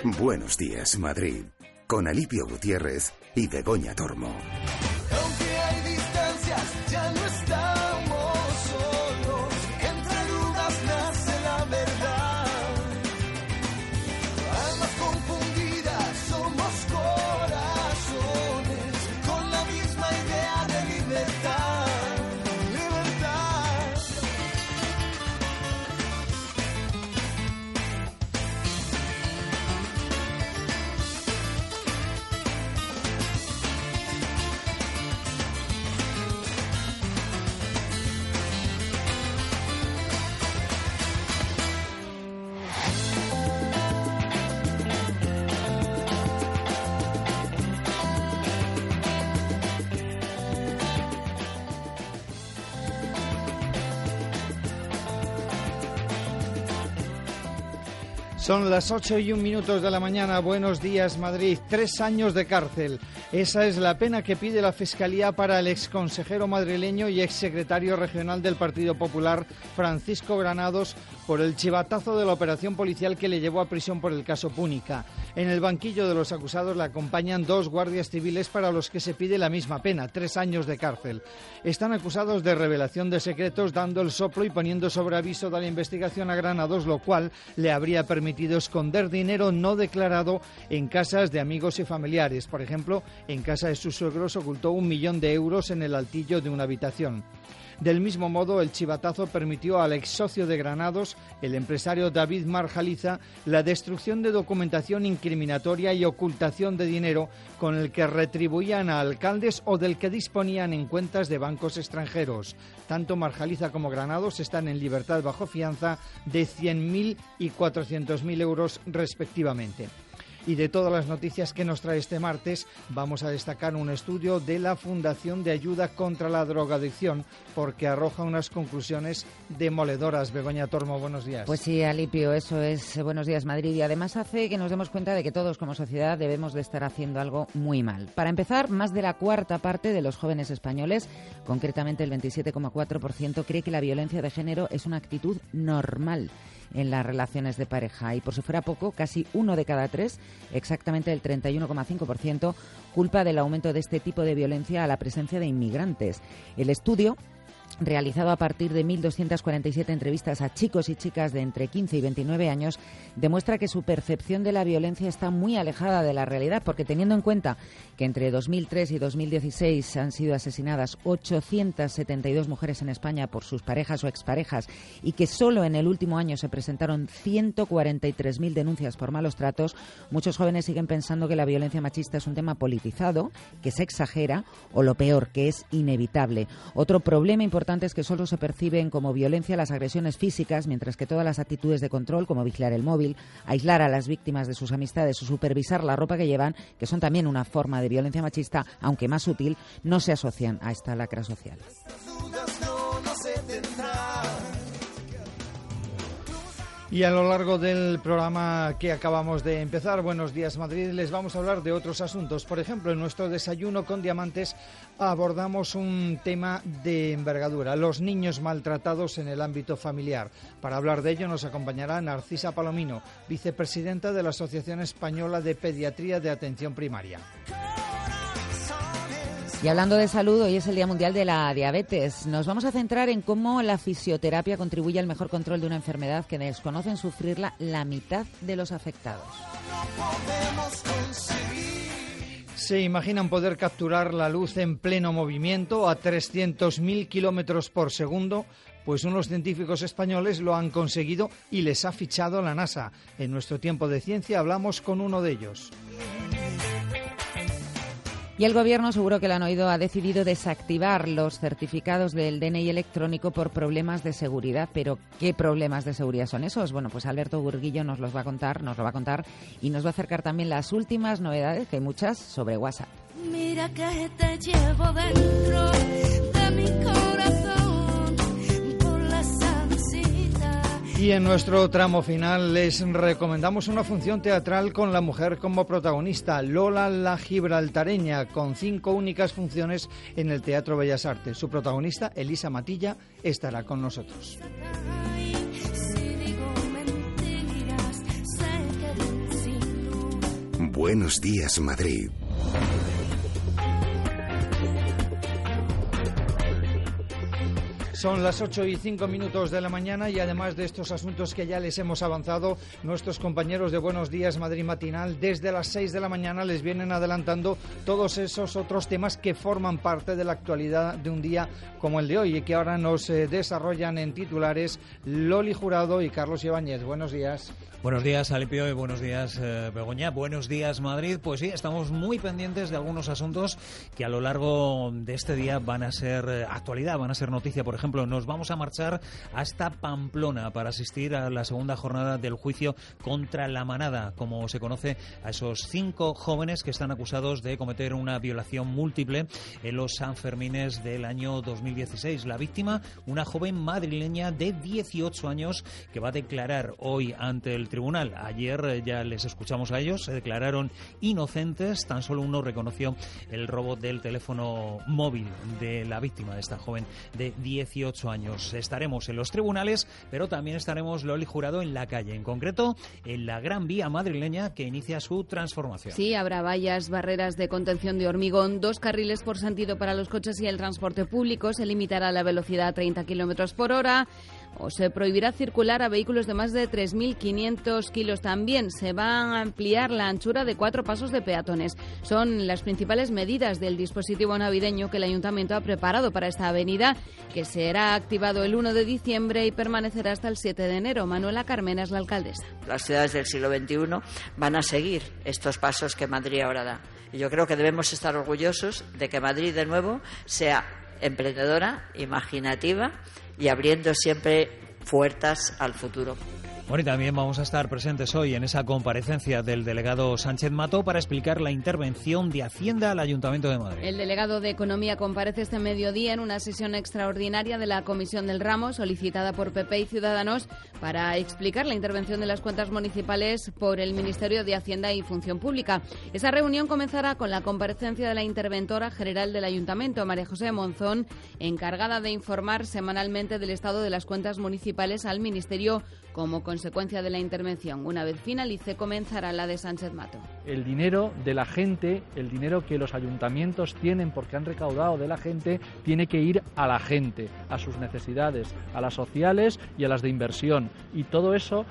Buenos días, Madrid, con Alipio Gutiérrez y Begoña Tormo. Aunque hay distancias, ya no estamos solos. Entre dudas nace la verdad. Almas confundidas, somos corazones con la misma idea de libertad. Libertad. Son las 8:01 de la mañana. Buenos días, Madrid. 3 años de cárcel. Esa es la pena que pide la Fiscalía para el exconsejero madrileño y exsecretario regional del Partido Popular, Francisco Granados, por el chivatazo de la operación policial que le llevó a prisión por el caso Púnica. En el banquillo de los acusados le acompañan 2 guardias civiles para los que se pide la misma pena, 3 años de cárcel. Están acusados de revelación de secretos, dando el soplo y poniendo sobre aviso de la investigación a Granados, lo cual le habría permitido esconder dinero no declarado en casas de amigos y familiares. Por ejemplo, en casa de sus suegros ocultó 1 millón de euros en el altillo de una habitación. Del mismo modo, el chivatazo permitió al ex socio de Granados, el empresario David Marjaliza, la destrucción de documentación incriminatoria y ocultación de dinero con el que retribuían a alcaldes o del que disponían en cuentas de bancos extranjeros. Tanto Marjaliza como Granados están en libertad bajo fianza de 100.000 y 400.000 euros respectivamente. Y de todas las noticias que nos trae este martes, vamos a destacar un estudio de la Fundación de Ayuda contra la Drogadicción, porque arroja unas conclusiones demoledoras. Begoña Tormo, buenos días. Pues sí, Alipio, eso es Buenos días, Madrid. Y además hace que nos demos cuenta de que todos como sociedad debemos de estar haciendo algo muy mal. Para empezar, más de la cuarta parte de los jóvenes españoles, concretamente el 27,4%, cree que la violencia de género es una actitud normal en las relaciones de pareja. Y por si fuera poco, casi 1 de cada 3, exactamente el 31,5%, culpa del aumento de este tipo de violencia a la presencia de inmigrantes. El estudio, realizado a partir de 1.247 entrevistas a chicos y chicas de entre 15 y 29 años, demuestra que su percepción de la violencia está muy alejada de la realidad, porque teniendo en cuenta que entre 2003 y 2016 han sido asesinadas 872 mujeres en España por sus parejas o exparejas y que solo en el último año se presentaron 143.000 denuncias por malos tratos, muchos jóvenes siguen pensando que la violencia machista es un tema politizado, que se exagera o, lo peor, que es inevitable. Otro problema importante es que solo se perciben como violencia las agresiones físicas, mientras que todas las actitudes de control, como vigilar el móvil, aislar a las víctimas de sus amistades o supervisar la ropa que llevan, que son también una forma de violencia machista, aunque más sutil, no se asocian a esta lacra social. Y a lo largo del programa que acabamos de empezar, Buenos días Madrid, les vamos a hablar de otros asuntos. Por ejemplo, en nuestro desayuno con diamantes abordamos un tema de envergadura, los niños maltratados en el ámbito familiar. Para hablar de ello nos acompañará Narcisa Palomino, vicepresidenta de la Asociación Española de Pediatría de Atención Primaria. Y hablando de salud, hoy es el Día Mundial de la Diabetes. Nos vamos a centrar en cómo la fisioterapia contribuye al mejor control de una enfermedad que desconocen sufrirla la mitad de los afectados. ¿Se imaginan poder capturar la luz en pleno movimiento a 300.000 kilómetros por segundo? Pues unos científicos españoles lo han conseguido y les ha fichado la NASA. En nuestro tiempo de ciencia hablamos con uno de ellos. Y el Gobierno, seguro que lo han oído, ha decidido desactivar los certificados del DNI electrónico por problemas de seguridad. Pero, ¿qué problemas de seguridad son esos? Bueno, pues Alberto Burguillo nos lo va a contar y nos va a acercar también las últimas novedades, que hay muchas, sobre WhatsApp. Mira que te llevo dentro de mi corazón por las ansiedades. Y en nuestro tramo final les recomendamos una función teatral con la mujer como protagonista, Lola la Gibraltareña, con 5 únicas funciones en el Teatro Bellas Artes. Su protagonista, Elisa Matilla, estará con nosotros. Buenos Días, Madrid. Son las 8:05 de la mañana y además de estos asuntos que ya les hemos avanzado, nuestros compañeros de Buenos Días Madrid Matinal desde las 6 de la mañana les vienen adelantando todos esos otros temas que forman parte de la actualidad de un día como el de hoy y que ahora nos desarrollan en titulares Loli Jurado y Carlos Ibáñez. Buenos días. Buenos días, Alipio, y buenos días, Begoña. Buenos días, Madrid. Pues sí, estamos muy pendientes de algunos asuntos que a lo largo de este día van a ser actualidad, van a ser noticia. Por ejemplo, nos vamos a marchar hasta Pamplona para asistir a la segunda jornada del juicio contra La Manada, como se conoce a esos 5 jóvenes que están acusados de cometer una violación múltiple en los Sanfermines del año 2016. La víctima, una joven madrileña de 18 años que va a declarar hoy ante el tribunal. Ayer ya les escuchamos a ellos, se declararon inocentes, tan solo uno reconoció el robo del teléfono móvil de la víctima, de esta joven de 18 años. Estaremos en los tribunales, pero también estaremos, Loli Jurado, en la calle, en concreto en la Gran Vía madrileña que inicia su transformación. Sí, habrá vallas, barreras de contención de hormigón, 2 carriles por sentido para los coches y el transporte público, se limitará la velocidad a 30 kilómetros por hora. O se prohibirá circular a vehículos de más de 3.500 kilos. También se va a ampliar la anchura de 4 pasos de peatones. Son las principales medidas del dispositivo navideño que el Ayuntamiento ha preparado para esta avenida, que será activado el 1 de diciembre y permanecerá hasta el 7 de enero. Manuela Carmena es la alcaldesa. Las ciudades del siglo XXI van a seguir estos pasos que Madrid ahora da. Y yo creo que debemos estar orgullosos de que Madrid, de nuevo, sea emprendedora, imaginativa y abriendo siempre puertas al futuro. Bueno, y también vamos a estar presentes hoy en esa comparecencia del delegado Sánchez Mato para explicar la intervención de Hacienda al Ayuntamiento de Madrid. El delegado de Economía comparece este mediodía en una sesión extraordinaria de la Comisión del Ramo, solicitada por PP y Ciudadanos, para explicar la intervención de las cuentas municipales por el Ministerio de Hacienda y Función Pública. Esa reunión comenzará con la comparecencia de la interventora general del Ayuntamiento, María José Monzón, encargada de informar semanalmente del estado de las cuentas municipales al Ministerio como consecuencia de la intervención. Una vez finalice, comenzará la de Sánchez Mato. El dinero de la gente, el dinero que los ayuntamientos tienen porque han recaudado de la gente, tiene que ir a la gente, a sus necesidades, a las sociales y a las de inversión. Y todo eso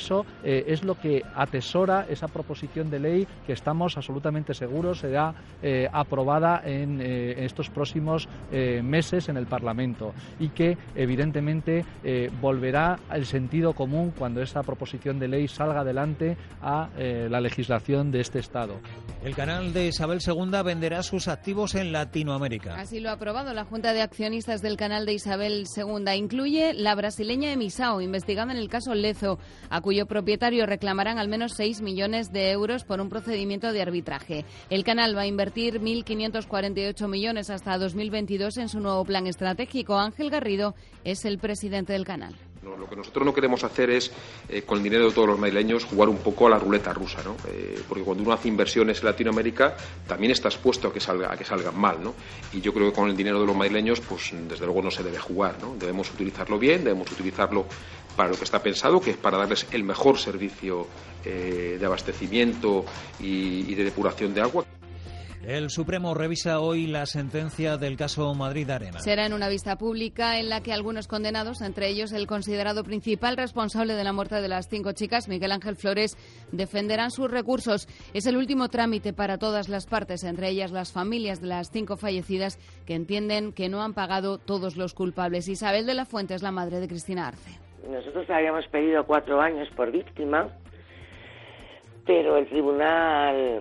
es lo que atesora esa proposición de ley que estamos absolutamente seguros será aprobada en estos próximos meses en el Parlamento y que evidentemente volverá el sentido común cuando esta proposición de ley salga adelante a la legislación de este Estado. El canal de Isabel II venderá sus activos en Latinoamérica. Así lo ha aprobado la Junta de Accionistas del canal de Isabel II. Incluye la brasileña Emisao, investigada en el caso Lezo, a cuyo propietario reclamarán al menos 6 millones de euros por un procedimiento de arbitraje. El canal va a invertir 1.548 millones hasta 2022 en su nuevo plan estratégico. Ángel Garrido es el presidente del canal. Lo que nosotros no queremos hacer es, con el dinero de todos los madrileños, jugar un poco a la ruleta rusa, ¿no? Porque cuando uno hace inversiones en Latinoamérica, también está expuesto a que salgan mal, ¿no? Y yo creo que con el dinero de los madrileños, pues desde luego no se debe jugar, ¿no? Debemos utilizarlo bien, debemos utilizarlo para lo que está pensado, que es para darles el mejor servicio de abastecimiento y de depuración de agua. El Supremo revisa hoy la sentencia del caso Madrid Arena. Será en una vista pública en la que algunos condenados, entre ellos el considerado principal responsable de la muerte de las 5 chicas, Miguel Ángel Flores, defenderán sus recursos. Es el último trámite para todas las partes, entre ellas las familias de las 5 fallecidas, que entienden que no han pagado todos los culpables. Isabel de la Fuente es la madre de Cristina Arce. Nosotros habíamos pedido 4 años por víctima, pero el tribunal,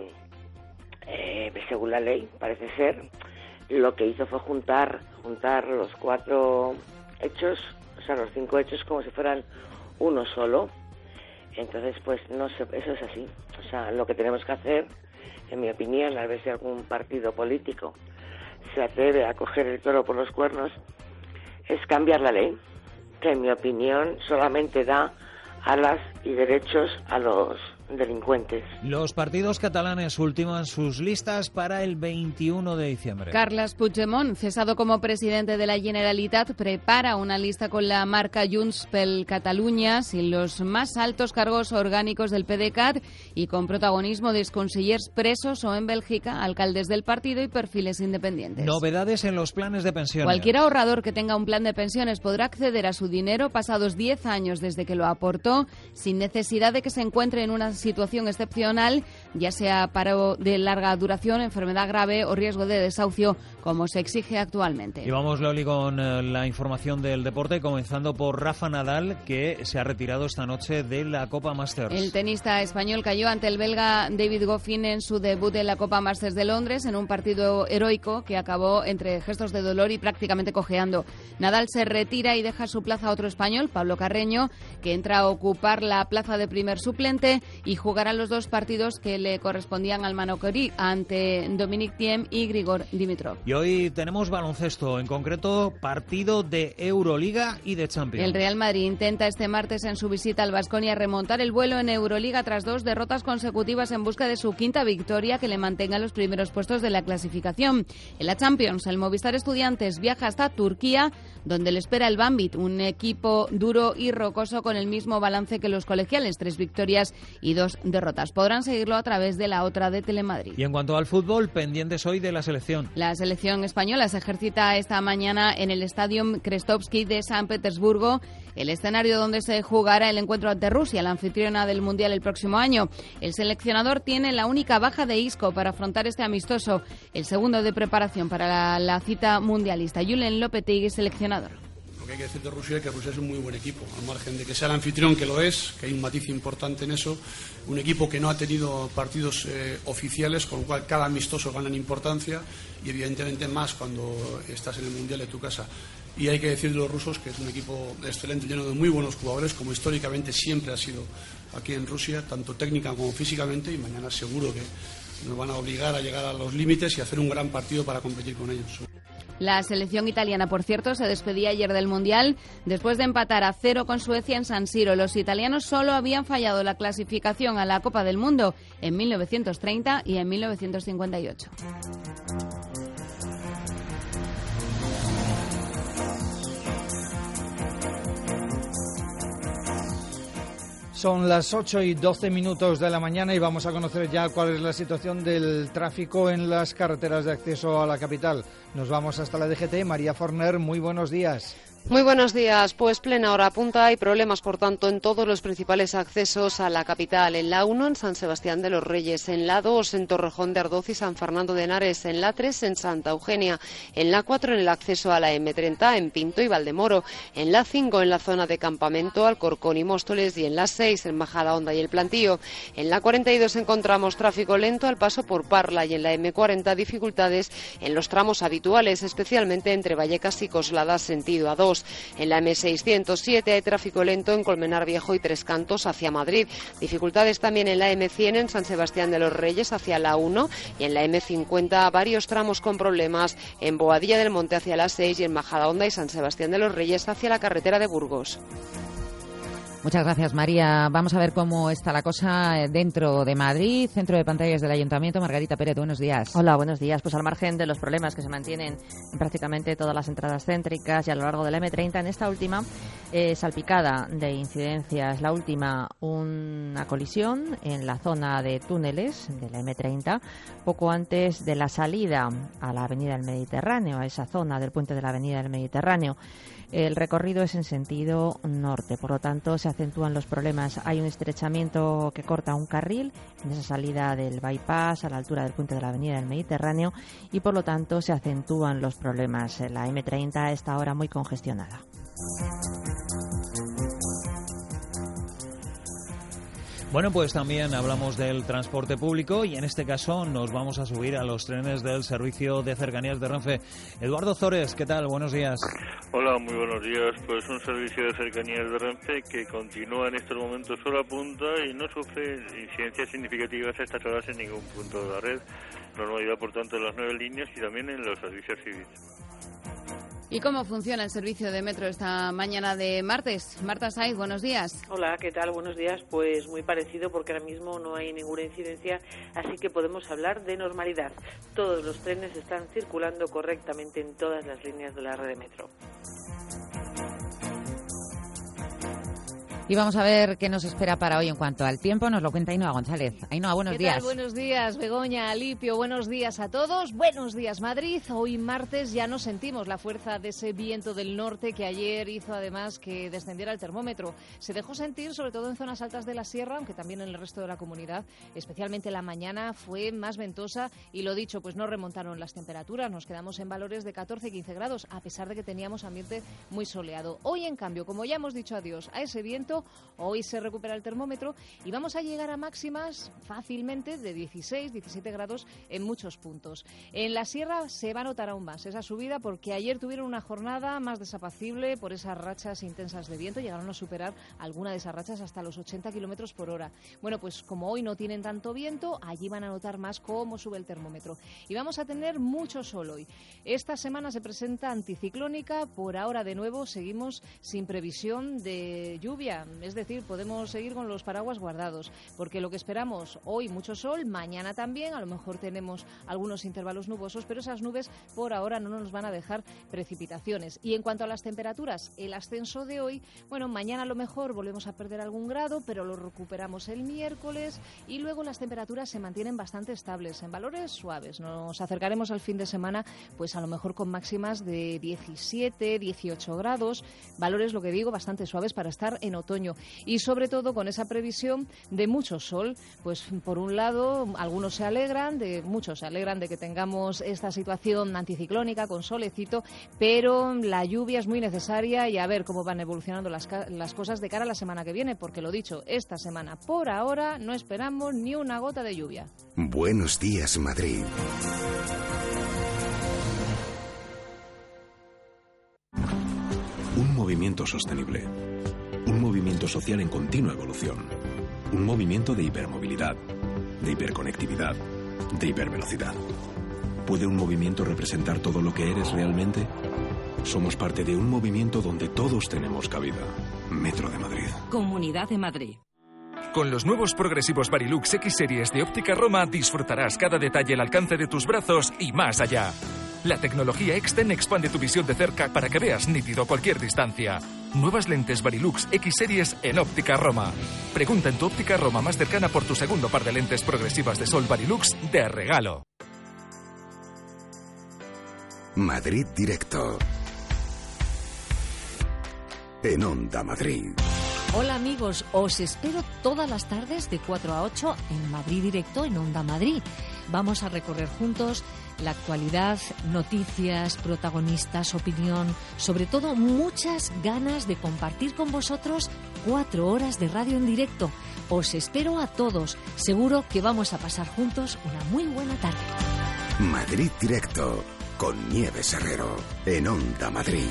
según la ley, parece ser, lo que hizo fue juntar los 4 hechos, o sea, los 5 hechos como si fueran uno solo. Entonces, pues no sé, eso es así. O sea, lo que tenemos que hacer, en mi opinión, a ver si algún partido político se atreve a coger el toro por los cuernos, es cambiar la ley, que en mi opinión solamente da alas y derechos a los delincuentes. Los partidos catalanes ultiman sus listas para el 21 de diciembre. Carles Puigdemont, cesado como presidente de la Generalitat, prepara una lista con la marca Junts pel Catalunya sin los más altos cargos orgánicos del PDeCAT y con protagonismo de exconsellers presos o en Bélgica, alcaldes del partido y perfiles independientes. Novedades en los planes de pensiones. Cualquier ahorrador que tenga un plan de pensiones podrá acceder a su dinero pasados 10 años desde que lo aportó, sin necesidad de que se encuentre en una situación excepcional, ya sea paro de larga duración, enfermedad grave o riesgo de desahucio, como se exige actualmente. Y vamos, Loli, con la información del deporte, comenzando por Rafa Nadal, que se ha retirado esta noche de la Copa Masters. El tenista español cayó ante el belga David Goffin en su debut en la Copa Masters de Londres, en un partido heroico que acabó entre gestos de dolor y prácticamente cojeando. Nadal se retira y deja su plaza a otro español, Pablo Carreño, que entra a ocupar la plaza de primer suplente y jugará los dos partidos que le correspondían al Manocorí ante Dominic Thiem y Grigor Dimitrov. Y hoy tenemos baloncesto, en concreto partido de Euroliga y de Champions. El Real Madrid intenta este martes en su visita al Baskonia remontar el vuelo en Euroliga tras 2 derrotas consecutivas en busca de su quinta victoria que le mantenga en los primeros puestos de la clasificación. En la Champions, el Movistar Estudiantes viaja hasta Turquía, donde le espera el Banvit, un equipo duro y rocoso con el mismo balance que los colegiales, 3 victorias y 2 derrotas. Podrán seguirlo a través de la otra de Telemadrid. Y en cuanto al fútbol, pendientes hoy de la selección. La selección española se ejercita esta mañana en el Stadium Krestovsky de San Petersburgo, el escenario donde se jugará el encuentro ante Rusia, la anfitriona del Mundial el próximo año. El seleccionador tiene la única baja de Isco para afrontar este amistoso, el segundo de preparación para la cita mundialista. Julen Lopetegui, seleccionador. Lo que hay que decir de Rusia es que Rusia es un muy buen equipo, al margen de que sea el anfitrión, que lo es, que hay un matiz importante en eso, un equipo que no ha tenido partidos oficiales, con lo cual cada amistoso gana en importancia y evidentemente más cuando estás en el Mundial de tu casa. Y hay que decir de los rusos que es un equipo excelente, lleno de muy buenos jugadores, como históricamente siempre ha sido aquí en Rusia, tanto técnica como físicamente, y mañana seguro que nos van a obligar a llegar a los límites y hacer un gran partido para competir con ellos. La selección italiana, por cierto, se despedía ayer del Mundial después de empatar a 0 con Suecia en San Siro. Los italianos solo habían fallado la clasificación a la Copa del Mundo en 1930 y en 1958. Son las 8:12 de la mañana y vamos a conocer ya cuál es la situación del tráfico en las carreteras de acceso a la capital. Nos vamos hasta la DGT. María Forner, muy buenos días. Muy buenos días. Pues plena hora punta. Hay problemas, por tanto, en todos los principales accesos a la capital. En la 1, en San Sebastián de los Reyes. En la 2, en Torrejón de Ardoz y San Fernando de Henares. En la 3, en Santa Eugenia. En la 4, en el acceso a la M30, en Pinto y Valdemoro. En la 5, en la zona de Campamento, Alcorcón y Móstoles. Y en la 6, en Majadahonda y El Plantío. En la 42 encontramos tráfico lento al paso por Parla. Y en la M40, dificultades en los tramos habituales, especialmente entre Vallecas y Coslada, sentido A2. En la M607 hay tráfico lento en Colmenar Viejo y Tres Cantos hacia Madrid. Dificultades también en la M100 en San Sebastián de los Reyes hacia la 1 y en la M50 varios tramos con problemas en Boadilla del Monte hacia la 6 y en Majadahonda y San Sebastián de los Reyes hacia la carretera de Burgos. Muchas gracias, María. Vamos a ver cómo está la cosa dentro de Madrid, centro de pantallas del Ayuntamiento. Margarita Pérez, buenos días. Hola, buenos días. Pues al margen de los problemas que se mantienen en prácticamente todas las entradas céntricas y a lo largo de la M30, en esta última salpicada de incidencias, la última, una colisión en la zona de túneles de la M30, poco antes de la salida a la Avenida del Mediterráneo, a esa zona del puente de la Avenida del Mediterráneo. El recorrido es en sentido norte, por lo tanto se acentúan los problemas. Hay un estrechamiento que corta un carril en esa salida del bypass a la altura del puente de la Avenida del Mediterráneo y por lo tanto se acentúan los problemas. La M30 está ahora muy congestionada. Bueno, pues también hablamos del transporte público y en este caso nos vamos a subir a los trenes del servicio de cercanías de Renfe. Eduardo Zores, ¿qué tal? Buenos días. Hola, muy buenos días. Pues un servicio de cercanías de Renfe que continúa en estos momentos hora punta y no sufre incidencias significativas a estas horas en ningún punto de la red. Normalidad, por tanto, en las 9 líneas y también en los servicios civiles. ¿Y cómo funciona el servicio de metro esta mañana de martes? Marta Saiz, buenos días. Hola, ¿qué tal? Buenos días. Pues muy parecido, porque ahora mismo no hay ninguna incidencia, así que podemos hablar de normalidad. Todos los trenes están circulando correctamente en todas las líneas de la red de metro. Y vamos a ver qué nos espera para hoy en cuanto al tiempo. Nos lo cuenta Ainhoa González. Ainhoa, buenos días. ¿Qué tal? Buenos días, Begoña, Alipio. Buenos días a todos. Buenos días, Madrid. Hoy martes ya no sentimos la fuerza de ese viento del norte que ayer hizo además que descendiera el termómetro. Se dejó sentir sobre todo en zonas altas de la sierra, aunque también en el resto de la comunidad. Especialmente la mañana fue más ventosa y lo dicho, pues no remontaron las temperaturas. Nos quedamos en valores de 14 y 15 grados, a pesar de que teníamos ambiente muy soleado. Hoy, en cambio, como ya hemos dicho adiós a ese viento, hoy se recupera el termómetro y vamos a llegar a máximas fácilmente de 16, 17 grados en muchos puntos. En la sierra se va a notar aún más esa subida, porque ayer tuvieron una jornada más desapacible por esas rachas intensas de viento. Llegaron a superar alguna de esas rachas hasta los 80 kilómetros por hora. Bueno, pues como hoy no tienen tanto viento, allí van a notar más cómo sube el termómetro. Y vamos a tener mucho sol hoy. Esta semana se presenta anticiclónica. Por ahora, de nuevo, seguimos sin previsión de lluvia. Es decir, podemos seguir con los paraguas guardados, porque lo que esperamos hoy, mucho sol, mañana también, a lo mejor tenemos algunos intervalos nubosos, pero esas nubes por ahora no nos van a dejar precipitaciones. Y en cuanto a las temperaturas, el ascenso de hoy, bueno, mañana a lo mejor volvemos a perder algún grado, pero lo recuperamos el miércoles y luego las temperaturas se mantienen bastante estables, en valores suaves. Nos acercaremos al fin de semana, pues a lo mejor con máximas de 17, 18 grados, valores, lo que digo, bastante suaves para estar en otoño. Y sobre todo con esa previsión de mucho sol. Pues por un lado, algunos se alegran, muchos se alegran de que tengamos esta situación anticiclónica con solecito, pero la lluvia es muy necesaria y a ver cómo van evolucionando las cosas de cara a la semana que viene, porque lo dicho, esta semana por ahora no esperamos ni una gota de lluvia. Buenos días, Madrid. Un movimiento sostenible. Un movimiento social en continua evolución. Un movimiento de hipermovilidad, de hiperconectividad, de hipervelocidad. ¿Puede un movimiento representar todo lo que eres realmente? Somos parte de un movimiento donde todos tenemos cabida. Metro de Madrid. Comunidad de Madrid. Con los nuevos progresivos Varilux X Series de Óptica Roma disfrutarás cada detalle al alcance de tus brazos y más allá. La tecnología Extend expande tu visión de cerca para que veas nítido cualquier distancia. Nuevas lentes Varilux X Series en Óptica Roma. Pregunta en tu Óptica Roma más cercana por tu segundo par de lentes progresivas de sol Varilux de regalo. Madrid Directo. En Onda Madrid. Hola amigos, os espero todas las tardes de 4 a 8 en Madrid Directo en Onda Madrid. Vamos a recorrer juntos la actualidad, noticias, protagonistas, opinión, sobre todo muchas ganas de compartir con vosotros 4 horas de radio en directo. Os espero a todos, seguro que vamos a pasar juntos una muy buena tarde. Madrid Directo, con Nieves Herrero, en Onda Madrid.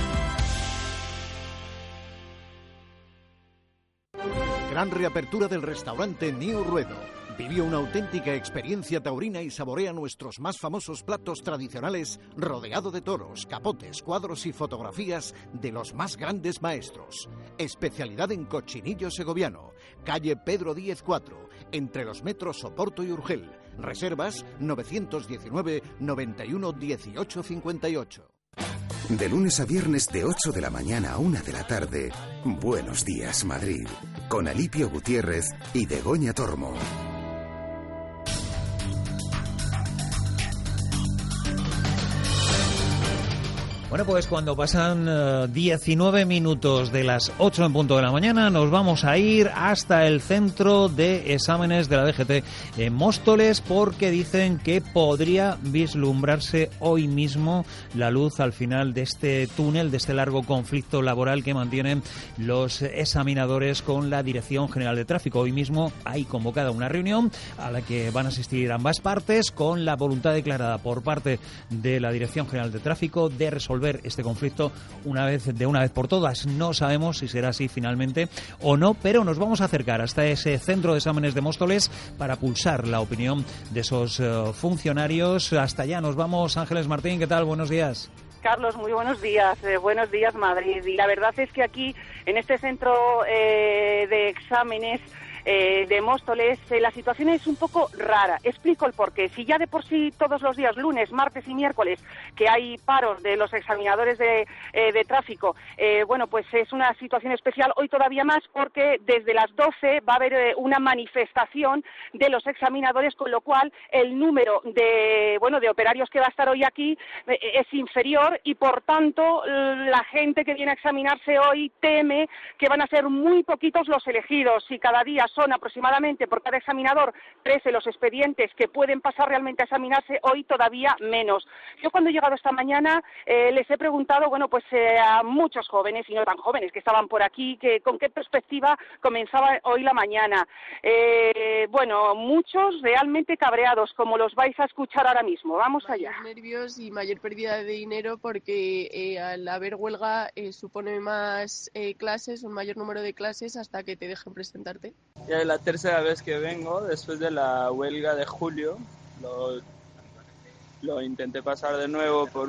Gran reapertura del restaurante New Ruedo. Vivió una auténtica experiencia taurina y saborea nuestros más famosos platos tradicionales rodeado de toros, capotes, cuadros y fotografías de los más grandes maestros. Especialidad en cochinillo segoviano. Calle Pedro Díez 4, entre los metros Oporto y Urgel. Reservas 919 91 18 58. De lunes a viernes de 8 de la mañana a 1 de la tarde, Buenos días, Madrid, con Alipio Gutiérrez y Begoña Tormo. Bueno, pues cuando pasan 19 minutos de las 8 en punto de la mañana, nos vamos a ir hasta el centro de exámenes de la DGT en Móstoles, porque dicen que podría vislumbrarse hoy mismo la luz al final de este túnel, de este largo conflicto laboral que mantienen los examinadores con la Dirección General de Tráfico. Hoy mismo hay convocada una reunión a la que van a asistir ambas partes, con la voluntad declarada por parte de la Dirección General de Tráfico de resolver este conflicto de una vez por todas. No sabemos si será así finalmente o no, pero nos vamos a acercar hasta ese centro de exámenes de Móstoles para pulsar la opinión de esos funcionarios. Hasta allá nos vamos. Ángeles Martín, ¿qué tal? Buenos días. Carlos, muy buenos días. Buenos días, Madrid. Y la verdad es que aquí, en este centro de exámenes de Móstoles, la situación es un poco rara. Explico el porqué. Si ya de por sí todos los días, lunes, martes y miércoles, que hay paros de los examinadores de tráfico, bueno, pues es una situación especial, hoy todavía más, porque desde las 12 va a haber una manifestación de los examinadores, con lo cual el número de operarios que va a estar hoy aquí es inferior y, por tanto, la gente que viene a examinarse hoy teme que van a ser muy poquitos los elegidos. Si cada día son aproximadamente, por cada examinador, 13 los expedientes que pueden pasar realmente a examinarse, hoy todavía menos. Yo, cuando he llegado esta mañana, les he preguntado, a muchos jóvenes y no tan jóvenes que estaban por aquí, que con qué perspectiva comenzaba hoy la mañana. Muchos realmente cabreados, como los vais a escuchar ahora mismo. Vamos allá. Nervios y mayor pérdida de dinero, porque al haber huelga supone más clases, un mayor número de clases hasta que te dejen presentarte. Ya es la tercera vez que vengo después de la huelga de julio. Lo intenté pasar de nuevo por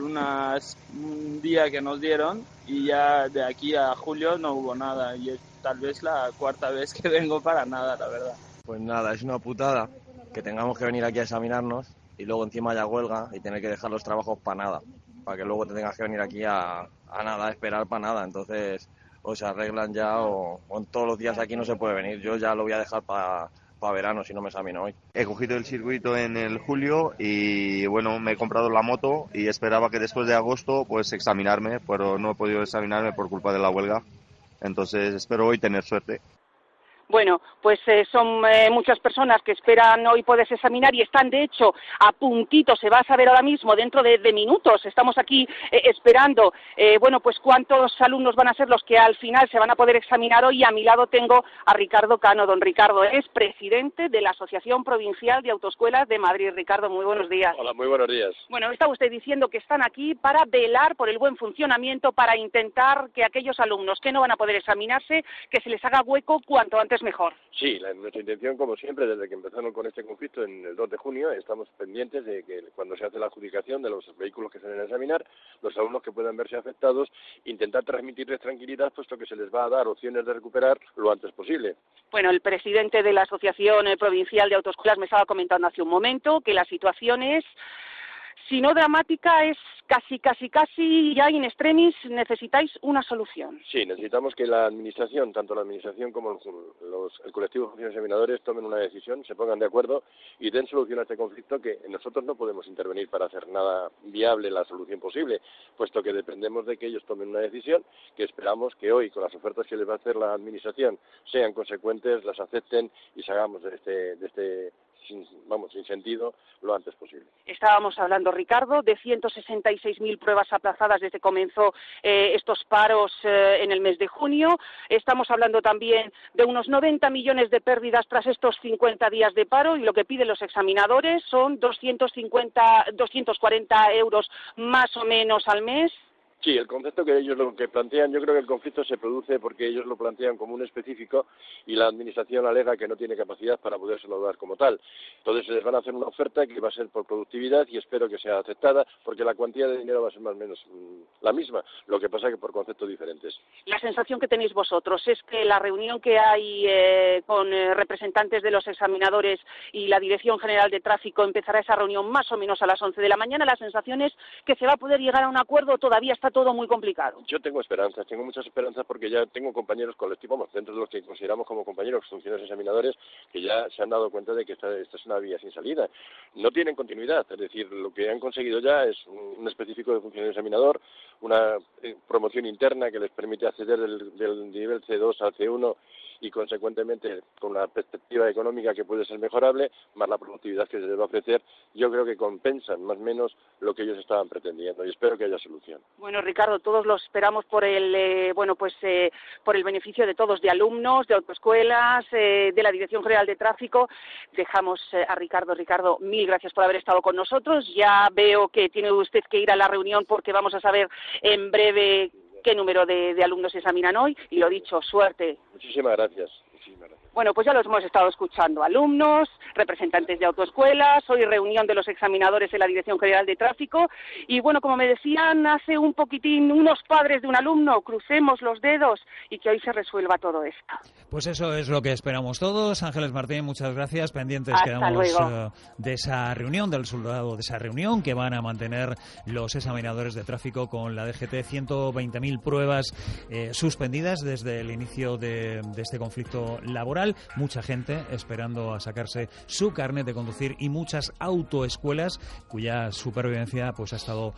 un día que nos dieron y ya de aquí a julio no hubo nada. Y es tal vez la cuarta vez que vengo para nada, la verdad. Pues nada, es una putada que tengamos que venir aquí a examinarnos y luego encima haya huelga y tener que dejar los trabajos para nada, para que luego te tengas que venir aquí a nada, a esperar para nada. Entonces, o se arreglan ya o todos los días aquí no se puede venir. Yo ya lo voy a dejar para verano si no me examino hoy. He cogido el circuito en el julio y me he comprado la moto y esperaba que después de agosto pues examinarme, pero no he podido examinarme por culpa de la huelga. Entonces espero hoy tener suerte. Bueno, pues son muchas personas que esperan hoy poderse examinar y están, de hecho, a puntito. Se va a saber ahora mismo, dentro de minutos. Estamos aquí esperando, pues cuántos alumnos van a ser los que al final se van a poder examinar hoy. Y a mi lado tengo a Ricardo Cano. Don Ricardo es presidente de la Asociación Provincial de Autoescuelas de Madrid. Ricardo, muy buenos días. Hola, muy buenos días. Bueno, está usted diciendo que están aquí para velar por el buen funcionamiento, para intentar que aquellos alumnos que no van a poder examinarse, que se les haga hueco cuanto antes mejor. Sí, nuestra intención, como siempre, desde que empezaron con este conflicto en el 2 de junio, estamos pendientes de que cuando se hace la adjudicación de los vehículos que se deben examinar, los alumnos que puedan verse afectados, intentar transmitirles tranquilidad, puesto que se les va a dar opciones de recuperar lo antes posible. Bueno, el presidente de la Asociación Provincial de Autoescuelas me estaba comentando hace un momento que la situación es, si no dramática, es casi ya in extremis. Necesitáis una solución. Sí, necesitamos que la administración, tanto la administración como el colectivo de funcionarios examinadores, tomen una decisión, se pongan de acuerdo y den solución a este conflicto, que nosotros no podemos intervenir para hacer nada viable la solución posible, puesto que dependemos de que ellos tomen una decisión, que esperamos que hoy, con las ofertas que les va a hacer la administración, sean consecuentes, las acepten y salgamos de este sin sentido lo antes posible. Estábamos hablando, Ricardo, de 166.000 pruebas aplazadas desde que comenzó estos paros en el mes de junio. Estamos hablando también de unos 90 millones de pérdidas tras estos 50 días de paro, y lo que piden los examinadores son 240 euros más o menos al mes. Sí, el concepto que ellos lo que plantean, yo creo que el conflicto se produce porque ellos lo plantean como un específico y la administración alega que no tiene capacidad para podérselo dar como tal. Entonces les van a hacer una oferta que va a ser por productividad y espero que sea aceptada, porque la cuantía de dinero va a ser más o menos la misma, lo que pasa que por conceptos diferentes. La sensación que tenéis vosotros es que la reunión que hay con representantes de los examinadores y la Dirección General de Tráfico, empezará esa reunión más o menos a las 11 de la mañana. La sensación es que se va a poder llegar a un acuerdo, todavía está todo muy complicado. Yo tengo esperanzas, tengo muchas esperanzas, porque ya tengo compañeros colectivos, dentro de los que consideramos como compañeros funcionarios examinadores, que ya se han dado cuenta de que esta es una vía sin salida. No tienen continuidad, es decir, lo que han conseguido ya es un específico de funcionario examinador, una promoción interna que les permite acceder del nivel C2 al C1 y, consecuentemente, con una perspectiva económica que puede ser mejorable, más la productividad que se les va a ofrecer. Yo creo que compensan más o menos lo que ellos estaban pretendiendo, y espero que haya solución. Bueno, Ricardo, todos lo esperamos por el por el beneficio de todos, de alumnos, de autoescuelas, de la Dirección General de Tráfico. Dejamos a Ricardo. Ricardo, mil gracias por haber estado con nosotros. Ya veo que tiene usted que ir a la reunión, porque vamos a saber en breve qué número de alumnos se examinan hoy, y lo dicho, suerte. Muchísimas gracias. Bueno, pues ya los hemos estado escuchando, alumnos, representantes de autoescuelas, hoy reunión de los examinadores en la Dirección General de Tráfico y bueno, como me decían hace un poquitín unos padres de un alumno, crucemos los dedos y que hoy se resuelva todo esto. Pues eso es lo que esperamos todos. Ángeles Martín, muchas gracias. Pendientes Hasta quedamos luego. De esa reunión, del resultado de esa reunión que van a mantener los examinadores de tráfico con la DGT. 120.000 pruebas suspendidas desde el inicio de este conflicto laboral. Mucha gente esperando a sacarse su carnet de conducir y muchas autoescuelas cuya supervivencia pues ha estado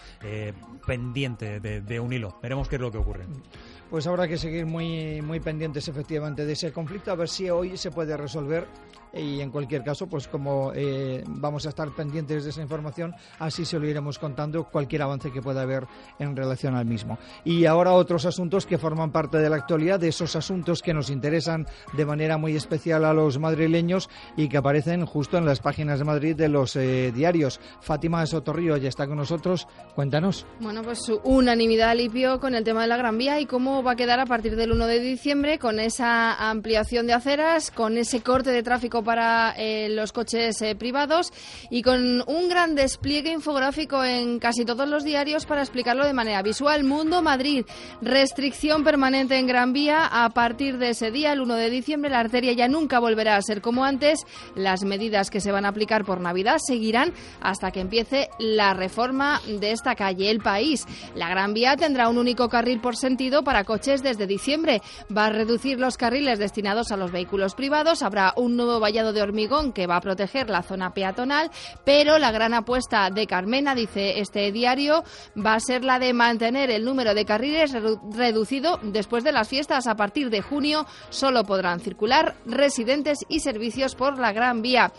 pendiente de un hilo. Veremos qué es lo que ocurre. Pues habrá que seguir muy pendientes efectivamente de ese conflicto, a ver si hoy se puede resolver y en cualquier caso, pues como vamos a estar pendientes de esa información, así se lo iremos contando cualquier avance que pueda haber en relación al mismo. Y ahora otros asuntos que forman parte de la actualidad, de esos asuntos que nos interesan de manera muy especial a los madrileños y que aparecen justo en las páginas de Madrid de los diarios. Fátima Sotorrío ya está con nosotros, cuéntanos. Bueno, pues unanimidad, Alipio, con el tema de la Gran Vía y cómo va a quedar a partir del 1 de diciembre con esa ampliación de aceras, con ese corte de tráfico para los coches privados y con un gran despliegue infográfico en casi todos los diarios para explicarlo de manera visual. Mundo Madrid, restricción permanente en Gran Vía a partir de ese día, el 1 de diciembre, la arteria ya nunca volverá a ser como antes. Las medidas que se van a aplicar por Navidad seguirán hasta que empiece la reforma de esta calle. El País, la Gran Vía tendrá un único carril por sentido para coches desde diciembre. Va a reducir los carriles destinados a los vehículos privados, habrá un nuevo vallado de hormigón que va a proteger la zona peatonal, pero la gran apuesta de Carmena, dice este diario, va a ser la de mantener el número de carriles reducido después de las fiestas. A partir de junio solo podrán circular residentes y servicios por la Gran Vía.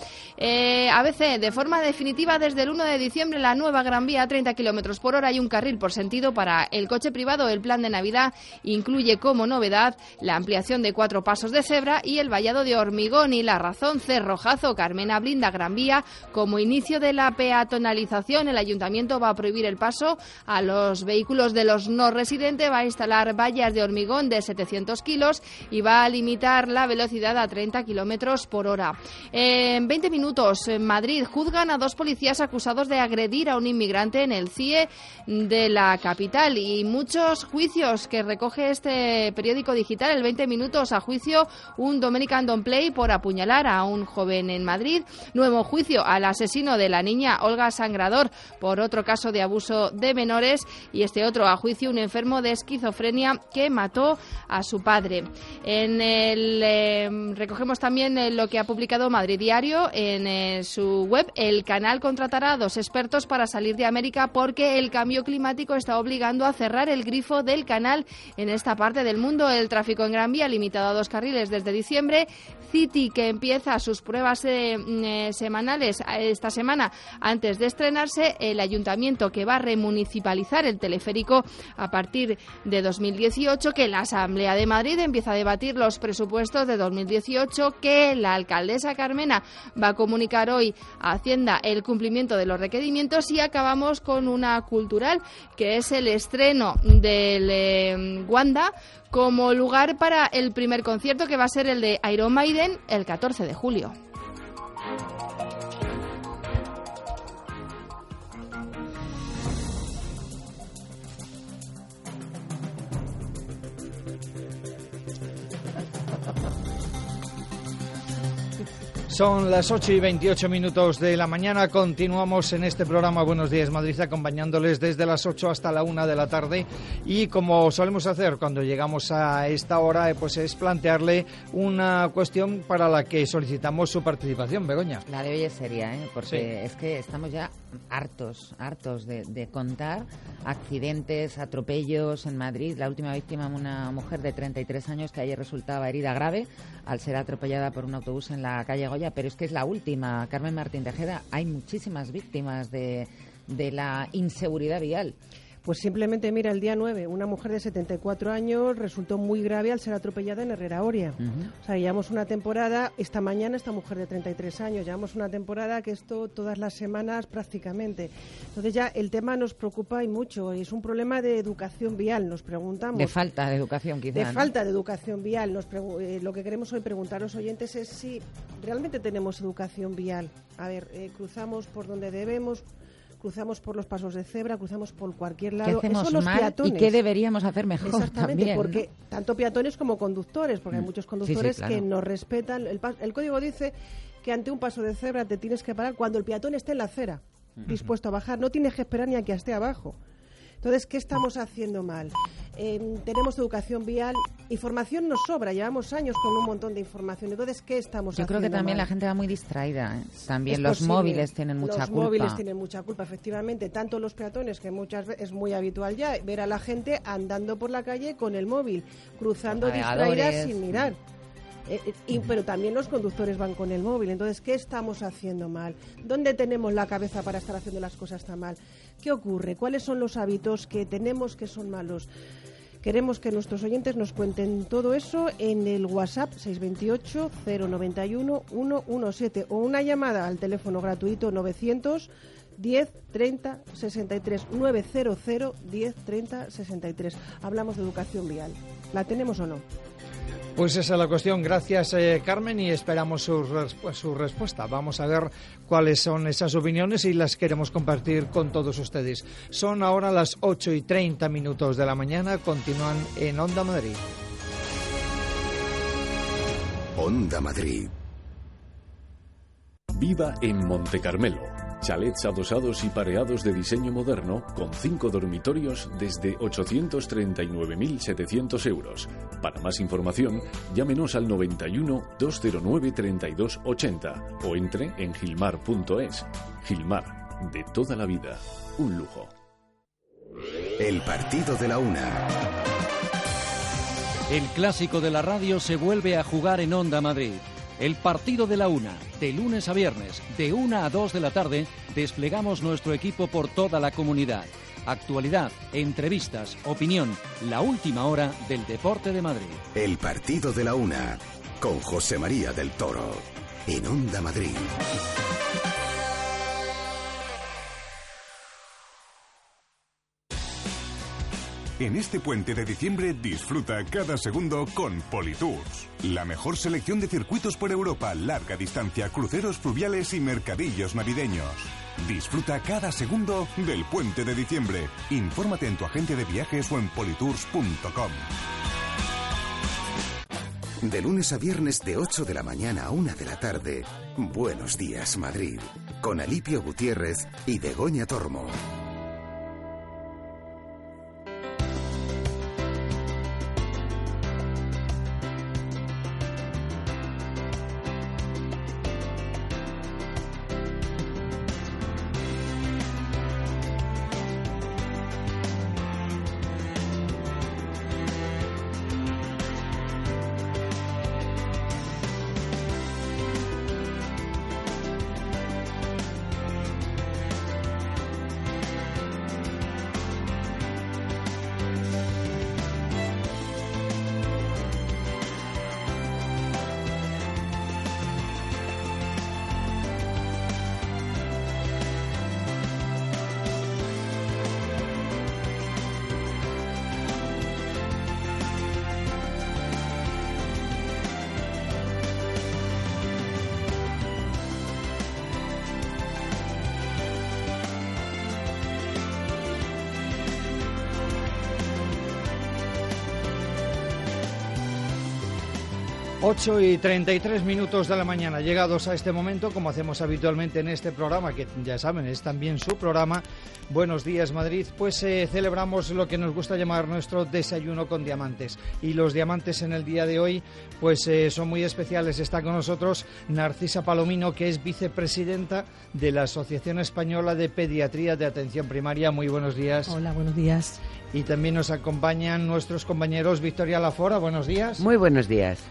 ABC, de forma definitiva, desde el 1 de diciembre, la nueva Gran Vía a 30 km por hora y un carril por sentido para el coche privado. El plan de Navidad incluye como novedad la ampliación de 4 pasos de cebra y el vallado de hormigón. Y La Razón, cerrojazo, Carmena blinda Gran Vía como inicio de la peatonalización. El ayuntamiento va a prohibir el paso a los vehículos de los no residentes, va a instalar vallas de hormigón de 700 kilos y va a limitar la velocidad a 30 kilómetros por hora. En 20 minutos, en Madrid, juzgan a 2 policías acusados de agredir a un inmigrante en el CIE de la capital y muchos juicios que recoge este periódico digital. El 20 minutos, a juicio un Dominican Don't Play por apuñalar a un joven en Madrid. Nuevo juicio al asesino de la niña Olga Sangrador por otro caso de abuso de menores y este otro a juicio un enfermo de esquizofrenia que mató a su padre. Recogemos también lo que ha publicado Madrid Diario en su web. El canal contratará a 2 expertos para salir de América porque el cambio climático está obligando a cerrar el grifo del canal en esta parte del mundo. El tráfico en Gran Vía limitado a 2 carriles desde diciembre. City, que empieza sus pruebas semanales esta semana antes de estrenarse. El ayuntamiento, que va a remunicipalizar el teleférico a partir de 2018. Que la Asamblea de Madrid empieza a debatir los presupuestos de 2018. Que la alcaldesa Carmena va a comunicar hoy a Hacienda el cumplimiento de los requerimientos. Y acabamos con una cultural, que es el estreno del Wanda como lugar para el primer concierto, que va a ser el de Iron Maiden el 14 de julio. Son las 8:28 de la mañana. Continuamos en este programa Buenos Días Madrid, acompañándoles desde las 8 hasta la 1 de la tarde. Y como solemos hacer cuando llegamos a esta hora, pues es plantearle una cuestión para la que solicitamos su participación. Begoña. La de hoy es seria, porque sí, es que estamos ya hartos de contar accidentes, atropellos en Madrid. La última víctima, una mujer de 33 años que ayer resultaba herida grave al ser atropellada por un autobús en la calle Goya. Pero es que es la última, Carmen Martín Tejeda. Hay muchísimas víctimas de la inseguridad vial. Pues simplemente, mira, el día 9, una mujer de 74 años resultó muy grave al ser atropellada en Herrera Oria. O sea, llevamos una temporada, esta mañana esta mujer de 33 años, llevamos una temporada que esto todas las semanas prácticamente. Entonces ya el tema nos preocupa y mucho, es un problema de educación vial, nos preguntamos. De falta de educación, quizá. De falta de educación vial. Lo que queremos hoy preguntar a los oyentes es si realmente tenemos educación vial. A ver, cruzamos por donde debemos, cruzamos por los pasos de cebra, cruzamos por cualquier lado. ¿Qué hacemos Eso los mal peatones. y qué deberíamos hacer mejor? Exactamente, también, porque ¿no? Tanto peatones como conductores, porque hay muchos conductores claro. que no respetan. El código dice que ante un paso de cebra te tienes que parar cuando el peatón esté en la acera, dispuesto a bajar. No tienes que esperar ni a que esté abajo. Entonces, ¿qué estamos haciendo mal? Tenemos educación vial, información nos sobra, llevamos años con un montón de información. Entonces, ¿qué estamos haciendo mal? Yo creo que también la gente va muy distraída, ¿eh? También Es los posible. móviles tienen mucha culpa. Los móviles tienen mucha culpa, efectivamente. Tanto los peatones, que muchas veces es muy habitual ya ver a la gente andando por la calle con el móvil, cruzando distraídas sin mirar. Pero también los conductores van con el móvil. Entonces, ¿qué estamos haciendo mal? ¿Dónde tenemos la cabeza para estar haciendo las cosas tan mal? ¿Qué ocurre? ¿Cuáles son los hábitos que tenemos que son malos? Queremos que nuestros oyentes nos cuenten todo eso en el WhatsApp 628 091 117 o una llamada al teléfono gratuito 900 10 30 63 900 10 30 63. Hablamos de educación vial. ¿La tenemos o no? Pues esa es la cuestión. Gracias, Carmen, y esperamos su respuesta. Vamos a ver cuáles son esas opiniones y las queremos compartir con todos ustedes. Son ahora las 8:30 de la mañana. Continúan en Onda Madrid. Onda Madrid. Viva en Monte Carmelo. Chalets adosados y pareados de diseño moderno con 5 dormitorios desde 839.700 euros. Para más información, llámenos al 91 209 3280 o entre en gilmar.es. Gilmar, de toda la vida, un lujo. El partido de la una. El clásico de la radio se vuelve a jugar en Onda Madrid. El partido de la una, de lunes a viernes, de 1 a 2 de la tarde, desplegamos nuestro equipo por toda la comunidad. Actualidad, entrevistas, opinión, la última hora del deporte de Madrid. El partido de la una, con José María del Toro, en Onda Madrid. En este puente de diciembre disfruta cada segundo con Politours. La mejor selección de circuitos por Europa, larga distancia, cruceros fluviales y mercadillos navideños. Disfruta cada segundo del puente de diciembre. Infórmate en tu agente de viajes o en politours.com. De lunes a viernes de 8 de la mañana a 1 de la tarde, Buenos Días Madrid, con Alipio Gutiérrez y Begoña Tormo. Ocho y 33 de la mañana, llegados a este momento, como hacemos habitualmente en este programa, que ya saben, es también su programa, Buenos Días Madrid, pues celebramos lo que nos gusta llamar nuestro desayuno con diamantes. Y los diamantes en el día de hoy, pues son muy especiales. Está con nosotros Narcisa Palomino, que es vicepresidenta de la Asociación Española de Pediatría de Atención Primaria. Muy buenos días. Hola, buenos días. Y también nos acompañan nuestros compañeros. Victoria Lafora, buenos días. Muy buenos días. Y el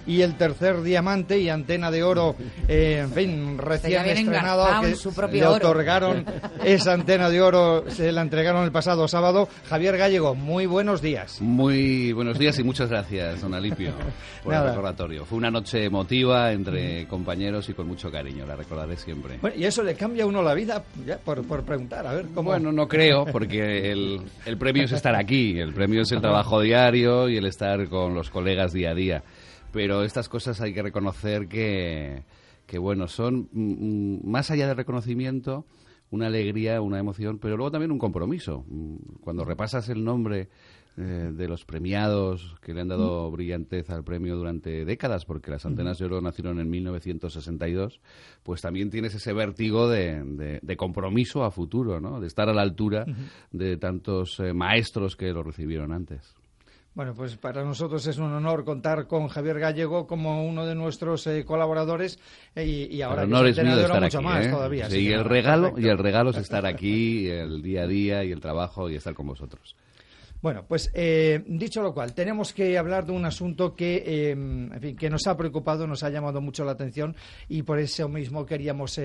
tercer diamante y antena de oro, en fin, recién estrenado, que le otorgaron esa antena de oro, se la entregaron el pasado sábado. Javier Gallego, muy buenos días. Muy buenos días y muchas gracias, don Alipio, por el recordatorio. Fue una noche emotiva entre compañeros y con mucho cariño, la recordaré siempre. Bueno, y eso le cambia a uno la vida, ya, por preguntar, a ver cómo... Bueno, no creo, porque el premio es estar aquí, el premio es el trabajo diario y el estar con los colegas día a día. Pero estas cosas hay que reconocer que bueno, son más allá del reconocimiento, una alegría, una emoción, pero luego también un compromiso. Cuando repasas el nombre de los premiados que le han dado brillantez al premio durante décadas, porque las antenas de oro nacieron en 1962, pues también tienes ese vértigo de compromiso a futuro, ¿no? De estar a la altura de tantos maestros que lo recibieron antes. Bueno, pues para nosotros es un honor contar con Javier Gallego como uno de nuestros colaboradores y ahora el honor es mío de estar mucho aquí, más todavía. Sí, y el regalo es estar aquí, el día a día y el trabajo y estar con vosotros. Bueno, pues dicho lo cual, tenemos que hablar de un asunto que, en fin, que nos ha preocupado, nos ha llamado mucho la atención y por eso mismo queríamos,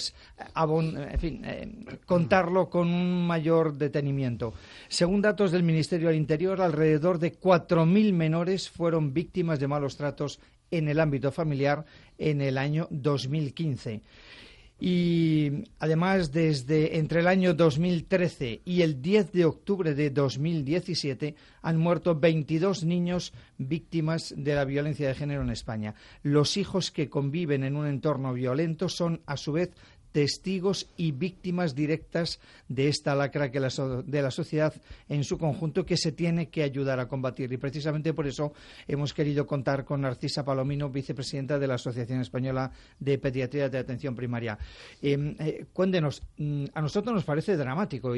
contarlo con un mayor detenimiento. Según datos del Ministerio del Interior, alrededor de 4.000 menores fueron víctimas de malos tratos en el ámbito familiar en el año 2015. Y además, entre el año 2013 y el 10 de octubre de 2017 han muerto 22 niños víctimas de la violencia de género en España. Los hijos que conviven en un entorno violento son, a su vez, testigos y víctimas directas de esta lacra de la sociedad en su conjunto, que se tiene que ayudar a combatir. Y precisamente por eso hemos querido contar con Narcisa Palomino, vicepresidenta de la Asociación Española de Pediatría de Atención Primaria. Cuéntenos, a nosotros nos parece dramático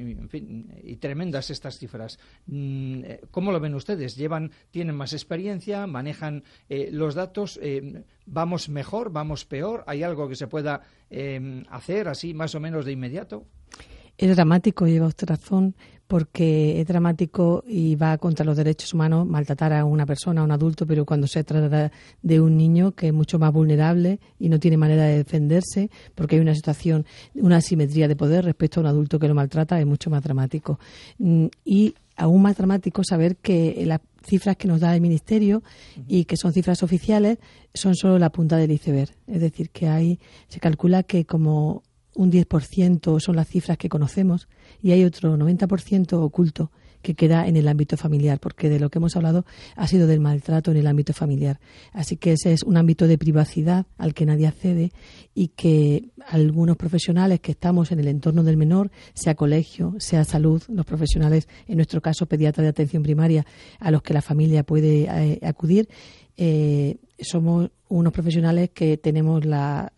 y tremendas estas cifras. ¿Cómo lo ven ustedes? ¿Tienen más experiencia? ¿Manejan los datos? ¿Vamos mejor? ¿Vamos peor? ¿Hay algo que se pueda hacer así más o menos de inmediato? Es dramático, lleva usted razón, porque es dramático y va contra los derechos humanos maltratar a una persona, a un adulto, pero cuando se trata de un niño que es mucho más vulnerable y no tiene manera de defenderse, porque hay una situación, una asimetría de poder respecto a un adulto que lo maltrata, es mucho más dramático. Y aún más dramático saber que las cifras que nos da el Ministerio y que son cifras oficiales son solo la punta del iceberg. Es decir, que se calcula que como un 10% son las cifras que conocemos y hay otro 90% oculto que queda en el ámbito familiar, porque de lo que hemos hablado ha sido del maltrato en el ámbito familiar. Así que ese es un ámbito de privacidad al que nadie accede y que algunos profesionales que estamos en el entorno del menor, sea colegio, sea salud, los profesionales, en nuestro caso pediatras de atención primaria, a los que la familia puede acudir, somos unos profesionales que tenemos la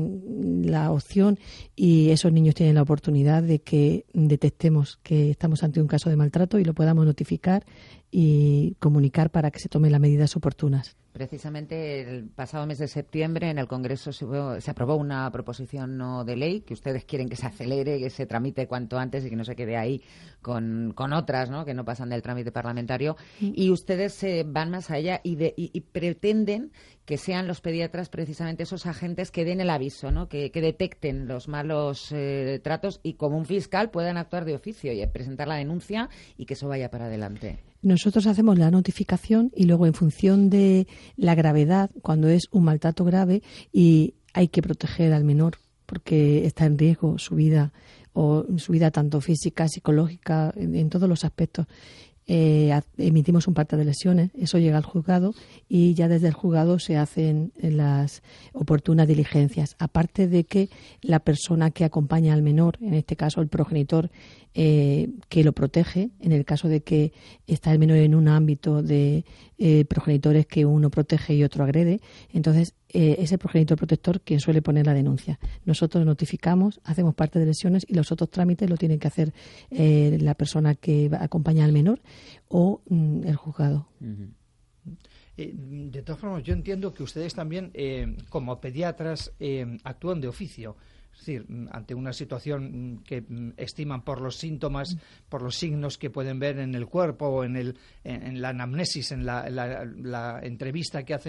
opción y esos niños tienen la oportunidad de que detectemos que estamos ante un caso de maltrato y lo podamos notificar y comunicar para que se tomen las medidas oportunas. Precisamente el pasado mes de septiembre en el Congreso se aprobó una proposición no de ley que ustedes quieren que se acelere, que se tramite cuanto antes y que no se quede ahí con otras, ¿no?, que no pasan del trámite parlamentario. Y ustedes van más allá y pretenden que sean los pediatras precisamente esos agentes que den el aviso, ¿no?, que detecten los malos tratos y como un fiscal puedan actuar de oficio y presentar la denuncia y que eso vaya para adelante. Nosotros hacemos la notificación y luego en función de la gravedad, cuando es un maltrato grave y hay que proteger al menor porque está en riesgo su vida tanto física, psicológica, en todos los aspectos. Emitimos un parte de lesiones, eso llega al juzgado y ya desde el juzgado se hacen las oportunas diligencias. Aparte de que la persona que acompaña al menor, en este caso el progenitor, que lo protege, en el caso de que está el menor en un ámbito de progenitores que uno protege y otro agrede, entonces ese progenitor protector quien suele poner la denuncia. Nosotros notificamos, hacemos parte de lesiones y los otros trámites lo tienen que hacer la persona que acompaña al menor o el juzgado. De todas formas, yo entiendo que ustedes también, como pediatras, actúan de oficio. Es decir, ante una situación que estiman por los síntomas, por los signos que pueden ver en el cuerpo o en la anamnesis, en la entrevista que hacen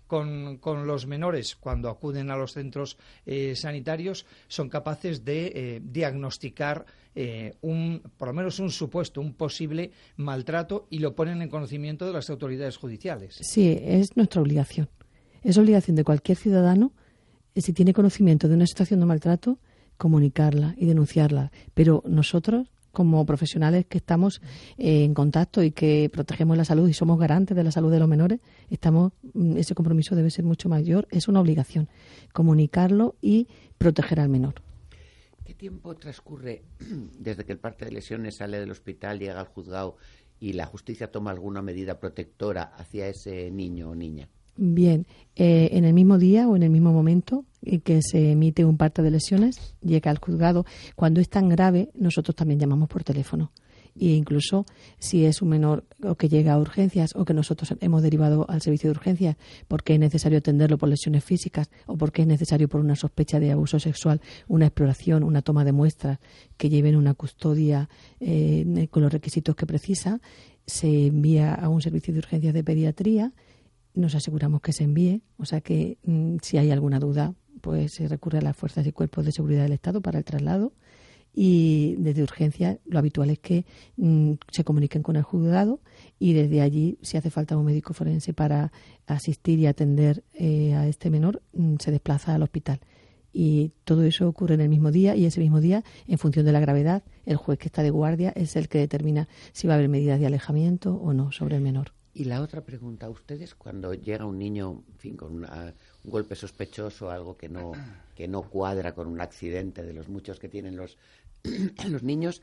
con los menores cuando acuden a los centros sanitarios, son capaces de diagnosticar por lo menos un supuesto, un posible maltrato, y lo ponen en conocimiento de las autoridades judiciales. Sí, es nuestra obligación. Es obligación de cualquier ciudadano, si tiene conocimiento de una situación de maltrato, comunicarla y denunciarla. Pero nosotros, como profesionales que estamos en contacto y que protegemos la salud y somos garantes de la salud de los menores, ese compromiso debe ser mucho mayor. Es una obligación comunicarlo y proteger al menor. ¿Qué tiempo transcurre desde que el parte de lesiones sale del hospital, llega al juzgado y la justicia toma alguna medida protectora hacia ese niño o niña? Bien, en el mismo día o en el mismo momento que se emite un parte de lesiones, llega al juzgado. Cuando es tan grave, nosotros también llamamos por teléfono. E incluso si es un menor o que llega a urgencias o que nosotros hemos derivado al servicio de urgencias porque es necesario atenderlo por lesiones físicas o porque es necesario por una sospecha de abuso sexual, una exploración, una toma de muestras que lleven una custodia con los requisitos que precisa, se envía a un servicio de urgencias de pediatría. Nos aseguramos que se envíe, o sea que si hay alguna duda, pues se recurre a las fuerzas y cuerpos de seguridad del Estado para el traslado, y desde urgencia lo habitual es que se comuniquen con el juzgado y desde allí, si hace falta un médico forense para asistir y atender a este menor, se desplaza al hospital. Y todo eso ocurre en el mismo día, y ese mismo día, en función de la gravedad, el juez que está de guardia es el que determina si va a haber medidas de alejamiento o no sobre el menor. Y la otra pregunta, ¿ustedes cuando llega un niño, en fin, con un golpe sospechoso, algo que no cuadra con un accidente de los muchos que tienen los niños,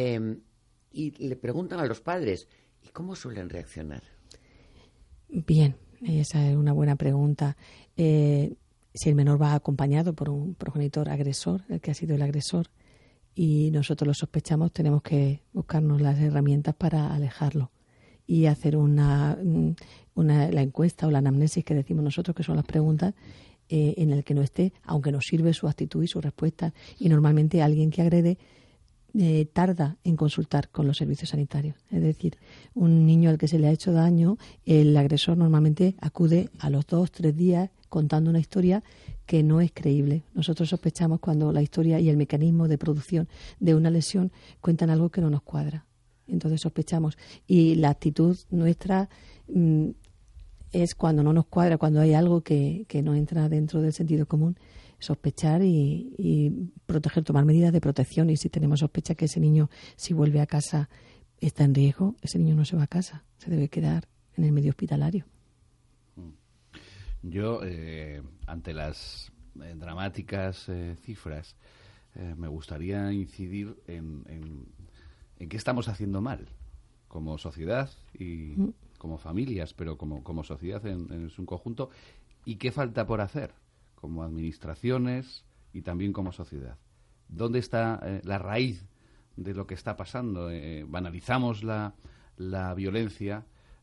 y le preguntan a los padres, ¿y cómo suelen reaccionar? Bien, esa es una buena pregunta. Si el menor va acompañado por un progenitor agresor, el que ha sido el agresor, y nosotros lo sospechamos, tenemos que buscarnos las herramientas para alejarlo y hacer la encuesta o la anamnesis que decimos nosotros, que son las preguntas, en el que no esté, aunque nos sirve su actitud y su respuesta. Y normalmente alguien que agrede tarda en consultar con los servicios sanitarios. Es decir, un niño al que se le ha hecho daño, el agresor normalmente acude a los 2-3 días contando una historia que no es creíble. Nosotros sospechamos cuando la historia y el mecanismo de producción de una lesión cuentan algo que no nos cuadra. Entonces sospechamos. Y la actitud nuestra es cuando no nos cuadra, cuando hay algo que no entra dentro del sentido común, sospechar y proteger, tomar medidas de protección. Y si tenemos sospecha que ese niño, si vuelve a casa, está en riesgo, ese niño no se va a casa, se debe quedar en el medio hospitalario. Yo, ante las dramáticas cifras, me gustaría incidir en qué estamos haciendo mal como sociedad y como familias, pero como sociedad en su conjunto, y qué falta por hacer como administraciones y también como sociedad. ¿Dónde está la raíz de lo que está pasando? Banalizamos la violencia,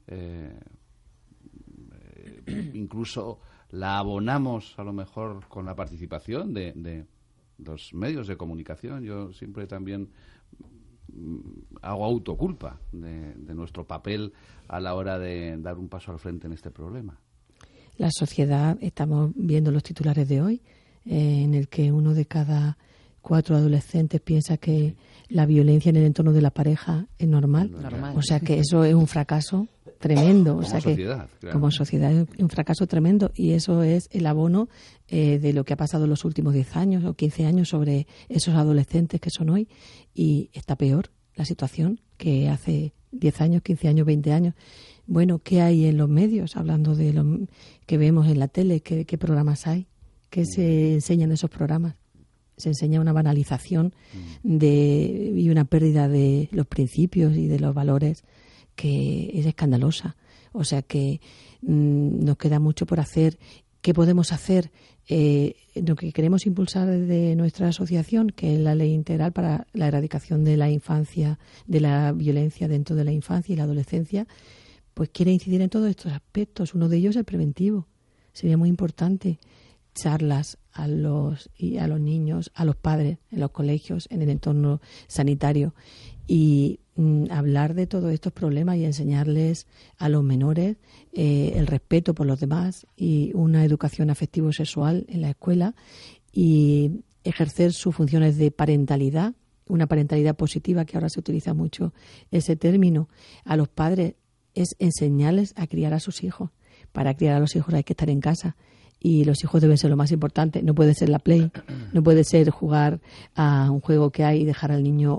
incluso la abonamos a lo mejor con la participación de los medios de comunicación. Yo siempre también hago autoculpa de nuestro papel a la hora de dar un paso al frente en este problema. La sociedad, estamos viendo los titulares de hoy, en el que 1 de cada 4 adolescentes piensa que la violencia en el entorno de la pareja es normal. O sea que eso es un fracaso tremendo. Como sociedad, claro. Como sociedad es un fracaso tremendo, y eso es el abono de lo que ha pasado en los últimos 10 años o 15 años sobre esos adolescentes que son hoy, y está peor la situación que hace 10 años, 15 años, 20 años. Bueno, ¿qué hay en los medios? Hablando de lo que vemos en la tele, ¿qué programas hay? ¿Qué se enseñan en esos programas? Se enseña una banalización y una pérdida de los principios y de los valores que es escandalosa. O sea que nos queda mucho por hacer. ¿Qué podemos hacer? Lo que queremos impulsar desde nuestra asociación, que es la Ley Integral para la Erradicación de la Infancia, de la Violencia dentro de la infancia y la adolescencia, pues quiere incidir en todos estos aspectos. Uno de ellos es el preventivo. Sería muy importante charlas a los niños, a los padres, en los colegios, en el entorno sanitario, y hablar de todos estos problemas y enseñarles a los menores el respeto por los demás y una educación afectivo-sexual en la escuela y ejercer sus funciones de parentalidad, una parentalidad positiva, que ahora se utiliza mucho ese término. A los padres es enseñarles a criar a sus hijos. Para criar a los hijos hay que estar en casa y los hijos deben ser lo más importante. No puede ser la Play, no puede ser jugar a un juego que hay y dejar al niño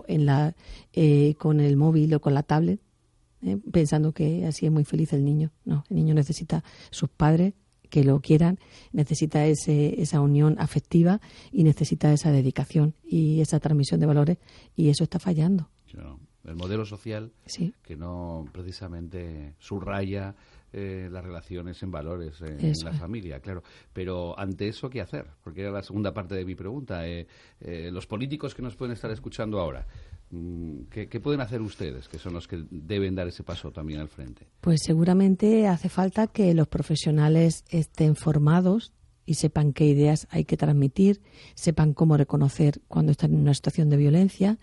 con el móvil o con la tablet, pensando que así es muy feliz el niño. No, el niño necesita sus padres que lo quieran, necesita esa unión afectiva y necesita esa dedicación y esa transmisión de valores, y eso está fallando. Claro. El modelo social que no precisamente subraya las relaciones en valores en la familia, claro. Pero ante eso, ¿qué hacer? Porque era la segunda parte de mi pregunta. Los políticos que nos pueden estar escuchando ahora, ¿qué pueden hacer ustedes, que son los que deben dar ese paso también al frente? Pues seguramente hace falta que los profesionales estén formados y sepan qué ideas hay que transmitir, sepan cómo reconocer cuando están en una situación de violencia,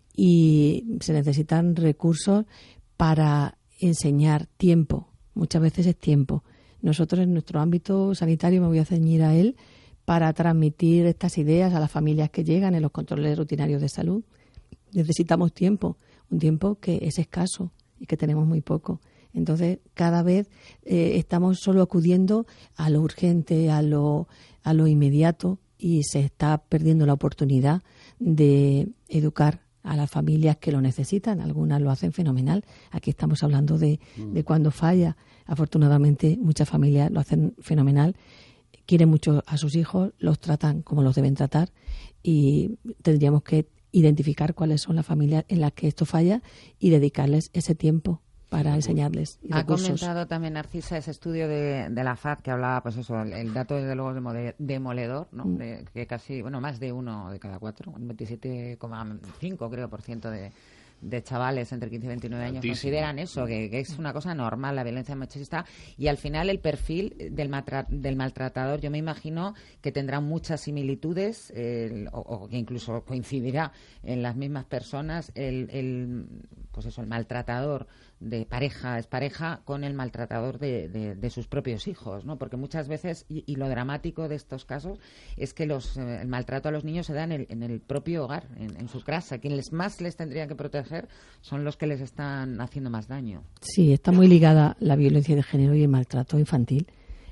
y se necesitan recursos para enseñar, tiempo. Muchas veces es tiempo. Nosotros en nuestro ámbito sanitario, me voy a ceñir a él, para transmitir estas ideas a las familias que llegan en los controles rutinarios de salud. Necesitamos tiempo, un tiempo que es escaso y que tenemos muy poco. Entonces, cada vez estamos solo acudiendo a lo urgente, a lo inmediato, y se está perdiendo la oportunidad de educar a las familias que lo necesitan. Algunas lo hacen fenomenal. Aquí estamos hablando de cuando falla. Afortunadamente, muchas familias lo hacen fenomenal. Quieren mucho a sus hijos, los tratan como los deben tratar, y tendríamos que identificar cuáles son las familias en las que esto falla y dedicarles ese tiempo para enseñarles. Ha comentado también Narcisa ese estudio de la FAD que hablaba, pues eso, el dato desde luego es demoledor, ¿no? De que casi, más de 1 de cada 4, un 27,5 creo por ciento de chavales entre 15 y 29 años consideran eso, que es una cosa normal la violencia machista, y al final el perfil del maltratador, yo me imagino que tendrá muchas similitudes o que incluso coincidirá en las mismas personas pues eso, el maltratador de pareja con el maltratador de sus propios hijos, ¿no? Porque muchas veces, y lo dramático de estos casos es que el maltrato a los niños se da en el propio hogar, en su casa. Quienes más les tendrían que proteger son los que les están haciendo más daño. Sí, está muy ligada la violencia de género y el maltrato infantil.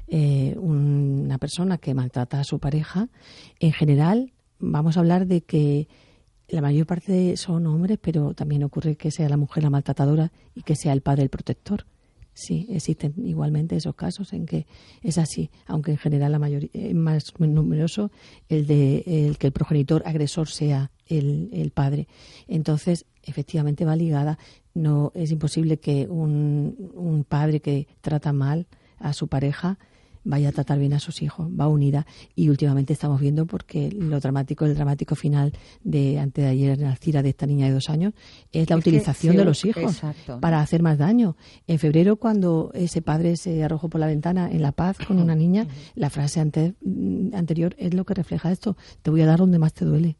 Una persona que maltrata a su pareja, en general, vamos a hablar de que la mayor parte son hombres, pero también ocurre que sea la mujer la maltratadora y que sea el padre el protector. Sí, existen igualmente esos casos en que es así, aunque en general la mayoría es más numeroso el que el progenitor agresor sea el padre. Entonces, efectivamente va ligada. No es imposible que un padre que trata mal a su pareja vaya a tratar bien a sus hijos, va unida. Y últimamente estamos viendo, porque el dramático final de antes de ayer en Alcira, de esta niña de 2 años, es la utilización de los hijos para hacer más daño. En febrero, cuando ese padre se arrojó por la ventana en La Paz con una niña, la frase anterior es lo que refleja esto: te voy a dar donde más te duele.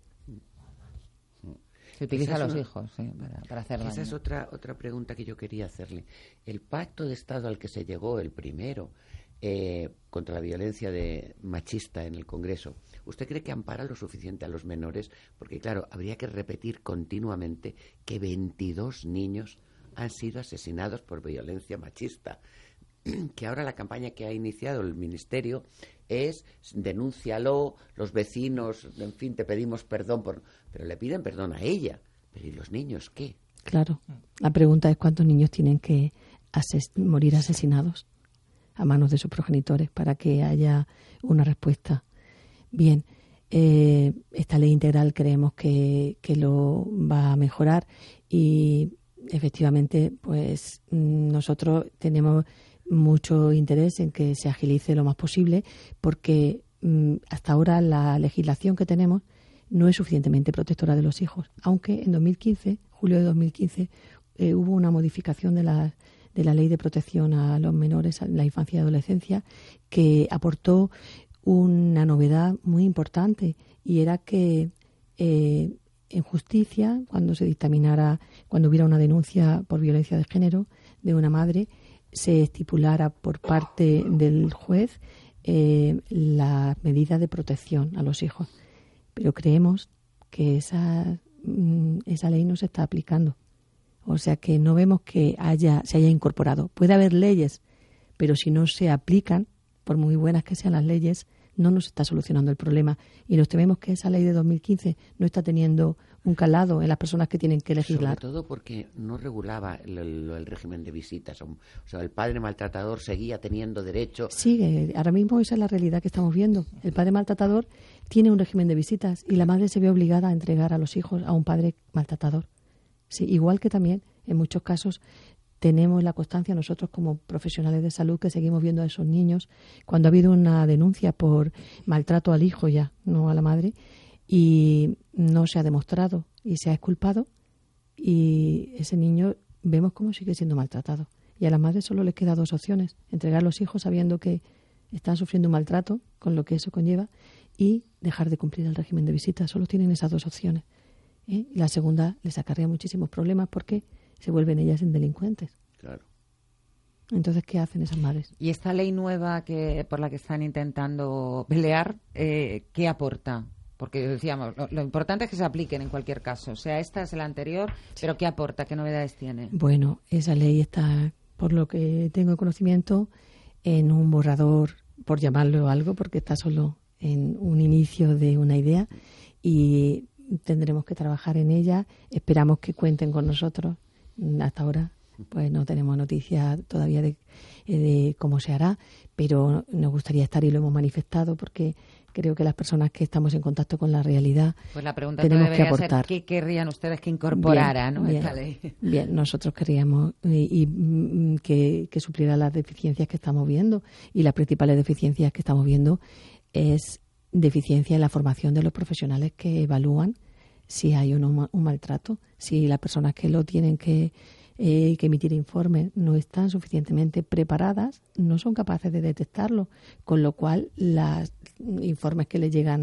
Se utiliza a los hijos para hacer daño. Esa es otra pregunta que yo quería hacerle. El pacto de Estado al que se llegó, el primero, contra la violencia machista en el Congreso, ¿usted cree que ampara lo suficiente a los menores? Porque, claro, habría que repetir continuamente que 22 niños han sido asesinados por violencia machista. Que ahora la campaña que ha iniciado el Ministerio es denúncialo, los vecinos, en fin, te pedimos perdón, pero le piden perdón a ella. Pero ¿y los niños qué? Claro, la pregunta es cuántos niños tienen que morir asesinados a manos de sus progenitores para que haya una respuesta. Bien, esta ley integral creemos que lo va a mejorar, y efectivamente pues nosotros tenemos mucho interés en que se agilice lo más posible, porque hasta ahora la legislación que tenemos no es suficientemente protectora de los hijos, aunque en 2015, julio de 2015, hubo una modificación de la Ley de Protección a los Menores en la Infancia y Adolescencia que aportó una novedad muy importante, y era que en justicia, cuando se dictaminara, cuando hubiera una denuncia por violencia de género de una madre, se estipulara por parte del juez la medida de protección a los hijos. Pero creemos que esa ley no se está aplicando. O sea que no vemos que se haya incorporado. Puede haber leyes, pero si no se aplican, por muy buenas que sean las leyes, no nos está solucionando el problema. Y nos tememos que esa ley de 2015 no está teniendo un calado en las personas que tienen que legislar. Sobre todo porque no regulaba el régimen de visitas. O sea, el padre maltratador seguía teniendo derecho. Sigue. Ahora mismo esa es la realidad que estamos viendo. El padre maltratador tiene un régimen de visitas y la madre se ve obligada a entregar a los hijos a un padre maltratador. Sí, igual que también en muchos casos tenemos la constancia nosotros como profesionales de salud que seguimos viendo a esos niños cuando ha habido una denuncia por maltrato al hijo ya, no a la madre, y no se ha demostrado y se ha exculpado, y ese niño vemos cómo sigue siendo maltratado. Y a la madre solo le queda dos opciones: entregar a los hijos sabiendo que están sufriendo un maltrato, con lo que eso conlleva, y dejar de cumplir el régimen de visitas. Solo tienen esas dos opciones. Y la segunda les acarrea muchísimos problemas porque se vuelven ellas en delincuentes. Claro. Entonces, ¿qué hacen esas madres? ¿Y esta ley nueva por la que están intentando pelear, qué aporta? Porque decíamos, lo importante es que se apliquen en cualquier caso. O sea, esta es la anterior, pero ¿qué aporta? ¿Qué novedades tiene? Bueno, esa ley está, por lo que tengo conocimiento, en un borrador, por llamarlo algo, porque está solo en un inicio de una idea, y tendremos que trabajar en ella. Esperamos que cuenten con nosotros. Hasta ahora pues no tenemos noticias todavía de cómo se hará, pero nos gustaría estar, y lo hemos manifestado, porque creo que las personas que estamos en contacto con la realidad pues la pregunta tenemos que aportar. Ser, ¿qué querrían ustedes que incorporara esta ley? Bien, nosotros querríamos que supliera las deficiencias que estamos viendo, y las principales deficiencias que estamos viendo es deficiencia en la formación de los profesionales que evalúan si hay o no un maltrato, si las personas que lo tienen que emitir informes no están suficientemente preparadas, no son capaces de detectarlo, con lo cual los informes que le llegan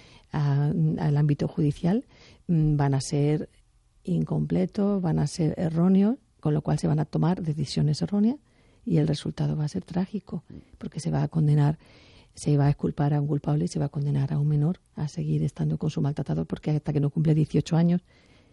al ámbito judicial van a ser incompletos, van a ser erróneos, con lo cual se van a tomar decisiones erróneas y el resultado va a ser trágico, porque se va a condenar, se va a exculpar a un culpable y se va a condenar a un menor a seguir estando con su maltratador, porque hasta que no cumple 18 años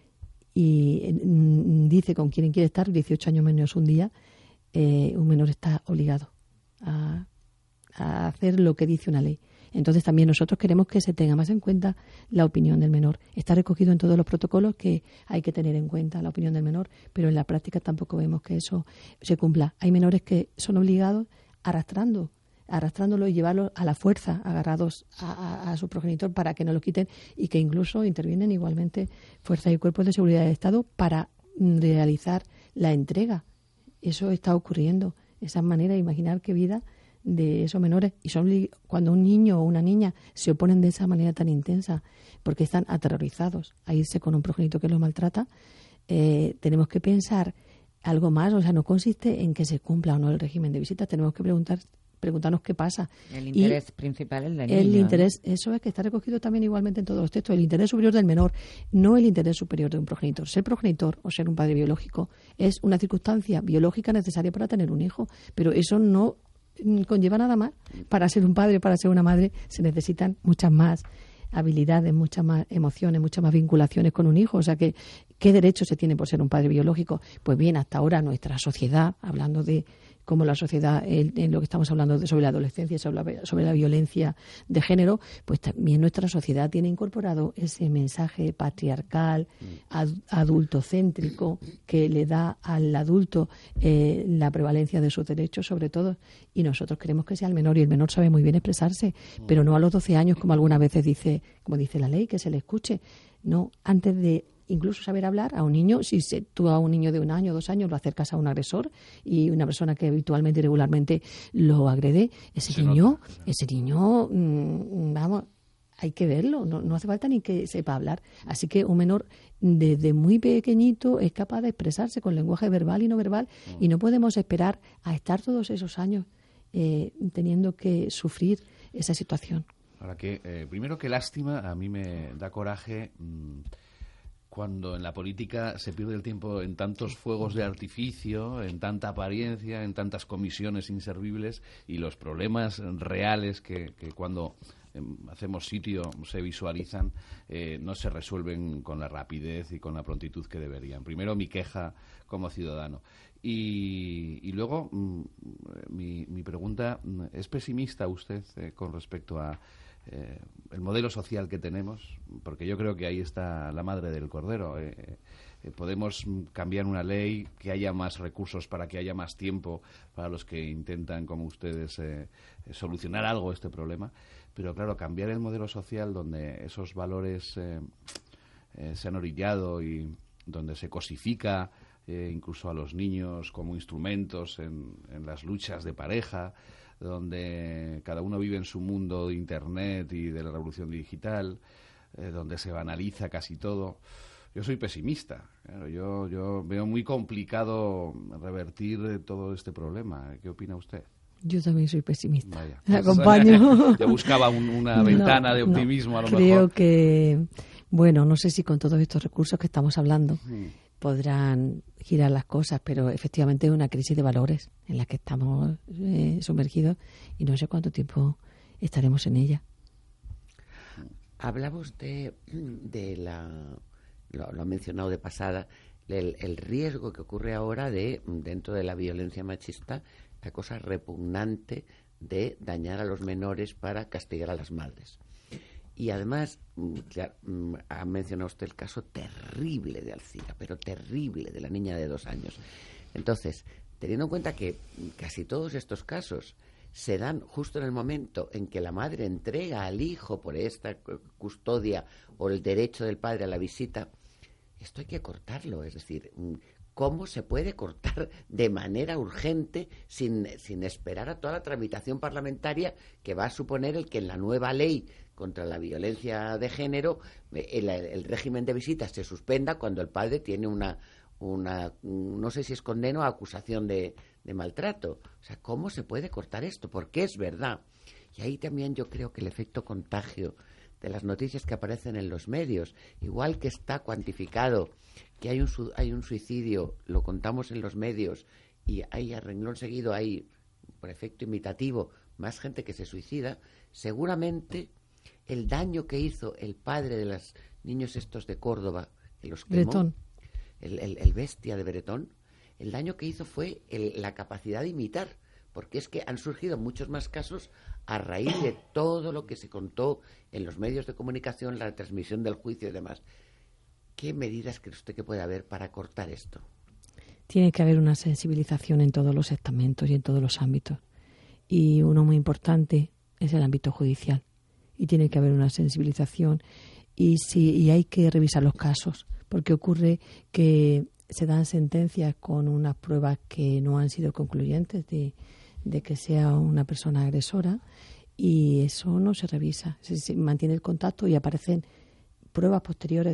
y dice con quién quiere estar, 18 años menos un día, un menor está obligado a hacer lo que dice una ley. Entonces también nosotros queremos que se tenga más en cuenta la opinión del menor. Está recogido en todos los protocolos que hay que tener en cuenta la opinión del menor, pero en la práctica tampoco vemos que eso se cumpla. Hay menores que son obligados arrastrándolo y llevarlo a la fuerza, agarrados a su progenitor para que no lo quiten, y que incluso intervienen igualmente fuerzas y cuerpos de seguridad del Estado para realizar la entrega. Eso está ocurriendo. Esa manera de imaginar qué vida de esos menores, y son cuando un niño o una niña se oponen de esa manera tan intensa porque están aterrorizados a irse con un progenitor que los maltrata, tenemos que pensar algo más. O sea, no consiste en que se cumpla o no el régimen de visitas, tenemos que preguntarnos qué pasa. El interés principal es el del niño. El interés, eso es que está recogido también igualmente en todos los textos, el interés superior del menor, no el interés superior de un progenitor. Ser progenitor o ser un padre biológico es una circunstancia biológica necesaria para tener un hijo, pero eso no conlleva nada más. Para ser un padre, para ser una madre, se necesitan muchas más habilidades, muchas más emociones, muchas más vinculaciones con un hijo. O sea, que ¿qué derecho se tiene por ser un padre biológico? Pues bien, hasta ahora nuestra sociedad, hablando de cómo la sociedad, en lo que estamos hablando sobre la adolescencia, sobre la violencia de género, pues también nuestra sociedad tiene incorporado ese mensaje patriarcal, adultocéntrico, que le da al adulto la prevalencia de sus derechos sobre todo, y nosotros queremos que sea el menor, y el menor sabe muy bien expresarse, pero no a los 12 años, como algunas veces dice la ley, que se le escuche. No, antes de incluso saber hablar a un niño. Si tú a un niño de 1 año, 2 años lo acercas a un agresor y una persona que habitualmente y regularmente lo agrede, ese niño, vamos, hay que verlo, no hace falta ni que sepa hablar. Así que un menor desde muy pequeñito es capaz de expresarse con lenguaje verbal y no verbal, y no podemos esperar a estar todos esos años teniendo que sufrir esa situación. Ahora que, primero, que lástima, a mí me da coraje cuando en la política se pierde el tiempo en tantos fuegos de artificio, en tanta apariencia, en tantas comisiones inservibles, y los problemas reales que cuando hacemos sitio se visualizan, no se resuelven con la rapidez y con la prontitud que deberían. Primero, mi queja como ciudadano. Y luego, mi pregunta, ¿es pesimista usted con respecto a el modelo social que tenemos? Porque yo creo que ahí está la madre del cordero. Podemos cambiar una ley, que haya más recursos para que haya más tiempo para los que intentan, como ustedes, solucionar algo este problema. Pero claro, cambiar el modelo social donde esos valores se han orillado y donde se cosifica incluso a los niños como instrumentos en las luchas de pareja, donde cada uno vive en su mundo de Internet y de la revolución digital, donde se banaliza casi todo. Yo soy pesimista. Claro, yo veo muy complicado revertir todo este problema. ¿Qué opina usted? Yo también soy pesimista. Vaya. La acompaño. Yo buscaba una ventana de optimismo, a lo mejor. Creo que, bueno, no sé si con todos estos recursos que estamos hablando podrán girar las cosas, pero efectivamente es una crisis de valores en la que estamos sumergidos y no sé cuánto tiempo estaremos en ella. Hablaba usted de lo ha mencionado de pasada, el riesgo que ocurre ahora dentro de la violencia machista, la cosa repugnante de dañar a los menores para castigar a las madres. Y además, ha mencionado usted el caso terrible de Alcira, pero terrible, de la niña de 2 años. Entonces, teniendo en cuenta que casi todos estos casos se dan justo en el momento en que la madre entrega al hijo por esta custodia o el derecho del padre a la visita, esto hay que cortarlo. Es decir, ¿cómo se puede cortar de manera urgente sin esperar a toda la tramitación parlamentaria que va a suponer el que en la nueva ley contra la violencia de género el régimen de visitas se suspenda cuando el padre tiene una no sé si es condena o acusación de maltrato? O sea, ¿cómo se puede cortar esto? Porque es verdad. Y ahí también yo creo que el efecto contagio de las noticias que aparecen en los medios, igual que está cuantificado que hay un suicidio, lo contamos en los medios, y hay a renglón seguido, hay, por efecto imitativo, más gente que se suicida, seguramente el daño que hizo el padre de los niños estos de Córdoba, que los quemó, Bretón. El bestia de Bretón, el daño que hizo fue la capacidad de imitar, porque es que han surgido muchos más casos a raíz de todo lo que se contó en los medios de comunicación, la transmisión del juicio y demás. ¿Qué medidas cree usted que puede haber para cortar esto? Tiene que haber una sensibilización en todos los estamentos y en todos los ámbitos. Y uno muy importante es el ámbito judicial. Y tiene que haber una sensibilización y hay que revisar los casos, porque ocurre que se dan sentencias con unas pruebas que no han sido concluyentes de que sea una persona agresora, y eso no se revisa. Se mantiene el contacto y aparecen pruebas posteriores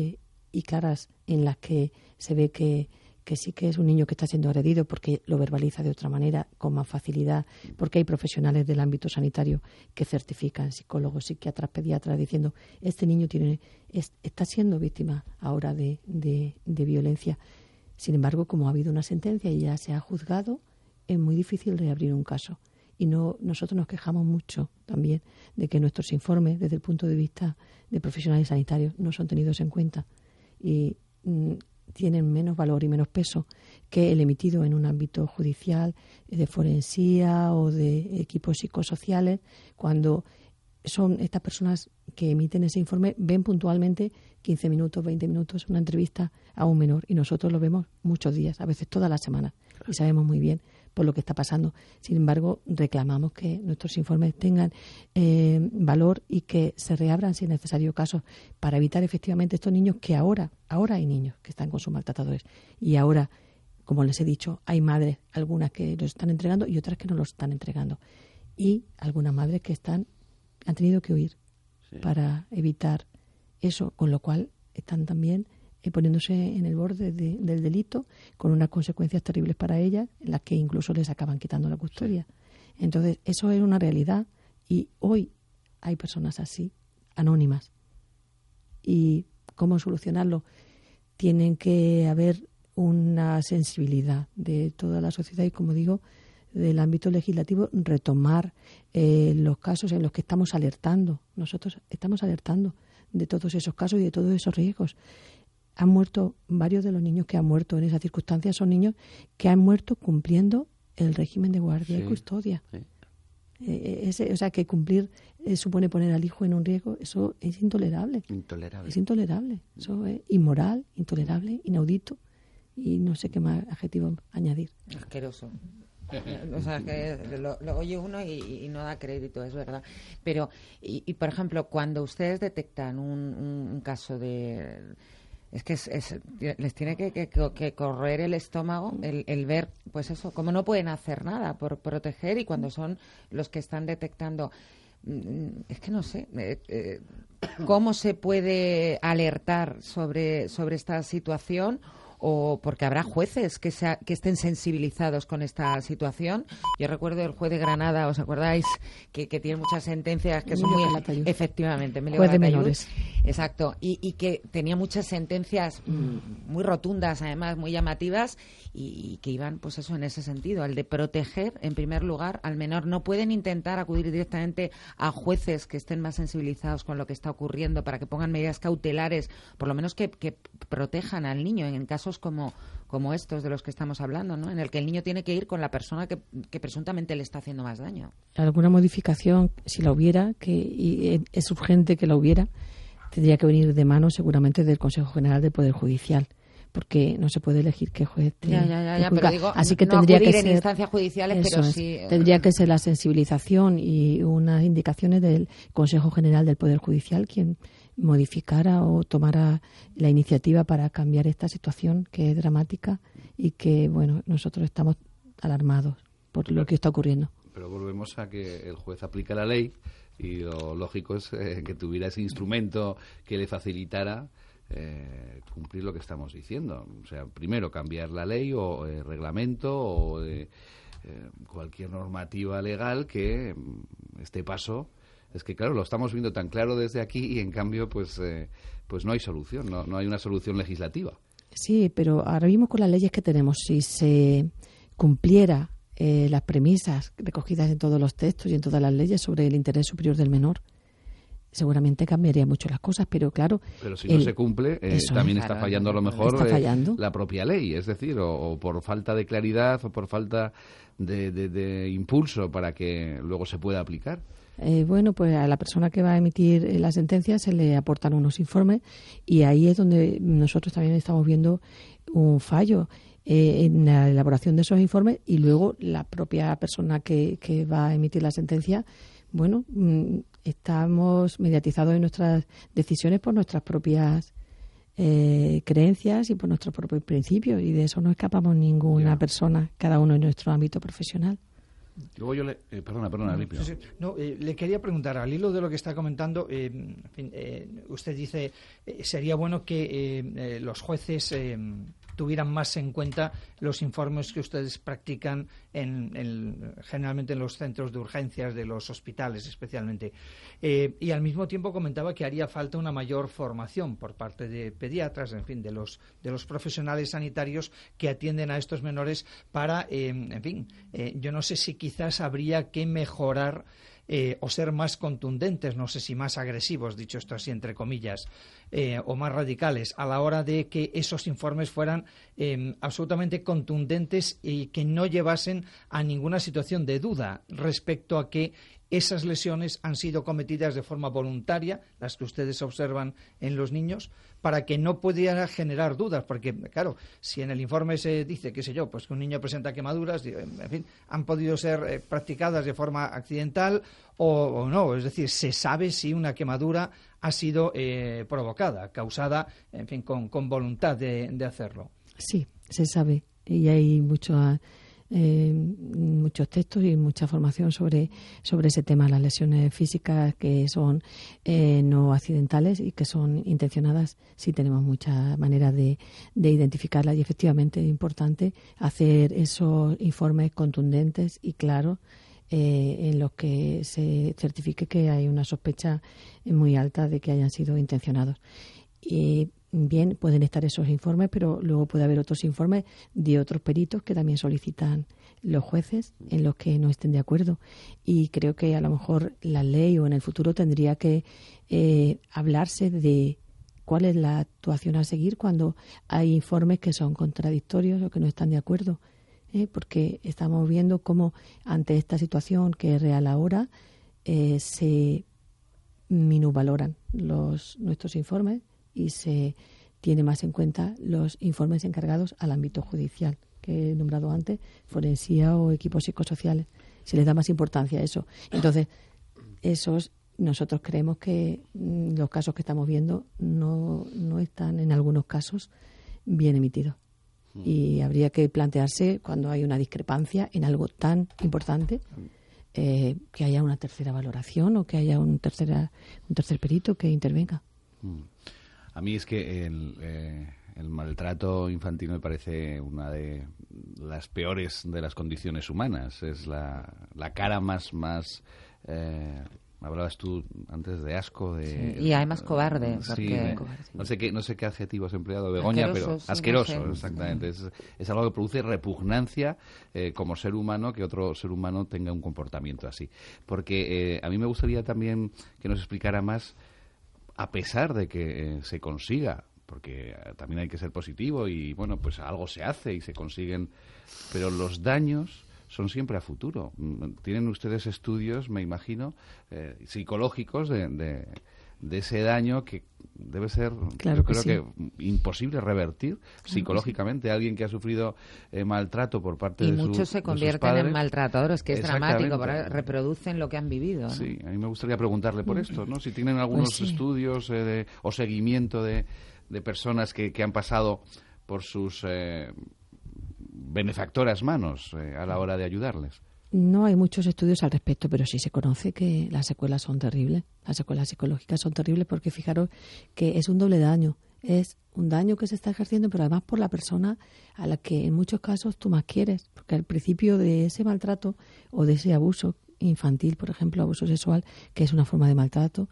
y claras en las que se ve que sí que es un niño que está siendo agredido, porque lo verbaliza de otra manera, con más facilidad, porque hay profesionales del ámbito sanitario que certifican, psicólogos, psiquiatras, pediatras, diciendo este niño está siendo víctima ahora de violencia. Sin embargo, como ha habido una sentencia y ya se ha juzgado, es muy difícil reabrir un caso. Y nosotros nos quejamos mucho también de que nuestros informes, desde el punto de vista de profesionales sanitarios, no son tenidos en cuenta y tienen menos valor y menos peso que el emitido en un ámbito judicial, de forensía o de equipos psicosociales, cuando son estas personas que emiten ese informe, ven puntualmente 15 minutos, 20 minutos, una entrevista a un menor, y nosotros lo vemos muchos días, a veces todas las semanas, y sabemos muy bien por lo que está pasando. Sin embargo, reclamamos que nuestros informes tengan valor y que se reabran, si es necesario, casos para evitar efectivamente estos niños que ahora hay niños que están con sus maltratadores, y ahora, como les he dicho, hay madres, algunas que los están entregando y otras que no los están entregando, y algunas madres que han tenido que huir para evitar eso, con lo cual están también poniéndose en el borde del delito, con unas consecuencias terribles para ellas, en las que incluso les acaban quitando la custodia. Entonces, eso es una realidad, y hoy hay personas así, anónimas. ¿Y cómo solucionarlo? tienen que haber una sensibilidad de toda la sociedad y, como digo, del ámbito legislativo, retomar los casos en los que estamos alertando. Nosotros estamos alertando de todos esos casos y de todos esos riesgos. Han muerto, varios de los niños que han muerto en esas circunstancias son niños que han muerto cumpliendo el régimen de guardia y custodia. Sí. O sea, que cumplir supone poner al hijo en un riesgo, eso es intolerable. Es intolerable. Eso es inmoral, intolerable, inaudito y no sé qué más adjetivo añadir. Asqueroso. O sea, que lo oye uno y no da crédito, es verdad. Pero, y por ejemplo, cuando ustedes detectan un caso de... Es que les tiene que correr el estómago el ver, pues eso, como no pueden hacer nada por proteger, y cuando son los que están detectando, es que no sé, cómo se puede alertar sobre esta situación, o porque habrá jueces que estén sensibilizados con esta situación. Yo recuerdo el juez de Granada, ¿os acordáis? Que tiene muchas sentencias que son muy... Efectivamente, juez de menores. Exacto, y que tenía muchas sentencias muy rotundas, además, muy llamativas, y que iban, pues eso, en ese sentido, al de proteger, en primer lugar, al menor. No pueden intentar acudir directamente a jueces que estén más sensibilizados con lo que está ocurriendo para que pongan medidas cautelares, por lo menos que protejan al niño en casos como estos de los que estamos hablando, ¿no? En el que el niño tiene que ir con la persona que presuntamente le está haciendo más daño. Alguna modificación, si la hubiera, y es urgente que la hubiera, tendría que venir de mano seguramente del Consejo General del Poder Judicial, porque no se puede elegir qué juez ya, pero digo, así que no tendría que ser ser instancias judiciales, pero sí tendría que ser la sensibilización y unas indicaciones del Consejo General del Poder Judicial quien modificara o tomara la iniciativa para cambiar esta situación que es dramática y que, bueno, nosotros estamos alarmados por lo que está ocurriendo. Pero volvemos a que el juez aplica la ley y lo lógico es que tuviera ese instrumento que le facilitara cumplir lo que estamos diciendo. O sea, primero cambiar la ley o el reglamento o cualquier normativa legal que este paso... Es que, claro, lo estamos viendo tan claro desde aquí y, en cambio, pues no hay solución, no hay una solución legislativa. Sí, pero ahora mismo con las leyes que tenemos, si se cumpliera las premisas recogidas en todos los textos y en todas las leyes sobre el interés superior del menor, seguramente cambiaría mucho las cosas, pero claro... Pero si no se cumple, también está fallando a lo mejor la propia ley, es decir, o por falta de claridad o por falta de impulso para que luego se pueda aplicar. Bueno, pues a la persona que va a emitir la sentencia se le aportan unos informes y ahí es donde nosotros también estamos viendo un fallo en la elaboración de esos informes, y luego la propia persona que va a emitir la sentencia, bueno, estamos mediatizados en nuestras decisiones por nuestras propias creencias y por nuestros propios principios, y de eso no escapamos ninguna persona, cada uno en nuestro ámbito profesional. Luego yo perdona, Lipio. Le quería preguntar, al hilo de lo que está comentando, usted dice, sería bueno que los jueces tuvieran más en cuenta los informes que ustedes practican generalmente en los centros de urgencias de los hospitales, especialmente. Y al mismo tiempo comentaba que haría falta una mayor formación por parte de pediatras, en fin, de los profesionales sanitarios que atienden a estos menores para, yo no sé si quizás habría que mejorar o ser más contundentes, no sé si más agresivos, dicho esto así entre comillas, o más radicales a la hora de que esos informes fueran absolutamente contundentes y que no llevasen a ninguna situación de duda respecto a que esas lesiones han sido cometidas de forma voluntaria, las que ustedes observan en los niños, para que no pudiera generar dudas, porque, claro, si en el informe se dice, qué sé yo, pues que un niño presenta quemaduras, en fin, han podido ser practicadas de forma accidental o no, es decir, se sabe si una quemadura ha sido provocada, causada, en fin, con voluntad de hacerlo. Sí, se sabe, y hay muchos textos y mucha formación sobre ese tema, las lesiones físicas que son no accidentales y que son intencionadas. Sí tenemos muchas maneras de identificarlas, y efectivamente es importante hacer esos informes contundentes y claros en los que se certifique que hay una sospecha muy alta de que hayan sido intencionados. Y bien, pueden estar esos informes, pero luego puede haber otros informes de otros peritos que también solicitan los jueces en los que no estén de acuerdo. Y creo que a lo mejor la ley o en el futuro tendría que hablarse de cuál es la actuación a seguir cuando hay informes que son contradictorios o que no están de acuerdo. Porque estamos viendo cómo ante esta situación que es real ahora se minusvaloran nuestros informes y se tiene más en cuenta los informes encargados al ámbito judicial, que he nombrado antes, forensía o equipos psicosociales. Se les da más importancia a eso. Entonces, nosotros creemos que los casos que estamos viendo no están, en algunos casos, bien emitidos. Y habría que plantearse, cuando hay una discrepancia en algo tan importante, que haya una tercera valoración o que haya un tercer perito que intervenga. A mí es que el maltrato infantil me parece una de las peores de las condiciones humanas. Es la cara más hablabas tú antes de asco, de y además cobarde, porque no sé qué adjetivo has empleado, Begoña, pero asqueroso, no sé. Exactamente. Es algo que produce repugnancia como ser humano, que otro ser humano tenga un comportamiento así. Porque a mí me gustaría también que nos explicara más, a pesar de que se consiga, porque también hay que ser positivo y bueno, pues algo se hace y se consiguen, pero los daños son siempre a futuro. Tienen ustedes estudios, me imagino, psicológicos de ese daño que debe ser, claro, yo creo sí, que imposible revertir psicológicamente. Sí. Alguien que ha sufrido maltrato por parte de sus padres. Y muchos se convierten en maltratadores, que es dramático, porque reproducen lo que han vivido, ¿no? Sí, a mí me gustaría preguntarle por esto, ¿no? Si tienen algunos estudios o seguimiento de personas que han pasado por sus benefactoras manos a la hora de ayudarles. No hay muchos estudios al respecto, pero sí se conoce que las secuelas son terribles. Las secuelas psicológicas son terribles porque fijaros que es un doble daño. Es un daño que se está ejerciendo, pero además por la persona a la que en muchos casos tú más quieres. Porque al principio de ese maltrato o de ese abuso infantil, por ejemplo, abuso sexual, que es una forma de maltrato,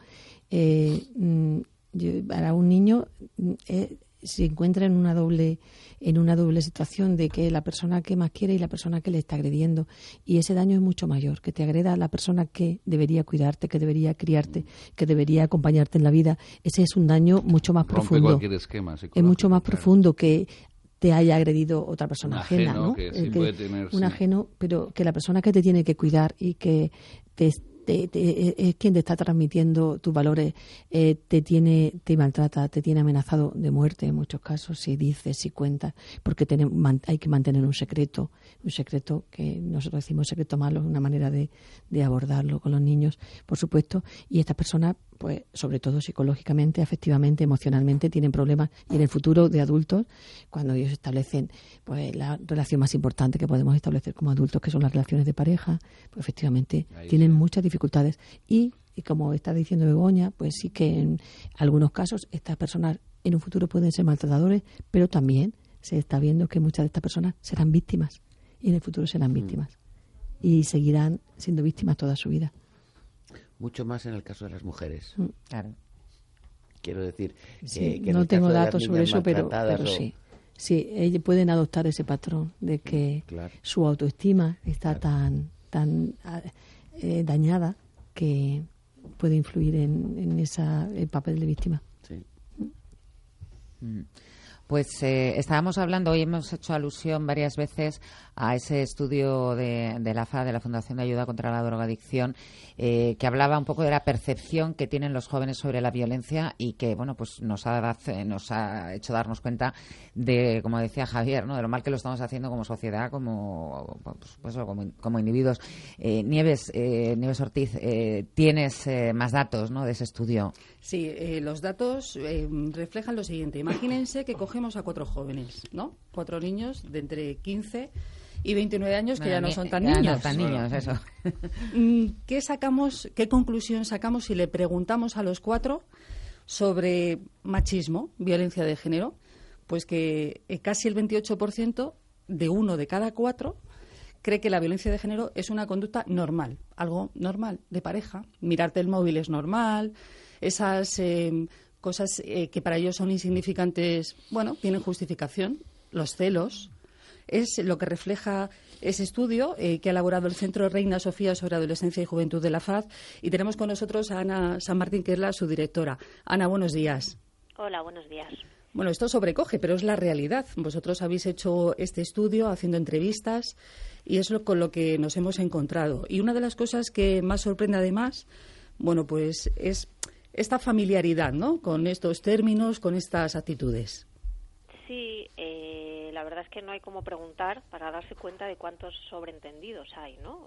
para un niño se encuentra en una doble situación de que la persona que más quiere y la persona que le está agrediendo, y ese daño es mucho mayor, que te agreda a la persona que debería cuidarte, que debería criarte, que debería acompañarte en la vida. Ese es un daño mucho más profundo. Cualquier esquema psicológico, es mucho más profundo que te haya agredido otra un persona ajena, ajeno, ¿no? Que sí puede tener, un ajeno, pero que la persona que te tiene que cuidar y que es quien te está transmitiendo tus valores, te maltrata, te tiene amenazado de muerte en muchos casos, si dices, si cuentas, porque hay que mantener un secreto que nosotros decimos secreto malo, es una manera de abordarlo con los niños, por supuesto, y estas personas, pues sobre todo psicológicamente, afectivamente, emocionalmente, tienen problemas, y en el futuro de adultos, cuando ellos establecen pues la relación más importante que podemos establecer como adultos, que son las relaciones de pareja, pues efectivamente tienen muchas dificultades, y como está diciendo Begoña, pues sí que en algunos casos estas personas en un futuro pueden ser maltratadores, pero también se está viendo que muchas de estas personas serán víctimas, y en el futuro serán víctimas, y seguirán siendo víctimas toda su vida. Mucho más en el caso de las mujeres. Claro. Quiero decir sí, que no tengo datos sobre eso, pero o... sí, ellos pueden adoptar ese patrón de que su autoestima está tan dañada que puede influir en el papel de víctima. Sí. Pues estábamos hablando, hoy hemos hecho alusión varias veces a ese estudio de la FA, de la Fundación de Ayuda contra la Drogadicción, que hablaba un poco de la percepción que tienen los jóvenes sobre la violencia y que, bueno, pues nos ha hecho darnos cuenta de, como decía Javier, ¿no?, de lo mal que lo estamos haciendo como sociedad, como individuos. Nieves Ortiz, tienes más datos, ¿no?, de ese estudio. Sí, los datos reflejan lo siguiente. Imagínense que cogemos a 4 jóvenes, ¿no? 4 niños de entre 15 y 29 años, que ya no son tan niños. No tan niños, eso. ¿Qué conclusión sacamos si le preguntamos a los 4 sobre machismo, violencia de género? Pues que casi el 28% de 1 de cada 4 cree que la violencia de género es una conducta normal, algo normal de pareja. Mirarte el móvil es normal, esas cosas que para ellos son insignificantes, bueno, tienen justificación. Los celos es lo que refleja ese estudio que ha elaborado el Centro Reina Sofía sobre Adolescencia y Juventud de la FAD. Y tenemos con nosotros a Ana San Martín, que es su directora. Ana, buenos días. Hola, buenos días. Bueno, esto sobrecoge, pero es la realidad. Vosotros habéis hecho este estudio haciendo entrevistas y es con lo que nos hemos encontrado. Y una de las cosas que más sorprende además, bueno, pues es esta familiaridad, ¿no?, con estos términos, con estas actitudes. Sí, la verdad es que no hay como preguntar para darse cuenta de cuántos sobreentendidos hay, ¿no?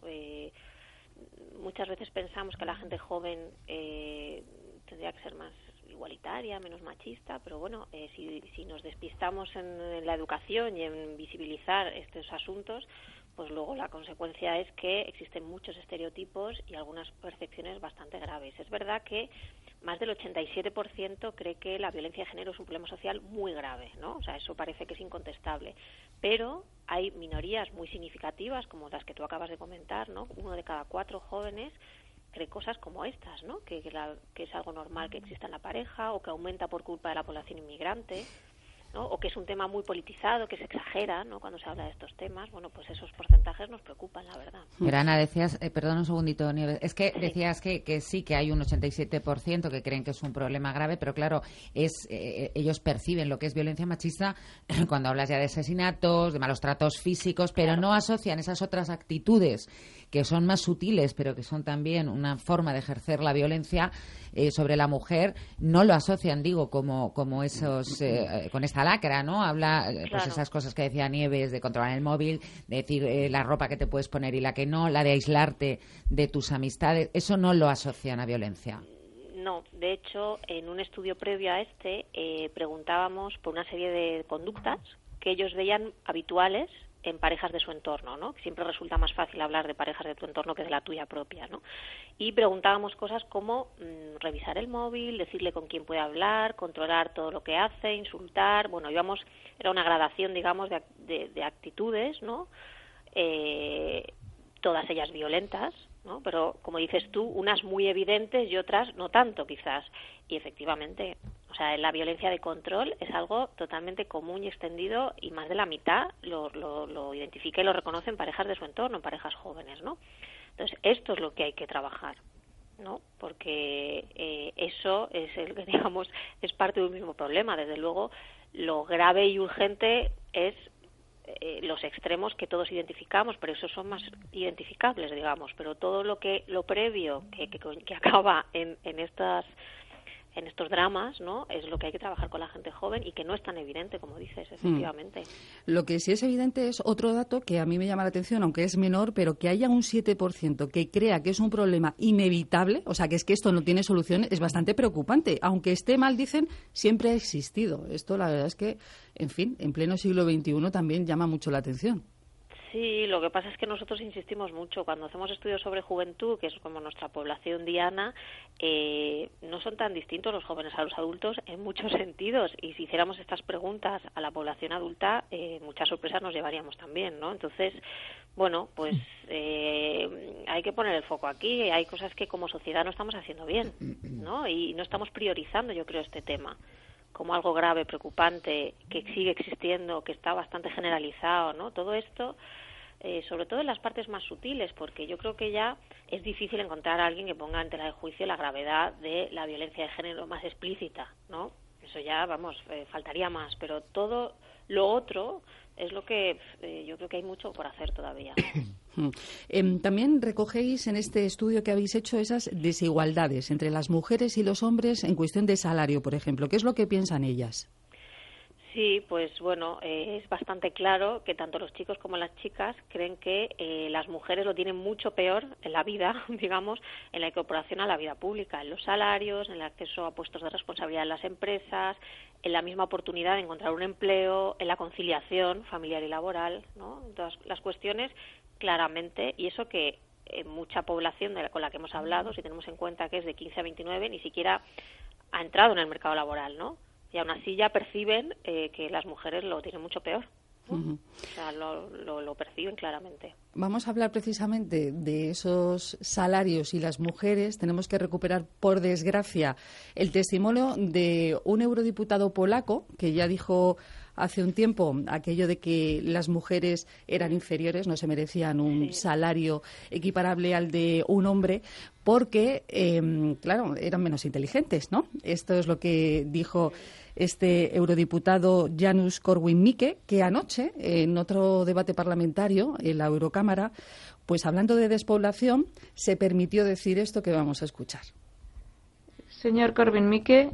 Muchas veces pensamos que la gente joven tendría que ser más igualitaria, menos machista, pero bueno, si nos despistamos en la educación y en visibilizar estos asuntos, pues luego la consecuencia es que existen muchos estereotipos y algunas percepciones bastante graves. Es verdad que más del 87% cree que la violencia de género es un problema social muy grave, ¿no? O sea, eso parece que es incontestable. Pero hay minorías muy significativas, como las que tú acabas de comentar, ¿no? 1 de cada 4 jóvenes cree cosas como estas, ¿no? Que es algo normal que exista en la pareja o que aumenta por culpa de la población inmigrante, ¿no? O que es un tema muy politizado, que se exagera, ¿no?, cuando se habla de estos temas. Bueno, pues esos porcentajes nos preocupan, la verdad. Pero Ana, decías, perdón un segundito, Nieves, es que decías que sí, que hay un 87% que creen que es un problema grave, pero claro, ellos perciben lo que es violencia machista cuando hablas ya de asesinatos, de malos tratos físicos, pero no asocian esas otras actitudes que son más sutiles, pero que son también una forma de ejercer la violencia sobre la mujer, no lo asocian, digo, como esos, con esta lacra, ¿no? Habla, pues esas cosas que decía Nieves, de controlar el móvil, de decir la ropa que te puedes poner y la que no, la de aislarte de tus amistades, eso no lo asocian a violencia. No, de hecho, en un estudio previo a preguntábamos por una serie de conductas que ellos veían habituales en parejas de su entorno, ¿no? Siempre resulta más fácil hablar de parejas de tu entorno que de la tuya propia, ¿no? Y preguntábamos cosas como revisar el móvil, decirle con quién puede hablar, controlar todo lo que hace, insultar. Bueno, era una gradación, digamos, de actitudes, ¿no? Todas ellas violentas, ¿no? Pero, como dices tú, unas muy evidentes y otras no tanto, quizás. Y efectivamente, o sea, la violencia de control es algo totalmente común y extendido, y más de la mitad lo identifica y lo reconoce en parejas de su entorno, en parejas jóvenes, ¿no? Entonces, esto es lo que hay que trabajar, ¿no? Porque eso es digamos, es parte de un mismo problema. Desde luego, lo grave y urgente es los extremos que todos identificamos, pero esos son más identificables, digamos. Pero todo lo previo que acaba en estos dramas, ¿no?, es lo que hay que trabajar con la gente joven y que no es tan evidente como dices, efectivamente. Lo que sí es evidente es otro dato que a mí me llama la atención, aunque es menor, pero que haya un 7% que crea que es un problema inevitable, o sea, que es que esto no tiene solución, es bastante preocupante. Aunque esté mal, dicen, siempre ha existido. Esto, la verdad es que, en fin, en pleno siglo XXI también llama mucho la atención. Sí, lo que pasa es que nosotros insistimos mucho. Cuando hacemos estudios sobre juventud, que es como nuestra población diana, no son tan distintos los jóvenes a los adultos en muchos sentidos. Y si hiciéramos estas preguntas a la población adulta, muchas sorpresas nos llevaríamos también, ¿no? Entonces, bueno, pues hay que poner el foco aquí. Hay cosas que como sociedad no estamos haciendo bien, ¿no? Y no estamos priorizando, yo creo, este tema como algo grave, preocupante, que sigue existiendo, que está bastante generalizado, ¿no? Todo esto, sobre todo en las partes más sutiles, porque yo creo que ya es difícil encontrar a alguien que ponga en tela de juicio la gravedad de la violencia de género más explícita, ¿no? Eso ya, vamos, faltaría más, pero todo lo otro es lo que yo creo que hay mucho por hacer todavía. También recogéis en este estudio que habéis hecho esas desigualdades entre las mujeres y los hombres en cuestión de salario, por ejemplo. ¿Qué es lo que piensan ellas? Sí, pues bueno, es bastante claro que tanto los chicos como las chicas creen que las mujeres lo tienen mucho peor en la vida, digamos, en la incorporación a la vida pública, en los salarios, en el acceso a puestos de responsabilidad en las empresas, en la misma oportunidad de encontrar un empleo, en la conciliación familiar y laboral, ¿no? Todas las cuestiones, claramente, y eso que mucha población con la que hemos hablado, si tenemos en cuenta que es de 15 a 29, ni siquiera ha entrado en el mercado laboral, ¿no? Y aún así ya perciben que las mujeres lo tienen mucho peor, ¿no? O sea, lo perciben claramente. vamos a hablar precisamente de esos salarios y las mujeres. Tenemos que recuperar, por desgracia, el testimonio de un eurodiputado polaco que ya dijo hace un tiempo aquello de que las mujeres eran inferiores, no se merecían un salario equiparable al de un hombre, porque, claro, eran menos inteligentes, ¿no? Esto es lo que dijo este eurodiputado Janusz Korwin-Mikke, que anoche, en otro debate parlamentario, en la Eurocámara, pues hablando de despoblación, se permitió decir esto que vamos a escuchar. Señor Korwin-Mikke.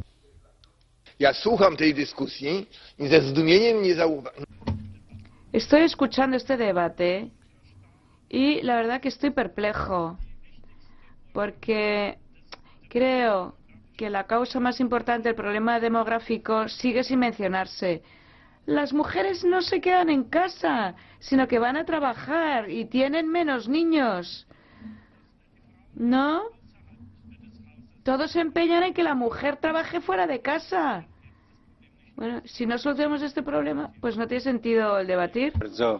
Estoy escuchando este debate y la verdad que estoy perplejo, porque creo que la causa más importante del problema demográfico sigue sin mencionarse. Las mujeres no se quedan en casa, sino que van a trabajar y tienen menos niños. ¿No? Todos se empeñan en que la mujer trabaje fuera de casa. Bueno, si no solucionamos este problema, pues no tiene sentido el debatir.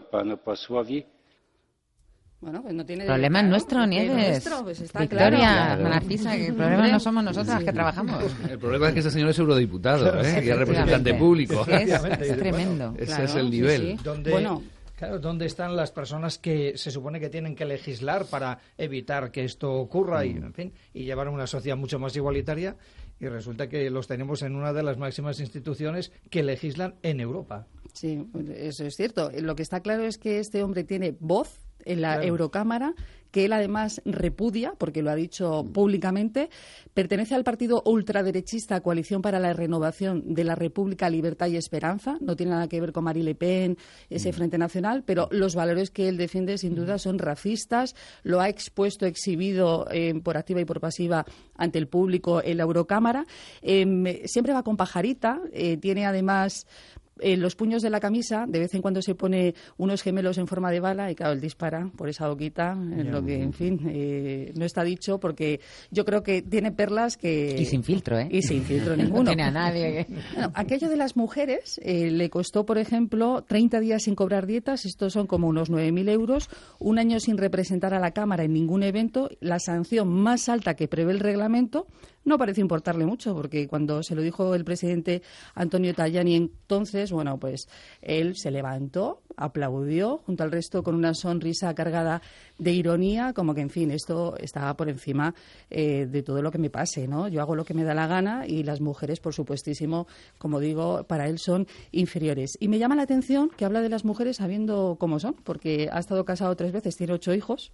Bueno, pues no tiene... El problema es nuestro, Nieves. Pues está Victoria, claro. Narcisa, que el problema no somos nosotras que trabajamos. El problema es que ese señor es eurodiputado, y es representante público. Es tremendo. Ese Claro, es el nivel. Claro, ¿dónde están las personas que se supone que tienen que legislar para evitar que esto ocurra y, en fin, y llevar a una sociedad mucho más igualitaria? Y resulta que los tenemos en una de las máximas instituciones que legislan en Europa. Sí, eso es cierto. Lo que está claro es que este hombre tiene voz en la Eurocámara, que él además repudia, porque lo ha dicho públicamente. Pertenece al partido ultraderechista Coalición para la Renovación de la República, Libertad y Esperanza. No tiene nada que ver con Marine Le Pen, ese Frente Nacional, pero los valores que él defiende sin duda son racistas. Lo ha exhibido por activa y por pasiva ante el público en la Eurocámara. Siempre va con pajarita, tiene además... En los puños de la camisa, de vez en cuando se pone unos gemelos en forma de bala y, claro, él dispara por esa boquita, lo que, en fin, no está dicho, porque yo creo que tiene perlas que... Y sin filtro, ¿eh? Y sin filtro ninguno. No tiene a nadie. Bueno, aquello de las mujeres le costó, por ejemplo, 30 días sin cobrar dietas, estos son como unos 9.000 euros, un año sin representar a la Cámara en ningún evento, la sanción más alta que prevé el reglamento. No parece importarle mucho, porque cuando se lo dijo el presidente Antonio Tajani entonces, bueno, pues él se levantó, aplaudió, junto al resto con una sonrisa cargada de ironía, como que, en fin, esto está por encima de todo lo que me pase, ¿no? Yo hago lo que me da la gana y las mujeres, por supuestísimo, como digo, para él son inferiores. Y me llama la atención que habla de las mujeres sabiendo cómo son, porque ha estado casado 3 veces, tiene 8 hijos.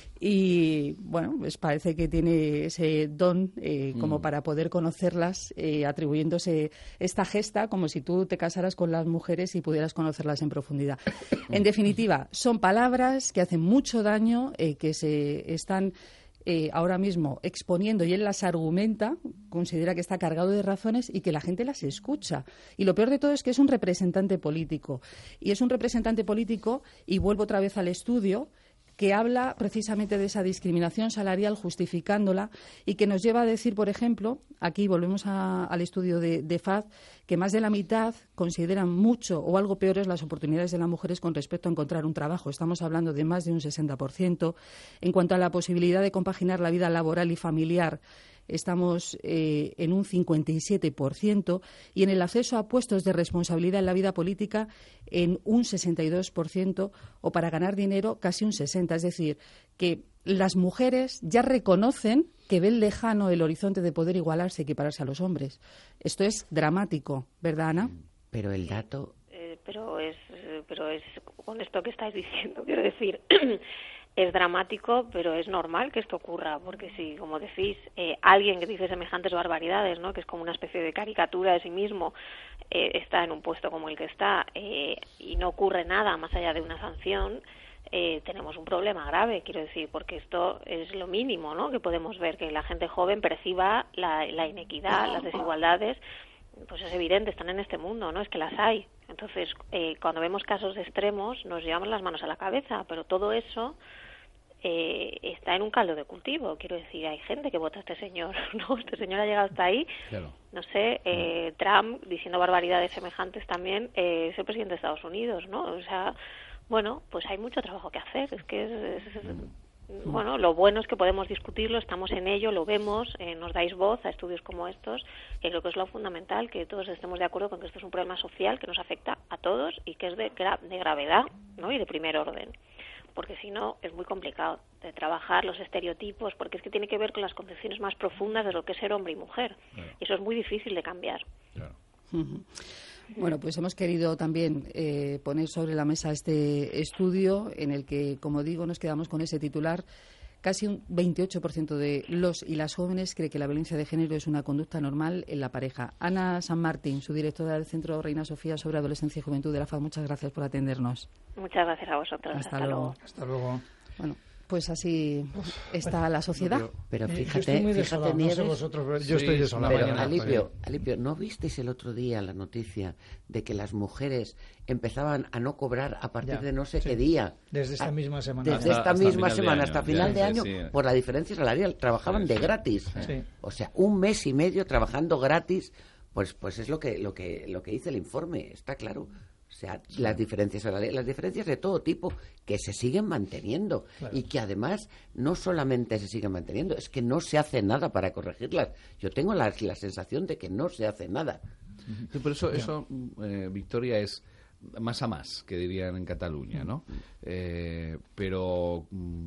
Y, bueno, pues parece que tiene ese don como para poder conocerlas, atribuyéndose esta gesta como si tú te casaras con las mujeres y pudieras conocerlas en profundidad. En definitiva, son palabras que hacen mucho daño, que se están ahora mismo exponiendo y él las argumenta, considera que está cargado de razones y que la gente las escucha. Y lo peor de todo es que es un representante político. Y es un representante político, y vuelvo otra vez al estudio, que habla precisamente de esa discriminación salarial justificándola y que nos lleva a decir, por ejemplo, aquí volvemos al estudio de FAD, que más de la mitad consideran mucho o algo peores las oportunidades de las mujeres con respecto a encontrar un trabajo. Estamos hablando de más de un 60%. En cuanto a la posibilidad de compaginar la vida laboral y familiar, estamos en un 57%, y en el acceso a puestos de responsabilidad en la vida política en un 62%, o para ganar dinero casi un 60%. Es decir, que las mujeres ya reconocen que ven lejano el horizonte de poder igualarse y equipararse a los hombres. Esto es dramático, ¿verdad, Ana? Pero el dato... Pero es con esto que estáis diciendo, quiero decir... Es dramático, pero es normal que esto ocurra, porque si, como decís, alguien que dice semejantes barbaridades, ¿no?, que es como una especie de caricatura de sí mismo, está en un puesto como el que está y no ocurre nada más allá de una sanción, tenemos un problema grave, quiero decir, porque esto es lo mínimo, ¿no?, que podemos ver, que la gente joven perciba la inequidad, las desigualdades. Pues es evidente, están en este mundo, ¿no? Es que las hay. Entonces, cuando vemos casos extremos, nos llevamos las manos a la cabeza, pero todo eso está en un caldo de cultivo. Quiero decir, hay gente que vota a este señor, ¿no? Este señor ha llegado hasta ahí. Claro. No sé, Trump, diciendo barbaridades semejantes también, es el presidente de Estados Unidos, ¿no? O sea, bueno, pues hay mucho trabajo que hacer. Es que bueno, lo bueno es que podemos discutirlo, estamos en ello, lo vemos, nos dais voz a estudios como estos, y creo que es lo fundamental, que todos estemos de acuerdo con que esto es un problema social que nos afecta a todos y que es de gravedad, ¿no? Y de primer orden, porque si no es muy complicado de trabajar los estereotipos, porque es que tiene que ver con las concepciones más profundas de lo que es ser hombre y mujer, y eso es muy difícil de cambiar. Bueno, pues hemos querido también poner sobre la mesa este estudio en el que, como digo, nos quedamos con ese titular. Casi un 28% de los y las jóvenes cree que la violencia de género es una conducta normal en la pareja. Ana San Martín, su directora del Centro Reina Sofía sobre Adolescencia y Juventud de la FAD, muchas gracias por atendernos. Muchas gracias a vosotros. Hasta luego. Hasta luego. Bueno, pues así está la sociedad. Pero fíjate, yo estoy muy fíjate, Nieves, no sé vosotros, pero yo estoy desolado. Pero Alipio, ¿no visteis el otro día la noticia de que las mujeres empezaban a no cobrar a partir de no sé qué día? Desde esta misma semana. Desde esta misma semana hasta final de año, por la diferencia salarial, trabajaban de gratis. O sea, 1 mes y medio trabajando gratis, pues es lo que dice el informe, está claro. O sea, las diferencias de todo tipo que se siguen manteniendo y que además no solamente se siguen manteniendo, es que no se hace nada para corregirlas. Yo tengo la sensación de que no se hace nada. Sí, por eso Victoria, es más a más, que dirían en Cataluña, ¿no? Pero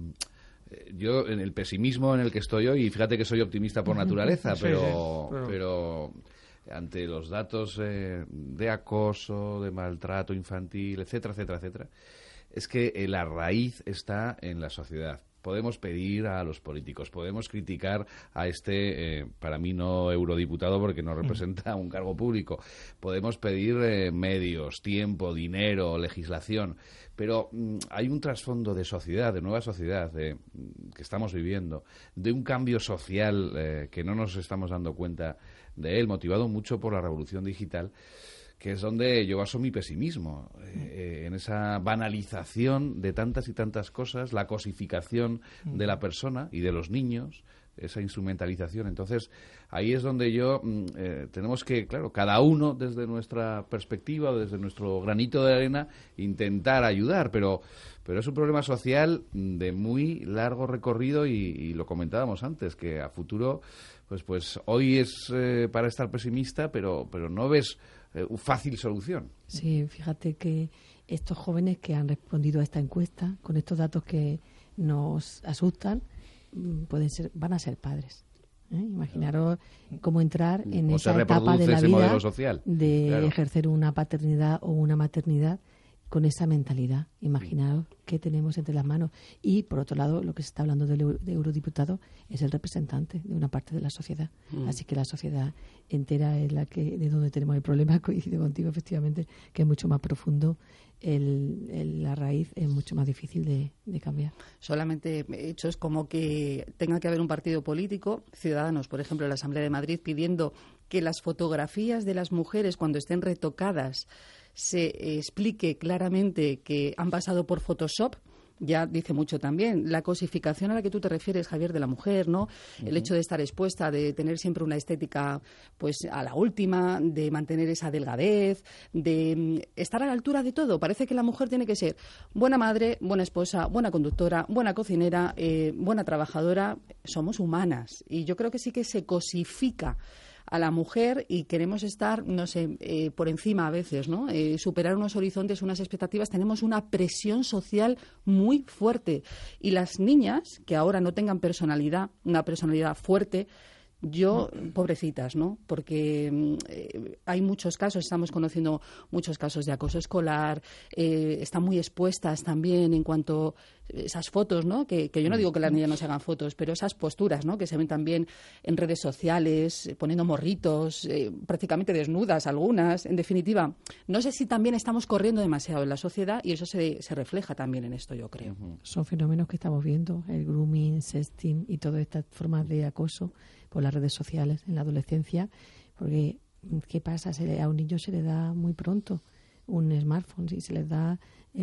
yo, en el pesimismo en el que estoy hoy, y fíjate que soy optimista por naturaleza, pero ante los datos de acoso, de maltrato infantil, etcétera, etcétera, etcétera, es que la raíz está en la sociedad. Podemos pedir a los políticos, podemos criticar a este, para mí no eurodiputado porque no representa un cargo público, podemos pedir medios, tiempo, dinero, legislación, pero hay un trasfondo de sociedad, de nueva sociedad que estamos viviendo, de un cambio social que no nos estamos dando cuenta de él, motivado mucho por la revolución digital, que es donde yo baso mi pesimismo, en esa banalización de tantas y tantas cosas, la cosificación de la persona y de los niños, esa instrumentalización. Entonces, ahí es donde tenemos que, claro, cada uno desde nuestra perspectiva, desde nuestro granito de arena, intentar ayudar, pero es un problema social de muy largo recorrido y lo comentábamos antes, que a futuro, pues hoy es para estar pesimista, pero no ves fácil solución. Sí, fíjate que estos jóvenes que han respondido a esta encuesta, con estos datos que nos asustan, van a ser padres. Imaginaros cómo entrar en esa etapa de la vida de ejercer una paternidad o una maternidad con esa mentalidad. Imaginaos qué tenemos entre las manos. Y, por otro lado, lo que se está hablando del eurodiputado es el representante de una parte de la sociedad. Así que la sociedad entera es de donde tenemos el problema. Coincido contigo, efectivamente, que es mucho más profundo. La raíz es mucho más difícil de cambiar. Solamente hechos como que tenga que haber un partido político, Ciudadanos, por ejemplo, en la Asamblea de Madrid, pidiendo que las fotografías de las mujeres, cuando estén retocadas, se explique claramente que han pasado por Photoshop. Ya dice mucho también. La cosificación a la que tú te refieres, Javier, de la mujer, ¿no? El hecho de estar expuesta, de tener siempre una estética pues a la última, de mantener esa delgadez, de estar a la altura de todo. Parece que la mujer tiene que ser buena madre, buena esposa, buena conductora, buena cocinera, buena trabajadora. Somos humanas y yo creo que sí que se cosifica a la mujer y queremos estar, no sé, por encima a veces, ¿no? Superar unos horizontes, unas expectativas. Tenemos una presión social muy fuerte. Y las niñas que ahora no tengan personalidad, una personalidad fuerte, pobrecitas, ¿no? Porque hay muchos casos, estamos conociendo muchos casos de acoso escolar, están muy expuestas también en cuanto a esas fotos, ¿no? Que yo no digo que las niñas no se hagan fotos, pero esas posturas, ¿no? Que se ven también en redes sociales, poniendo morritos, prácticamente desnudas algunas. En definitiva, no sé si también estamos corriendo demasiado en la sociedad y eso se refleja también en esto, yo creo. Son fenómenos que estamos viendo, el grooming, sexting y todas estas formas de acoso por las redes sociales en la adolescencia, porque ¿qué pasa? A un niño se le da muy pronto un smartphone, y se les da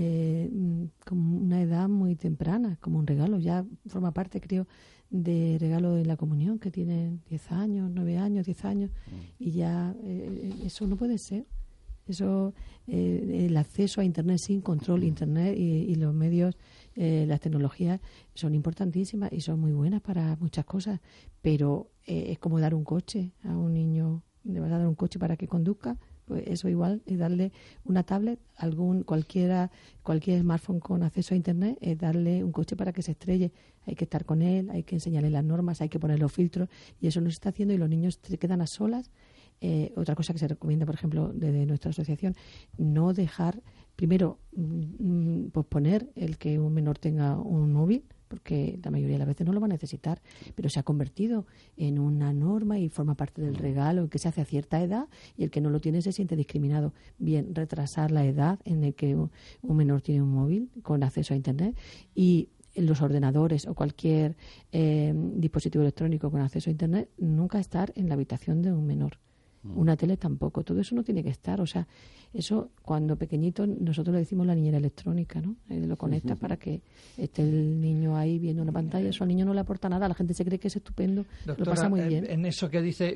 como una edad muy temprana, como un regalo. Ya forma parte, creo, de regalo de la comunión, que tienen 10 años, 9 años, 10 años, y ya eso no puede ser. Eso, el acceso a Internet sin control, Internet y los medios, las tecnologías son importantísimas y son muy buenas para muchas cosas, pero es como dar un coche a un niño. ¿Le vas a dar un coche para que conduzca? Pues eso igual es darle una tablet, cualquier smartphone con acceso a Internet, es darle un coche para que se estrelle. Hay que estar con él, hay que enseñarle las normas, hay que poner los filtros, y eso no se está haciendo y los niños se quedan a solas. Otra cosa que se recomienda, por ejemplo, desde nuestra asociación, no dejar, primero, posponer el que un menor tenga un móvil, porque la mayoría de las veces no lo va a necesitar, pero se ha convertido en una norma y forma parte del regalo que se hace a cierta edad, y el que no lo tiene se siente discriminado. Bien, retrasar la edad en la que un menor tiene un móvil con acceso a Internet, y los ordenadores o cualquier dispositivo electrónico con acceso a Internet nunca estar en la habitación de un menor. Una tele tampoco, todo eso no tiene que estar. O sea, eso cuando pequeñito nosotros le decimos la niñera electrónica, ¿no? Lo conectas para que esté el niño ahí viendo una pantalla. Eso al niño no le aporta nada, la gente se cree que es estupendo. Doctora, lo pasa muy bien. En eso que dice,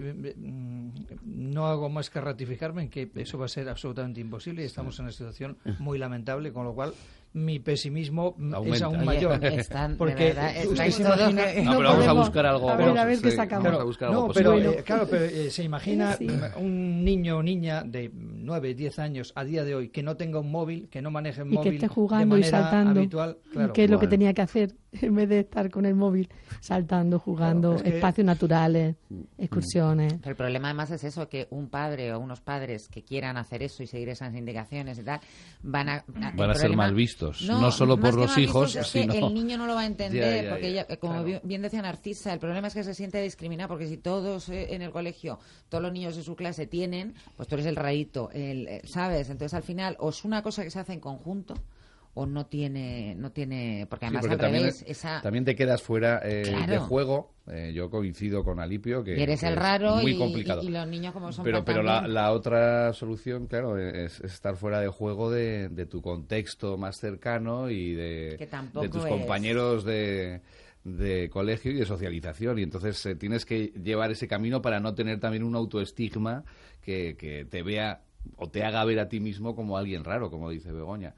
no hago más que ratificarme en que eso va a ser absolutamente imposible y estamos en una situación muy lamentable, con lo cual mi pesimismo aumenta. Es aún mayor. Porque usted se imagina... No, pero vamos a buscar algo. A ver qué sacamos. Claro, pero se imagina un niño o niña de 9, 10 años a día de hoy que no tenga un móvil, que no maneje el móvil que esté jugando de y manera saltando, habitual. Claro. Que es lo que tenía que hacer en vez de estar con el móvil, saltando, jugando, espacios naturales, excursiones. Pero el problema además es eso, que un padre o unos padres que quieran hacer eso y seguir esas indicaciones y tal, van a ser mal vistos, no solo por los hijos, sino... el niño no lo va a entender, porque ella, como bien decía Narcisa, el problema es que se siente discriminado, porque si todos en el colegio, todos los niños de su clase tienen, pues tú eres el rarito, ¿sabes? Entonces al final, o es una cosa que se hace en conjunto, o no tiene, porque además al revés, también te quedas fuera de juego. Yo coincido con Alipio que eres el raro, es muy complicado. Y los niños como son pero la otra solución, claro, es estar fuera de juego de tu contexto más cercano y de tus compañeros de colegio y de socialización, y entonces tienes que llevar ese camino para no tener también un autoestigma que te vea o te haga ver a ti mismo como alguien raro, como dice Begoña.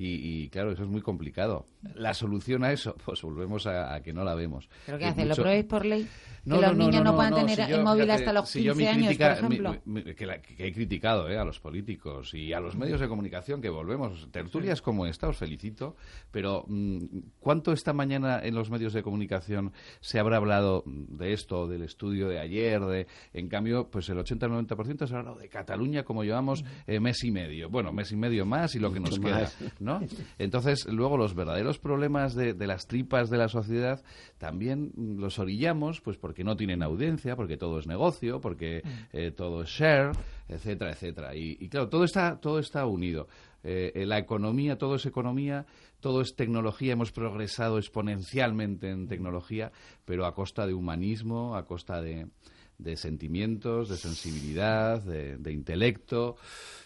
Y claro, eso es muy complicado. La solución a eso, pues volvemos a que no la vemos. ¿Pero qué hacen? ¿Lo prohibís por ley? ¿Que los niños no puedan tener el móvil hasta los 15 años, por ejemplo? Que he criticado a los políticos y a los medios de comunicación, que volvemos. Tertulias como esta, os felicito, pero ¿cuánto esta mañana en los medios de comunicación se habrá hablado de esto, del estudio de ayer? En cambio, pues el 80-90% se ha hablado de Cataluña, como llevamos mes y medio. Bueno, mes y medio más y lo que nos queda, ¿no? Entonces, luego los verdaderos problemas de las tripas de la sociedad también los orillamos, pues porque no tienen audiencia, porque todo es negocio, porque todo es share, etcétera, etcétera. Y claro, todo está unido. La economía, todo es economía, todo es tecnología. Hemos progresado exponencialmente en tecnología, pero a costa de humanismo, a costa de sentimientos, de sensibilidad, de intelecto.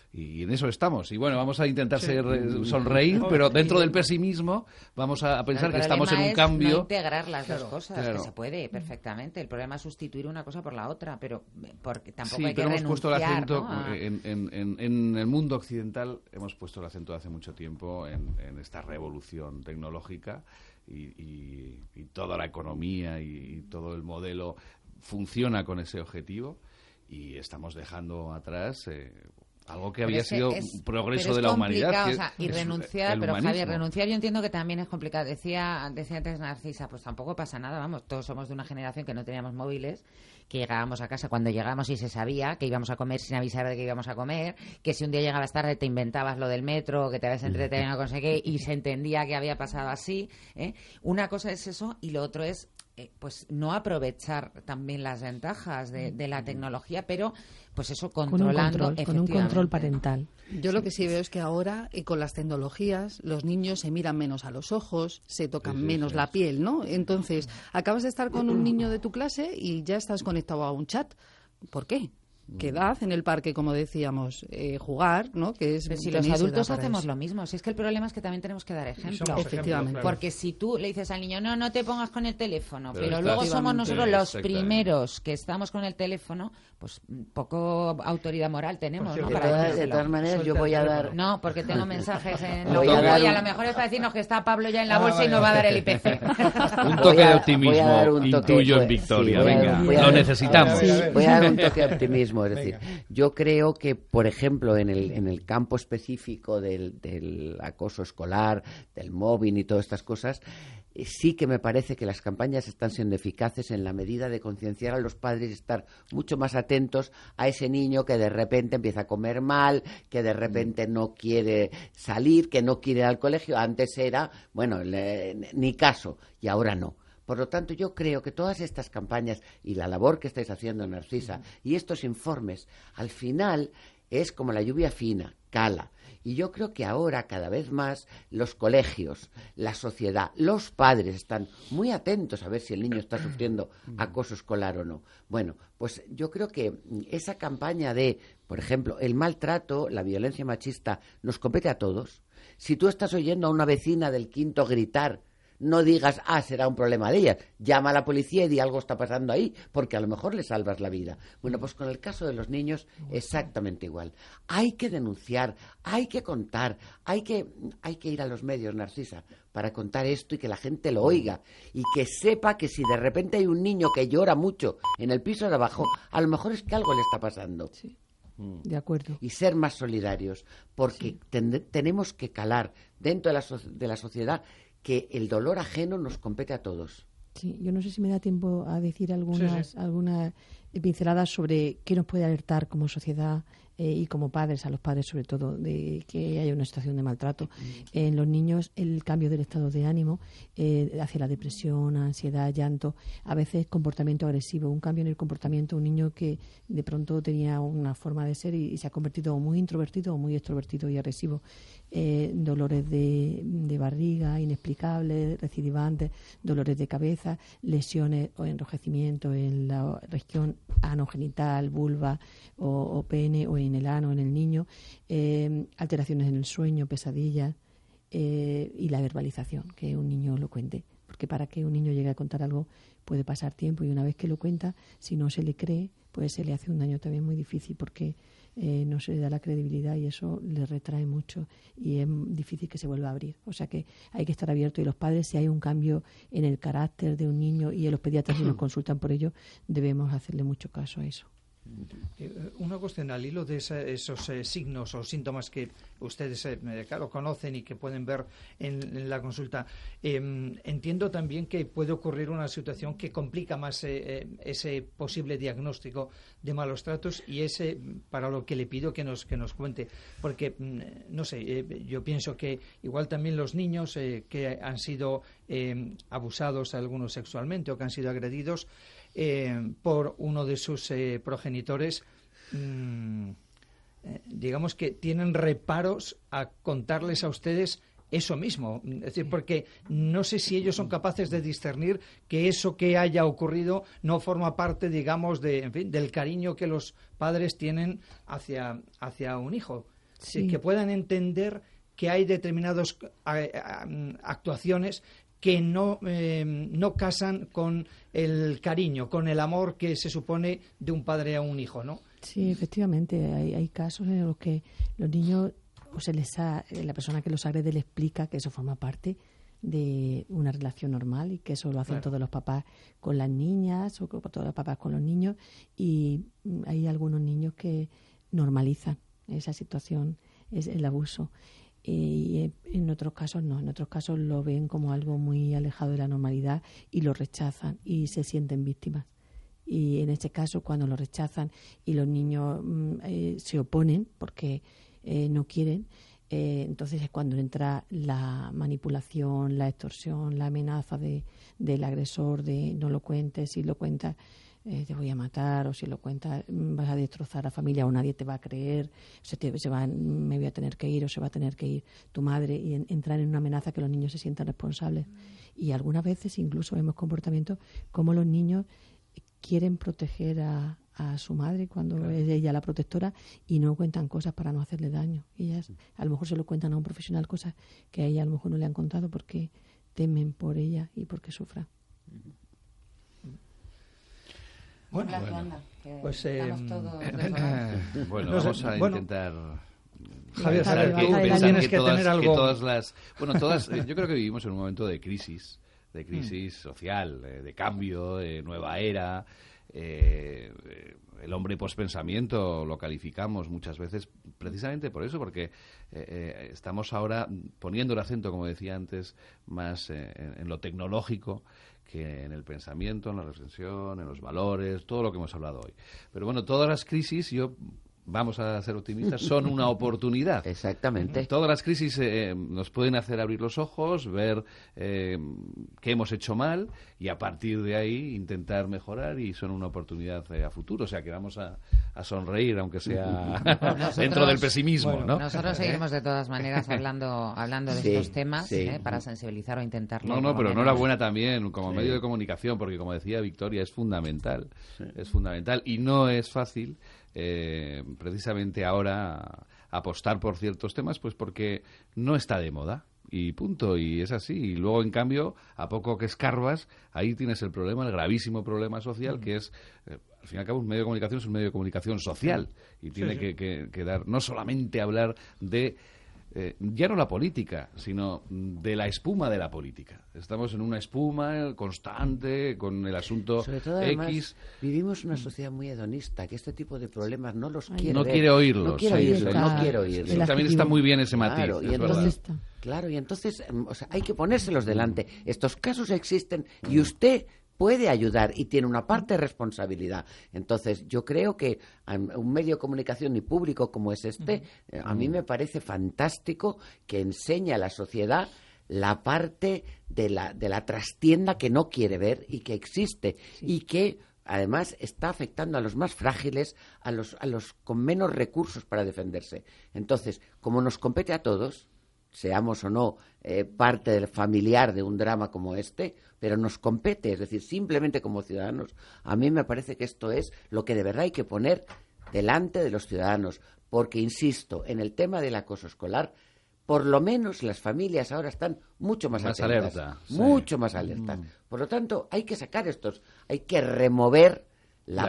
Y en eso estamos. Y bueno, vamos a intentar sonreír, pero dentro del pesimismo vamos a pensar que estamos en un cambio. No integrar las dos cosas, que se puede perfectamente. El problema es sustituir una cosa por la otra, pero porque tampoco hay que renunciar. Hemos puesto el acento en el mundo occidental, hemos puesto el acento hace mucho tiempo en esta revolución tecnológica y toda la economía y todo el modelo funciona con ese objetivo, y estamos dejando atrás algo que había sido un progreso de la humanidad. Y renunciar, pero Javier, renunciar yo entiendo que también es complicado. Decía antes Narcisa, pues tampoco pasa nada, vamos, todos somos de una generación que no teníamos móviles, que llegábamos a casa cuando llegamos y se sabía que íbamos a comer sin avisar de que íbamos a comer, que si un día llegabas tarde te inventabas lo del metro, que te habías entretenido con no sé qué, y se entendía que había pasado así. Una cosa es eso, y lo otro es pues no aprovechar también las ventajas de la tecnología, pero pues eso controlando con un control parental. Yo lo que sí veo es que ahora con las tecnologías los niños se miran menos a los ojos, se tocan menos la piel, ¿no? Entonces, acabas de estar con un niño de tu clase y ya estás conectado a un chat. ¿Por qué? edad en el parque, como decíamos, jugar, ¿no? Que es, pero si los adultos hacemos lo mismo, si es que el problema es que también tenemos que dar ejemplo. Efectivamente. Porque si tú le dices al niño, no te pongas con el teléfono, pero luego somos nosotros los primeros que estamos con el teléfono, pues poco autoridad moral tenemos, ¿no? De todas maneras, yo voy a dar... No, porque tengo mensajes en lo que voy, a lo mejor es para decirnos que está Pablo ya en la bolsa y nos va a dar el IPC. Un toque de optimismo intuyo en Victoria, venga, lo necesitamos. Sí, voy a dar un toque de optimismo, es decir, yo creo que, por ejemplo, en el campo específico del acoso escolar, del mobbing y todas estas cosas, sí que me parece que las campañas están siendo eficaces en la medida de concienciar a los padres y estar mucho más atentos a ese niño que de repente empieza a comer mal, que de repente no quiere salir, que no quiere ir al colegio. Antes era, bueno, ni caso, y ahora no. Por lo tanto, yo creo que todas estas campañas y la labor que estáis haciendo, Narcisa, y estos informes, al final es como la lluvia fina, cala. Y yo creo que ahora, cada vez más, los colegios, la sociedad, los padres están muy atentos a ver si el niño está sufriendo acoso escolar o no. Bueno, pues yo creo que esa campaña de, por ejemplo, el maltrato, la violencia machista, nos compete a todos. Si tú estás oyendo a una vecina del quinto gritar, no digas, será un problema de ella. Llama a la policía y di algo está pasando ahí, porque a lo mejor le salvas la vida. Bueno, pues con el caso de los niños, exactamente igual. Hay que denunciar, hay que contar, hay que ir a los medios, Narcisa, para contar esto y que la gente lo oiga. Y que sepa que si de repente hay un niño que llora mucho en el piso de abajo, a lo mejor es que algo le está pasando. Sí. De acuerdo. Y ser más solidarios, porque tenemos que calar dentro de la sociedad que el dolor ajeno nos compete a todos. Sí, yo no sé si me da tiempo a decir algunas pinceladas sobre qué nos puede alertar como sociedad y como padres, a los padres sobre todo, de que haya una situación de maltrato. En los niños, el cambio del estado de ánimo hacia la depresión, ansiedad, llanto, a veces comportamiento agresivo, un cambio en el comportamiento, un niño que de pronto tenía una forma de ser y se ha convertido muy introvertido o muy extrovertido y agresivo. Dolores de barriga inexplicables, recidivantes, dolores de cabeza, lesiones o enrojecimiento en la región anogenital, vulva o pene o en el ano, en el niño, alteraciones en el sueño, pesadillas y la verbalización, que un niño lo cuente. Porque para que un niño llegue a contar algo puede pasar tiempo y una vez que lo cuenta, si no se le cree, pues se le hace un daño también muy difícil porque no se le da la credibilidad y eso le retrae mucho y es difícil que se vuelva a abrir. O sea que hay que estar abierto y los padres, si hay un cambio en el carácter de un niño y los pediatras si nos consultan por ello, debemos hacerle mucho caso a eso. Una cuestión al hilo de esos signos o síntomas que ustedes claro, conocen y que pueden ver en la consulta. Entiendo también que puede ocurrir una situación que complica más ese posible diagnóstico de malos tratos y ese para lo que le pido que nos cuente, porque no sé, yo pienso que igual también los niños que han sido abusados algunos sexualmente o que han sido agredidos por uno de sus progenitores, digamos que tienen reparos a contarles a ustedes eso mismo. Es decir, porque no sé si ellos son capaces de discernir que eso que haya ocurrido no forma parte, digamos, del cariño que los padres tienen hacia un hijo. Sí. Que puedan entender que hay determinadas actuaciones que no casan con el cariño, con el amor que se supone de un padre a un hijo, ¿no? Sí, efectivamente, hay casos en los que los niños, la persona que los agrede le explica que eso forma parte de una relación normal y que eso lo hacen todos los papás con las niñas o todos los papás con los niños, y hay algunos niños que normalizan esa situación, es el abuso. Y en otros casos no, en otros casos lo ven como algo muy alejado de la normalidad y lo rechazan y se sienten víctimas. Y en este caso, cuando lo rechazan y los niños se oponen porque no quieren, entonces es cuando entra la manipulación, la extorsión, la amenaza del agresor de no lo cuentes, si lo cuentas te voy a matar, o si lo cuentas vas a destrozar a la familia o nadie te va a creer, me voy a tener que ir o se va a tener que ir tu madre, y entrar en una amenaza que los niños se sientan responsables. Y algunas veces incluso vemos comportamientos como los niños quieren proteger a a su madre cuando es ella la protectora, y no cuentan cosas para no hacerle daño. Ellas a lo mejor se lo cuentan a un profesional, cosas que a ella a lo mejor no le han contado porque temen por ella y porque sufra. Bueno, pues bueno, vamos a intentar. Javier, pensar que tener algo. Todas las, yo creo que vivimos en un momento de crisis social, de cambio, de nueva era. El hombre pospensamiento lo calificamos muchas veces precisamente por eso, porque estamos ahora poniendo el acento, como decía antes, más en lo tecnológico que en el pensamiento, en la reflexión, en los valores, todo lo que hemos hablado hoy. Pero bueno, todas las crisis, vamos a ser optimistas, son una oportunidad. Exactamente. Todas las crisis nos pueden hacer abrir los ojos, ver qué hemos hecho mal y a partir de ahí intentar mejorar, y son una oportunidad a futuro. O sea, que vamos a sonreír, aunque sea dentro del pesimismo, ¿no? Nosotros seguiremos de todas maneras hablando de estos temas para sensibilizar o intentarlo. No, pero enhorabuena también como medio de comunicación, porque como decía Victoria, es fundamental. Es fundamental y no es fácil. Precisamente ahora apostar por ciertos temas, pues porque no está de moda y punto, y es así. Y luego, en cambio, a poco que escarbas, ahí tienes el problema, el gravísimo problema social, que es, al fin y al cabo, un medio de comunicación es un medio de comunicación social y tiene que dar, no solamente hablar de ya no la política, sino de la espuma de la política. Estamos en una espuma constante con el asunto sobre todo, además, X. Vivimos una sociedad muy hedonista, que este tipo de problemas no los quiere no ver. Quiere oírlos. No quiere oírlos. También está muy bien ese matiz. Claro, y entonces o sea, hay que ponérselos delante. Estos casos existen y usted puede ayudar y tiene una parte de responsabilidad. Entonces, yo creo que un medio de comunicación y público como es a mí me parece fantástico que enseñe a la sociedad la parte de la trastienda que no quiere ver y que existe y que además está afectando a los más frágiles, a los con menos recursos para defenderse. Entonces, como nos compete a todos, seamos o no parte del familiar de un drama como pero nos compete, es decir, simplemente como ciudadanos. A mí me parece que esto es lo que de verdad hay que poner delante de los ciudadanos, porque, insisto, en el tema del acoso escolar, por lo menos las familias ahora están mucho más alertas, mucho más alertas. Por lo tanto, hay que sacar hay que remover la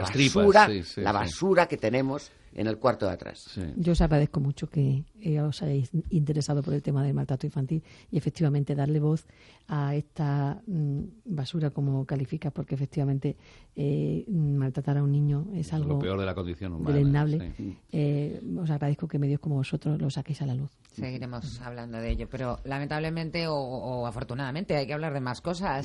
basura que tenemos en el cuarto de atrás. Yo os agradezco mucho que os hayáis interesado por el tema del maltrato infantil y efectivamente darle voz a esta basura, como calificas, porque efectivamente maltratar a un niño es algo lo peor de la condición humana. Deleznable. Os agradezco que medios como vosotros lo saquéis a la luz. Seguiremos hablando de ello, pero lamentablemente o afortunadamente hay que hablar de más cosas.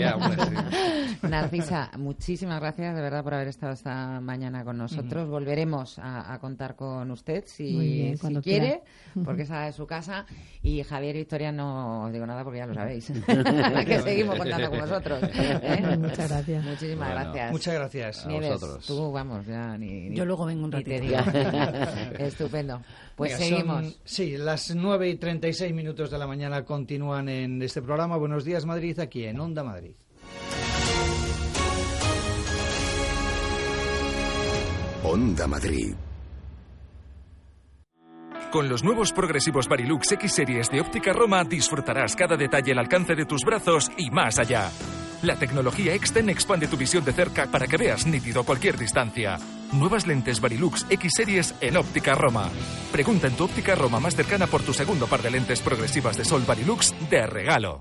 Narcisa, muchísimas gracias de verdad por haber estado esta mañana con nosotros. Volveremos a contar con usted si quiere, porque esa es su casa. Y Javier y Victoria, no os digo nada porque ya lo sabéis. Que seguimos contando con vosotros. Muchas gracias. Muchísimas gracias. Muchas gracias. Nieves, a vosotros. Tú, vamos, ya yo luego vengo un ratito. Estupendo. Pues venga, seguimos. Sí, las 9:36 de la mañana continúan en este programa. Buenos días, Madrid, aquí en Onda Madrid. Onda Madrid. Con los nuevos progresivos Varilux X Series de Óptica Roma disfrutarás cada detalle al alcance de tus brazos y más allá. La tecnología Exten expande tu visión de cerca para que veas nítido cualquier distancia. Nuevas lentes Varilux X Series en Óptica Roma. Pregunta en tu Óptica Roma más cercana por tu segundo par de lentes progresivas de sol Varilux de regalo.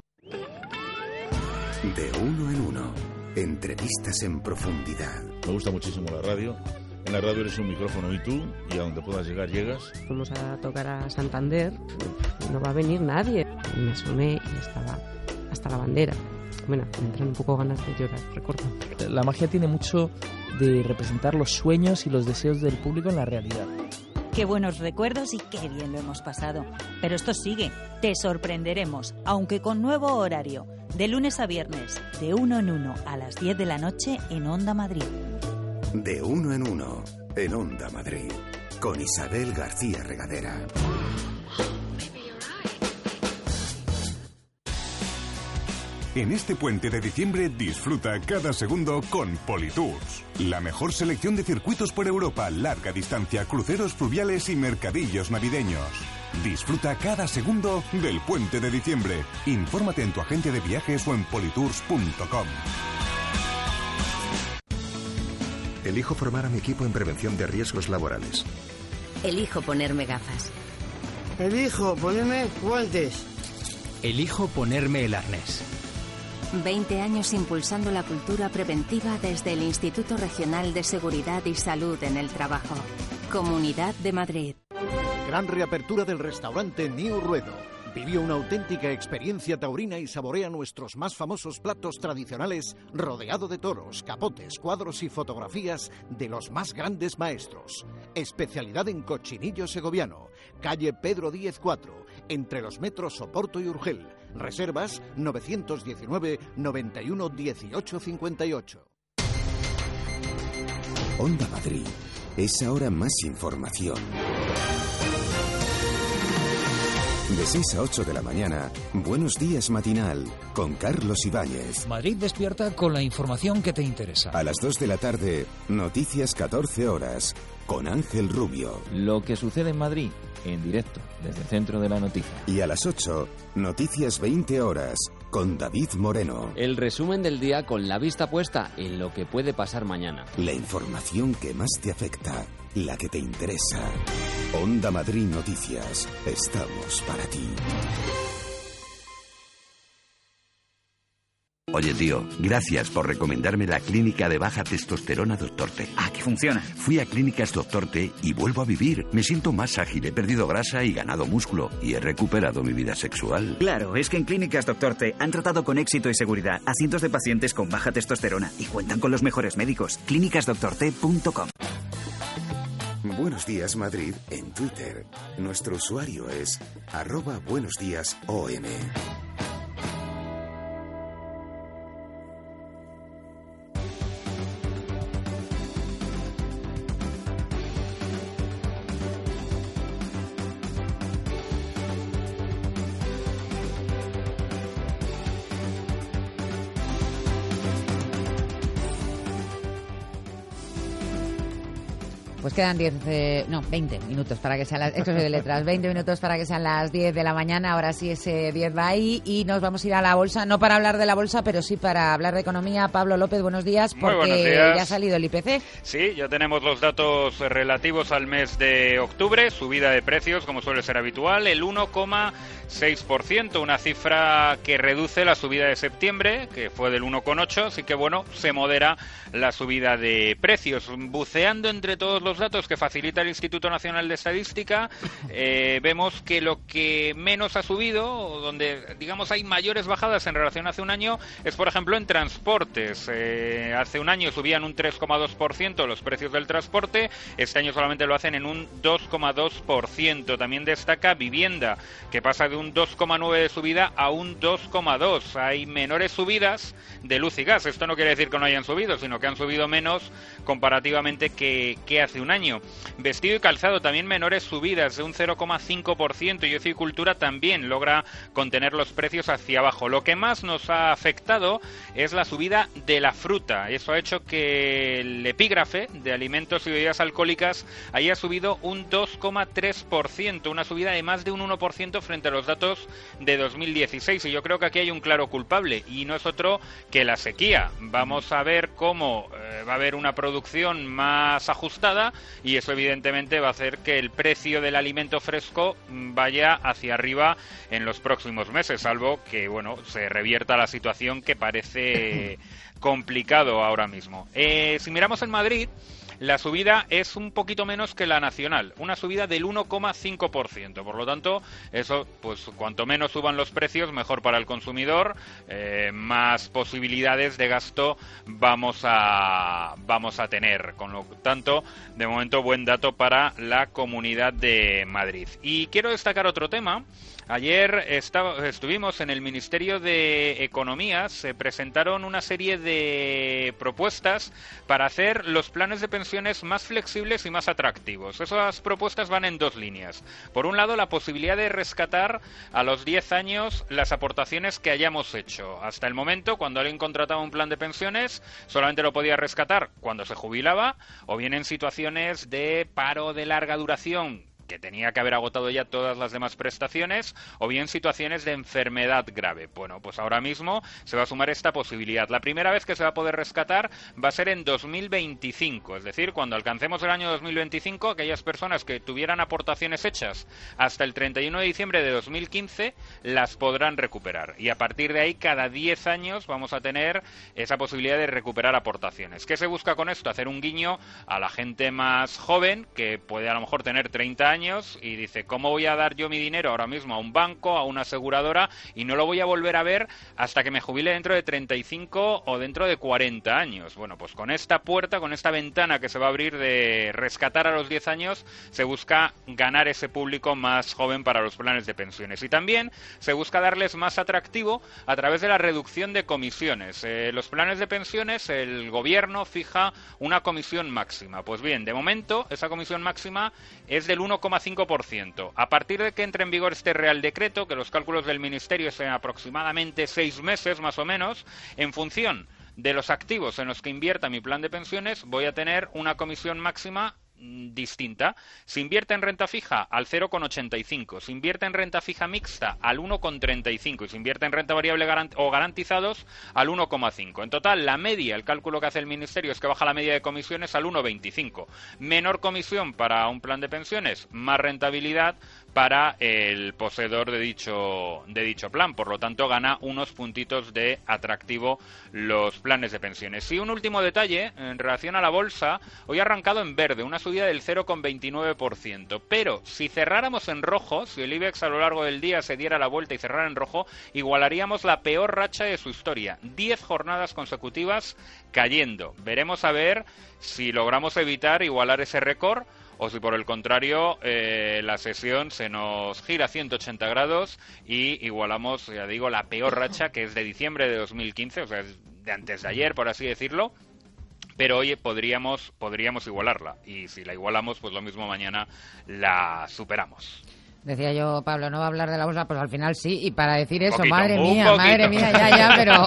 De uno en uno. Entrevistas en profundidad. Me gusta muchísimo la radio. En la radio eres un micrófono y tú, y a donde puedas llegar, llegas. Fuimos a tocar a Santander, no va a venir nadie. Me asomé y estaba hasta la bandera. Bueno, me entran un poco ganas de llorar, recuerdo. La magia tiene mucho de representar los sueños y los deseos del público en la realidad. Qué buenos recuerdos y qué bien lo hemos pasado. Pero esto sigue, te sorprenderemos, aunque con nuevo horario, de lunes a viernes, de uno en uno a las 10 de la noche en Onda Madrid. De uno en uno, en Onda Madrid, con Isabel García Regadera. En este puente de diciembre disfruta cada segundo con Politours. La mejor selección de circuitos por Europa, larga distancia, cruceros fluviales y mercadillos navideños. Disfruta cada segundo del puente de diciembre. Infórmate en tu agente de viajes o en politours.com. Elijo formar a mi equipo en prevención de riesgos laborales. Elijo ponerme gafas. Elijo ponerme guantes. Elijo ponerme el arnés. 20 años impulsando la cultura preventiva desde el Instituto Regional de Seguridad y Salud en el Trabajo. Comunidad de Madrid. Gran reapertura del restaurante New Ruedo. Vivió una auténtica experiencia taurina y saborea nuestros más famosos platos tradicionales rodeado de toros, capotes, cuadros y fotografías de los más grandes maestros. Especialidad en cochinillo segoviano. Calle Pedro Díez 4, entre los metros Oporto y Urgel. Reservas 919 91 18 58. Onda Madrid. Es ahora más información. De 6 a 8 de la mañana, Buenos Días Matinal, con Carlos Ibáñez. Madrid despierta con la información que te interesa. A las 2 de la tarde, Noticias 14 horas, con Ángel Rubio. Lo que sucede en Madrid, en directo, desde el centro de la noticia. Y a las 8, Noticias 20 horas, con David Moreno. El resumen del día con la vista puesta en lo que puede pasar mañana. La información que más te afecta, la que te interesa. Onda Madrid Noticias. Estamos para ti. Oye, tío, gracias por recomendarme la clínica de baja testosterona Dr. T. Ah, que funciona. Fui a Clínicas Dr. T y vuelvo a vivir. Me siento más ágil, he perdido grasa y ganado músculo. Y he recuperado mi vida sexual. Claro, es que en Clínicas Dr. T han tratado con éxito y seguridad a cientos de pacientes con baja testosterona y cuentan con los mejores médicos. clínicasdrt.com. Buenos Días Madrid en Twitter. Nuestro usuario es @buenosdíasom. Pues quedan 20 minutos para que sean las... Esto es de letras, 20 minutos para que sean las 10 de la mañana. Ahora sí ese 10 va ahí y nos vamos a ir a la bolsa. No para hablar de la bolsa, pero sí para hablar de economía. Pablo López, buenos días, porque buenos días. Ya ha salido el IPC. Sí, ya tenemos los datos relativos al mes de octubre. Subida de precios, como suele ser habitual, el 1,6%. Una cifra que reduce la subida de septiembre, que fue del 1,8%. Así que, bueno, se modera la subida de precios. Buceando entre todos los datos que facilita el Instituto Nacional de Estadística, vemos que lo que menos ha subido, o donde digamos hay mayores bajadas en relación a hace un año, es por ejemplo en transportes. Hace un año subían un 3,2% los precios del transporte, este año solamente lo hacen en un 2,2%. También destaca vivienda, que pasa de un 2,9% de subida a un 2,2%. Hay menores subidas de luz y gas. Esto no quiere decir que no hayan subido, sino que han subido menos comparativamente que hace un año. Vestido y calzado también menores subidas de un 0,5%, y ocio y cultura también logra contener los precios hacia abajo. Lo que más nos ha afectado es la subida de la fruta. Eso ha hecho que el epígrafe de alimentos y bebidas alcohólicas haya subido un 2,3%, una subida de más de un 1% frente a los datos de 2016, y yo creo que aquí hay un claro culpable y no es otro que la sequía. Vamos a ver cómo va a haber una producción más ajustada y eso evidentemente va a hacer que el precio del alimento fresco vaya hacia arriba en los próximos meses, salvo que bueno se revierta la situación, que parece complicado ahora mismo. Si miramos en Madrid, la subida es un poquito menos que la nacional, una subida del 1,5%. Por lo tanto, eso, pues cuanto menos suban los precios, mejor para el consumidor, más posibilidades de gasto vamos a tener. Con lo tanto, de momento, buen dato para la Comunidad de Madrid. Y quiero destacar otro tema, Ayer estuvimos en el Ministerio de Economía, se presentaron una serie de propuestas para hacer los planes de pensiones más flexibles y más atractivos. Esas propuestas van en dos líneas. Por un lado, la posibilidad de rescatar a los 10 años las aportaciones que hayamos hecho. Hasta el momento, cuando alguien contrataba un plan de pensiones, solamente lo podía rescatar cuando se jubilaba o bien en situaciones de paro de larga duración, que tenía que haber agotado ya todas las demás prestaciones, o bien situaciones de enfermedad grave. Bueno, pues ahora mismo se va a sumar esta posibilidad. La primera vez que se va a poder rescatar va a ser en 2025, es decir, cuando alcancemos el año 2025, aquellas personas que tuvieran aportaciones hechas hasta el 31 de diciembre de 2015 las podrán recuperar. Y a partir de ahí, cada 10 años vamos a tener esa posibilidad de recuperar aportaciones. ¿Qué se busca con esto? Hacer un guiño a la gente más joven, que puede a lo mejor tener 30 años, y dice, ¿cómo voy a dar yo mi dinero ahora mismo a un banco, a una aseguradora, y no lo voy a volver a ver hasta que me jubile dentro de 35 o dentro de 40 años? Bueno, pues con esta puerta, con esta ventana que se va a abrir de rescatar a los 10 años, se busca ganar ese público más joven para los planes de pensiones. Y también se busca darles más atractivo a través de la reducción de comisiones. Los planes de pensiones, el gobierno fija una comisión máxima. Pues bien, de momento, esa comisión máxima es del 1,5%. A partir de que entre en vigor este Real Decreto, que los cálculos del Ministerio es en aproximadamente 6 meses más o menos, en función de los activos en los que invierta mi plan de pensiones, voy a tener una comisión máxima distinta. Si invierte en renta fija, al 0,85, si invierte en renta fija mixta, al 1,35, y si invierte en renta variable o garantizados, al 1,5. En total, la media, el cálculo que hace el Ministerio es que baja la media de comisiones al 1,25. Menor comisión para un plan de pensiones, más rentabilidad para el poseedor de dicho plan. Por lo tanto, gana unos puntitos de atractivo los planes de pensiones. Y un último detalle, en relación a la bolsa, hoy ha arrancado en verde, una subida del 0,29%. Pero si cerráramos en rojo, si el IBEX a lo largo del día se diera la vuelta y cerrara en rojo, igualaríamos la peor racha de su historia. 10 jornadas consecutivas cayendo. Veremos a ver si logramos evitar igualar ese récord, o si por el contrario la sesión se nos gira 180 grados y igualamos, ya digo, la peor racha, que es de diciembre de 2015, o sea, es de antes de ayer, por así decirlo. Pero hoy podríamos igualarla, y si la igualamos, pues lo mismo mañana la superamos. Decía yo, Pablo, no va a hablar de la bolsa, pues al final sí, y para decir eso, poquito, madre mía, ya, pero...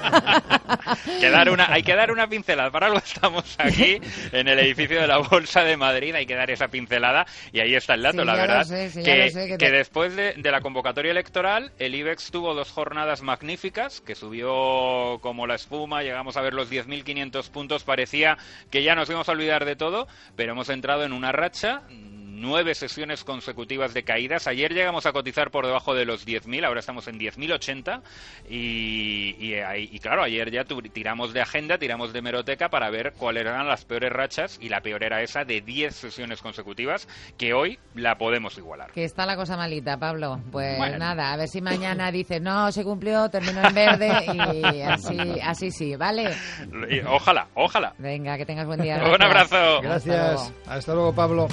Hay que dar una pincelada, para algo estamos aquí, en el edificio de la Bolsa de Madrid, hay que dar esa pincelada, y ahí está el dato, sí, la verdad, que después de la convocatoria electoral, el IBEX tuvo 2 jornadas magníficas, que subió como la espuma, llegamos a ver los 10.500 puntos, parecía que ya nos íbamos a olvidar de todo, pero hemos entrado en una racha, 9 sesiones consecutivas de caídas. Ayer llegamos a cotizar por debajo de los 10.000, ahora estamos en 10.080 y claro, ayer ya tiramos de agenda, tiramos de hemeroteca para ver cuáles eran las peores rachas, y la peor era esa de 10 sesiones consecutivas, que hoy la podemos igualar. Que está la cosa malita, Pablo. Pues bueno, nada, a ver si mañana dices, no, se cumplió, terminó en verde, y así sí, ¿vale? Ojalá. Venga, que tengas buen día. Un abrazo. Gracias. Hasta luego, Pablo.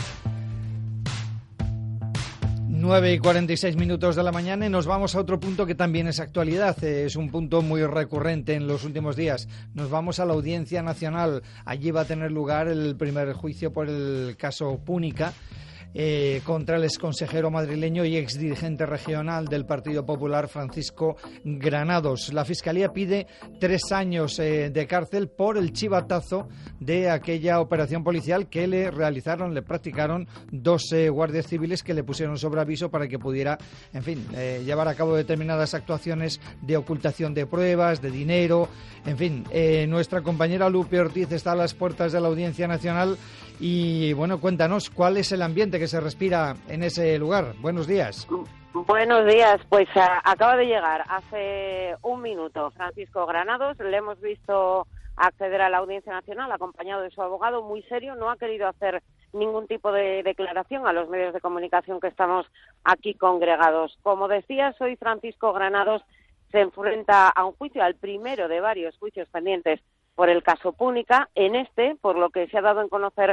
9:46 de la mañana, y nos vamos a otro punto que también es actualidad. Es un punto muy recurrente en los últimos días. Nos vamos a la Audiencia Nacional. Allí va a tener lugar el primer juicio por el caso Púnica, contra el exconsejero madrileño y exdirigente regional del Partido Popular, Francisco Granados. La Fiscalía pide 3 años de cárcel por el chivatazo de aquella operación policial que le practicaron 2 guardias civiles, que le pusieron sobre aviso para que pudiera, en fin, llevar a cabo determinadas actuaciones de ocultación de pruebas, de dinero, en fin. Nuestra compañera Lupe Ortiz está a las puertas de la Audiencia Nacional y, bueno, cuéntanos cuál es el ambiente que se respira en ese lugar. Buenos días. Buenos días, pues acaba de llegar hace un minuto Francisco Granados. Le hemos visto acceder a la Audiencia Nacional acompañado de su abogado, muy serio, no ha querido hacer ningún tipo de declaración a los medios de comunicación que estamos aquí congregados. Como decías, hoy Francisco Granados se enfrenta a un juicio, al primero de varios juicios pendientes por el caso Púnica. En este, por lo que se ha dado en conocer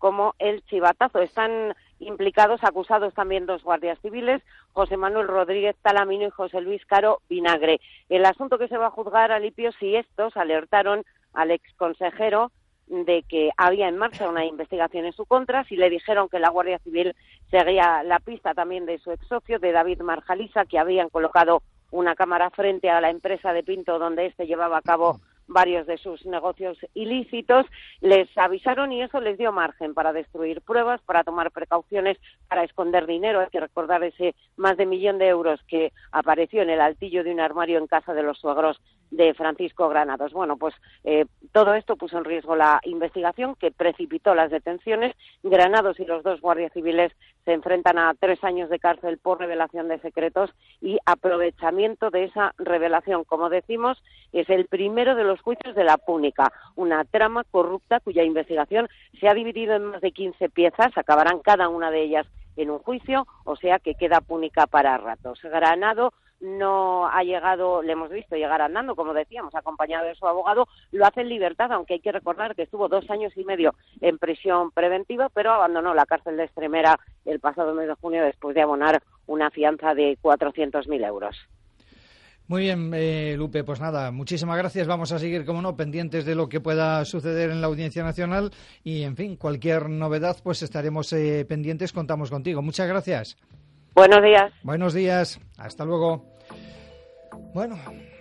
como el chivatazo. Están implicados, acusados también 2 guardias civiles, José Manuel Rodríguez Talamino y José Luis Caro Vinagre. El asunto que se va a juzgar, Alipio, si estos alertaron al exconsejero de que había en marcha una investigación en su contra, si le dijeron que la Guardia Civil seguía la pista también de su exsocio, de David Marjalisa, que habían colocado una cámara frente a la empresa de Pinto donde éste llevaba a cabo varios de sus negocios ilícitos. Les avisaron y eso les dio margen para destruir pruebas, para tomar precauciones, para esconder dinero. Hay que recordar ese más de 1 millón de euros que apareció en el altillo de un armario en casa de los suegros de Francisco Granados. Bueno, pues todo esto puso en riesgo la investigación, que precipitó las detenciones. Granados y los 2 guardias civiles se enfrentan a 3 años de cárcel por revelación de secretos y aprovechamiento de esa revelación. Como decimos, es el primero de los juicios de la Púnica, una trama corrupta cuya investigación se ha dividido en más de 15 piezas, acabarán cada una de ellas en un juicio, o sea que queda Púnica para ratos. Granado no ha llegado, le hemos visto llegar andando, como decíamos, acompañado de su abogado, lo hace en libertad, aunque hay que recordar que estuvo 2 años y medio en prisión preventiva, pero abandonó la cárcel de Extremera el pasado mes de junio después de abonar una fianza de 400.000 euros. Muy bien, Lupe, pues nada, muchísimas gracias. Vamos a seguir, como no, pendientes de lo que pueda suceder en la Audiencia Nacional y, en fin, cualquier novedad, pues estaremos pendientes, contamos contigo. Muchas gracias. Buenos días. Buenos días, hasta luego. Bueno,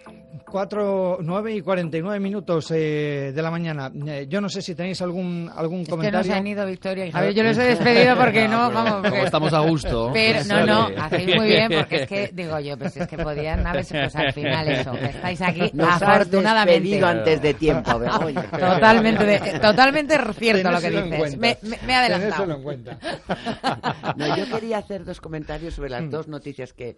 9:49 de la mañana. Yo no sé si tenéis algún comentario. Que no se han ido, Victoria. A ver, yo les he despedido porque no, vamos. Porque... estamos a gusto. Pero, no, hacéis muy bien, porque es que, digo yo, pues es que podían haberse, pues al final eso, que estáis aquí afortunadamente. Despedido antes de tiempo, Begoña. Totalmente cierto lo que dices. Me he adelantado. Tenéselo en cuenta. No, yo quería hacer 2 comentarios sobre las 2 noticias que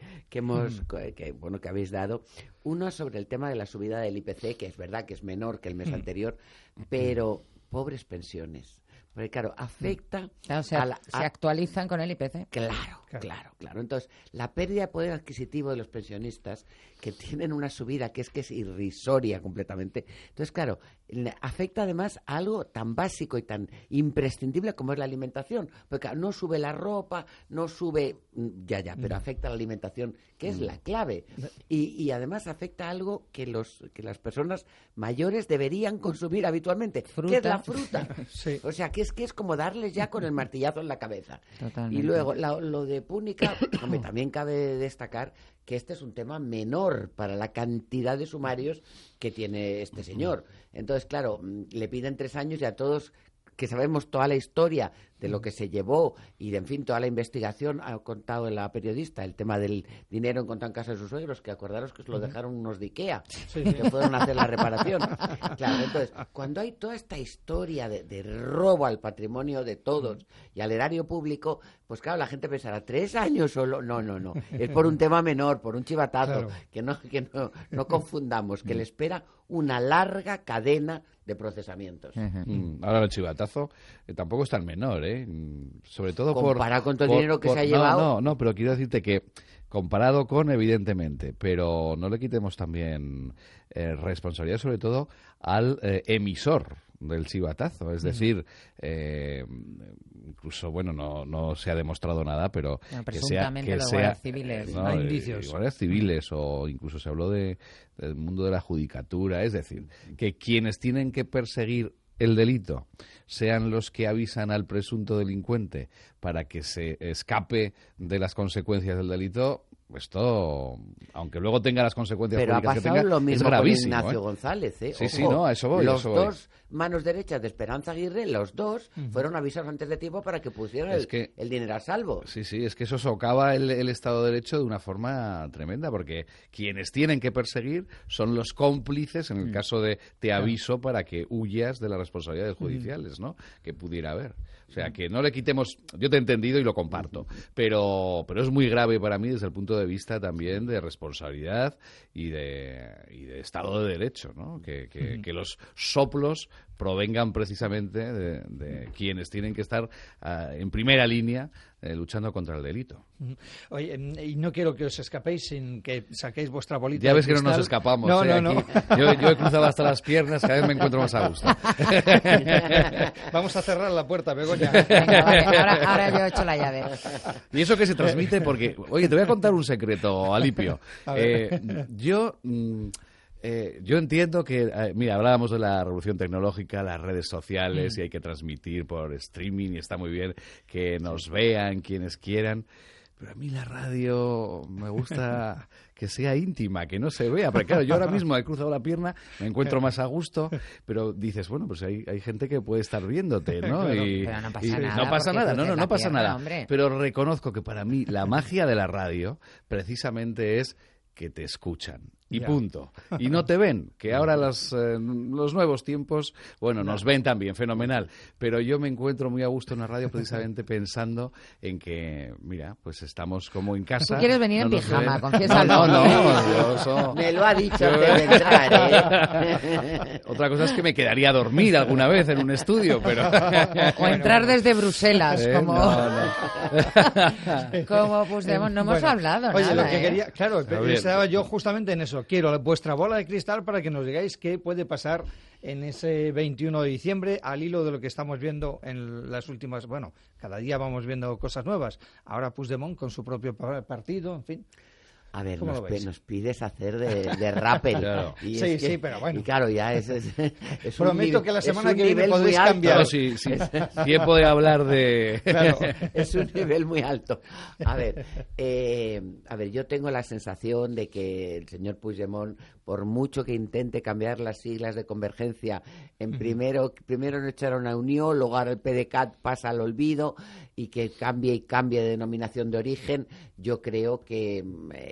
habéis dado. Uno sobre el tema de la subida del IPC, que es verdad que es menor que el mes anterior, pero pobres pensiones. Porque claro, afecta se actualizan con el IPC. Claro. Entonces, la pérdida de poder adquisitivo de los pensionistas, que tienen una subida que es irrisoria completamente. Entonces, claro, afecta además a algo tan básico y tan imprescindible como es la alimentación. Porque no sube la ropa, no sube... pero afecta a la alimentación, que es la clave. Y además afecta a algo que las personas mayores deberían consumir habitualmente, que es la fruta. Sí. O sea, que es como darles ya con el martillazo en la cabeza. Totalmente. Y luego, lo de Púnica, también cabe destacar que este es un tema menor para la cantidad de sumarios que tiene este señor. Entonces, claro, le piden 3 años y a todos que sabemos toda la historia de lo que se llevó y, en fin, toda la investigación, ha contado la periodista el tema del dinero encontrado en casa de sus suegros, que acordaros que os lo dejaron unos de Ikea, que fueron a hacer la reparación. Claro, entonces, cuando hay toda esta historia de robo al patrimonio de todos y al erario público, pues claro, la gente pensará, 3 años solo. No. Es por un tema menor, por un chivatazo, que no confundamos, que le espera una larga cadena de procesamientos. Ahora el chivatazo tampoco es tan menor, sobre todo comparado con todo el dinero que se ha llevado. No, pero quiero decirte que comparado con, evidentemente, pero no le quitemos también responsabilidad sobre todo al emisor del chivatazo, es decir, incluso, no se ha demostrado nada, pero presuntamente los guardias civiles, hay indicios. Guardias civiles, o incluso se habló del mundo de la judicatura, es decir, que quienes tienen que perseguir el delito sean los que avisan al presunto delincuente para que se escape de las consecuencias del delito. Esto, aunque luego tenga las consecuencias pero políticas ha pasado que tenga, lo mismo es gravísimo, con Ignacio González, Sí, Ojo, a eso voy. Los 2 manos derechas de Esperanza Aguirre, los 2 fueron avisados antes de tiempo para que pusieran el dinero a salvo. Sí, es que eso socava el Estado de Derecho de una forma tremenda, porque quienes tienen que perseguir son los cómplices en el caso de te aviso para que huyas de las responsabilidades judiciales, ¿no?, que pudiera haber. O sea, que no le quitemos... Yo te he entendido y lo comparto, pero es muy grave para mí desde el punto de vista también de responsabilidad y de Estado de Derecho, ¿no? Que los soplos provengan precisamente de quienes tienen que estar en primera línea luchando contra el delito. Oye, y no quiero que os escapéis sin que saquéis vuestra bolita. Ya ves de que no nos cristal. escapamos. No. Yo he cruzado hasta las piernas, cada vez me encuentro más a gusto. Vamos a cerrar la puerta, Begoña. Venga, vale, ahora yo he hecho la llave. Y eso que se transmite porque... Oye, te voy a contar un secreto, Alipio. Yo entiendo que... mira, hablábamos de la revolución tecnológica, las redes sociales, y hay que transmitir por streaming, y está muy bien que nos vean quienes quieran. Pero a mí la radio me gusta que sea íntima, que no se vea. Porque claro, yo ahora mismo he cruzado la pierna, me encuentro más a gusto, pero dices, bueno, pues hay gente que puede estar viéndote, ¿no? Claro, y pero no pasa nada. No pasa nada, no pasa nada. Hombre. Pero reconozco que para mí la magia de la radio precisamente es que te escuchan. Y punto. Y no te ven, que ahora los nuevos tiempos, bueno, nos ven también, fenomenal. Pero yo me encuentro muy a gusto en la radio precisamente pensando en que, mira, pues estamos como en casa. Tú quieres venir en pijama, ven. confiésalo. No. Me lo ha dicho antes de entrar, ¿eh? Otra cosa es que me quedaría a dormir alguna vez en un estudio, pero... O entrar desde Bruselas, como... No. Como Puigdemont, no hemos hablado Oye, nada, lo que quería... Claro, estaba yo justamente en eso. Quiero vuestra bola de cristal para que nos digáis qué puede pasar en ese 21 de diciembre al hilo de lo que estamos viendo en las últimas... Bueno, cada día vamos viendo cosas nuevas. Ahora Puigdemont con su propio partido, en fin. A ver, nos pides hacer de rappel. Claro. Y sí, sí, pero bueno. Y claro, ya es Prometo que la semana que viene nivel podéis muy cambiar. alto. Sí. Tiempo de hablar de... Claro, es un nivel muy alto. A ver, yo tengo la sensación de que el señor Puigdemont, por mucho que intente cambiar las siglas de Convergencia, primero no echaron a Unió, luego ahora el PDeCAT pasa al olvido, y que cambie de denominación de origen, yo creo que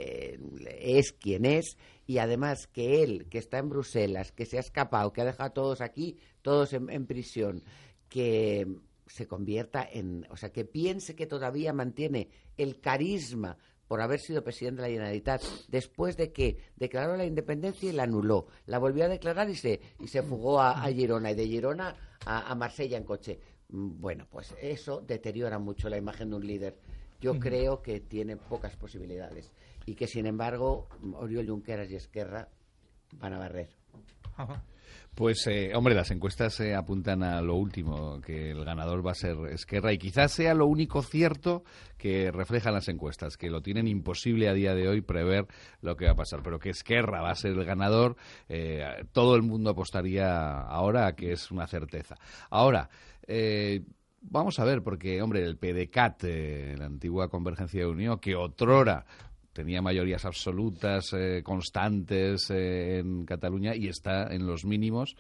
es quien es, y además que él, que está en Bruselas, que se ha escapado, que ha dejado a todos aquí, todos en prisión, que se convierta o sea, que piense que todavía mantiene el carisma por haber sido presidente de la Generalitat, después de que declaró la independencia y la anuló, la volvió a declarar y se fugó a Girona, y de Girona a Marsella en coche. Bueno, pues eso deteriora mucho la imagen de un líder. Yo creo que tiene pocas posibilidades y que, sin embargo, Oriol Junqueras y Esquerra van a barrer. Ajá. Pues, hombre, las encuestas apuntan a lo último, que el ganador va a ser Esquerra, y quizás sea lo único cierto que reflejan las encuestas, que lo tienen imposible a día de hoy prever lo que va a pasar, pero que Esquerra va a ser el ganador, todo el mundo apostaría ahora a que es una certeza. Ahora, vamos a ver, porque, hombre, el PDeCAT, la antigua Convergencia de Unión, que otrora tenía mayorías absolutas, constantes en Cataluña, y está en los mínimos.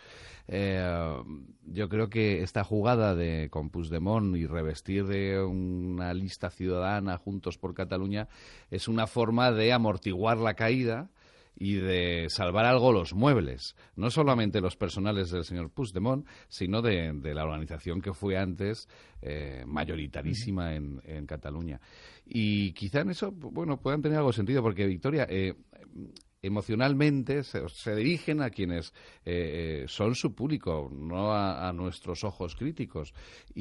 Yo creo que esta jugada con Puigdemont y revestir de una lista ciudadana Juntos por Cataluña es una forma de amortiguar la caída y de salvar algo los muebles, no solamente los personales del señor Puigdemont, sino de la organización que fue antes mayoritarísima en Cataluña. Y quizá en eso, bueno, puedan tener algo de sentido, porque Victoria, emocionalmente se dirigen a quienes son su público, no a nuestros ojos críticos.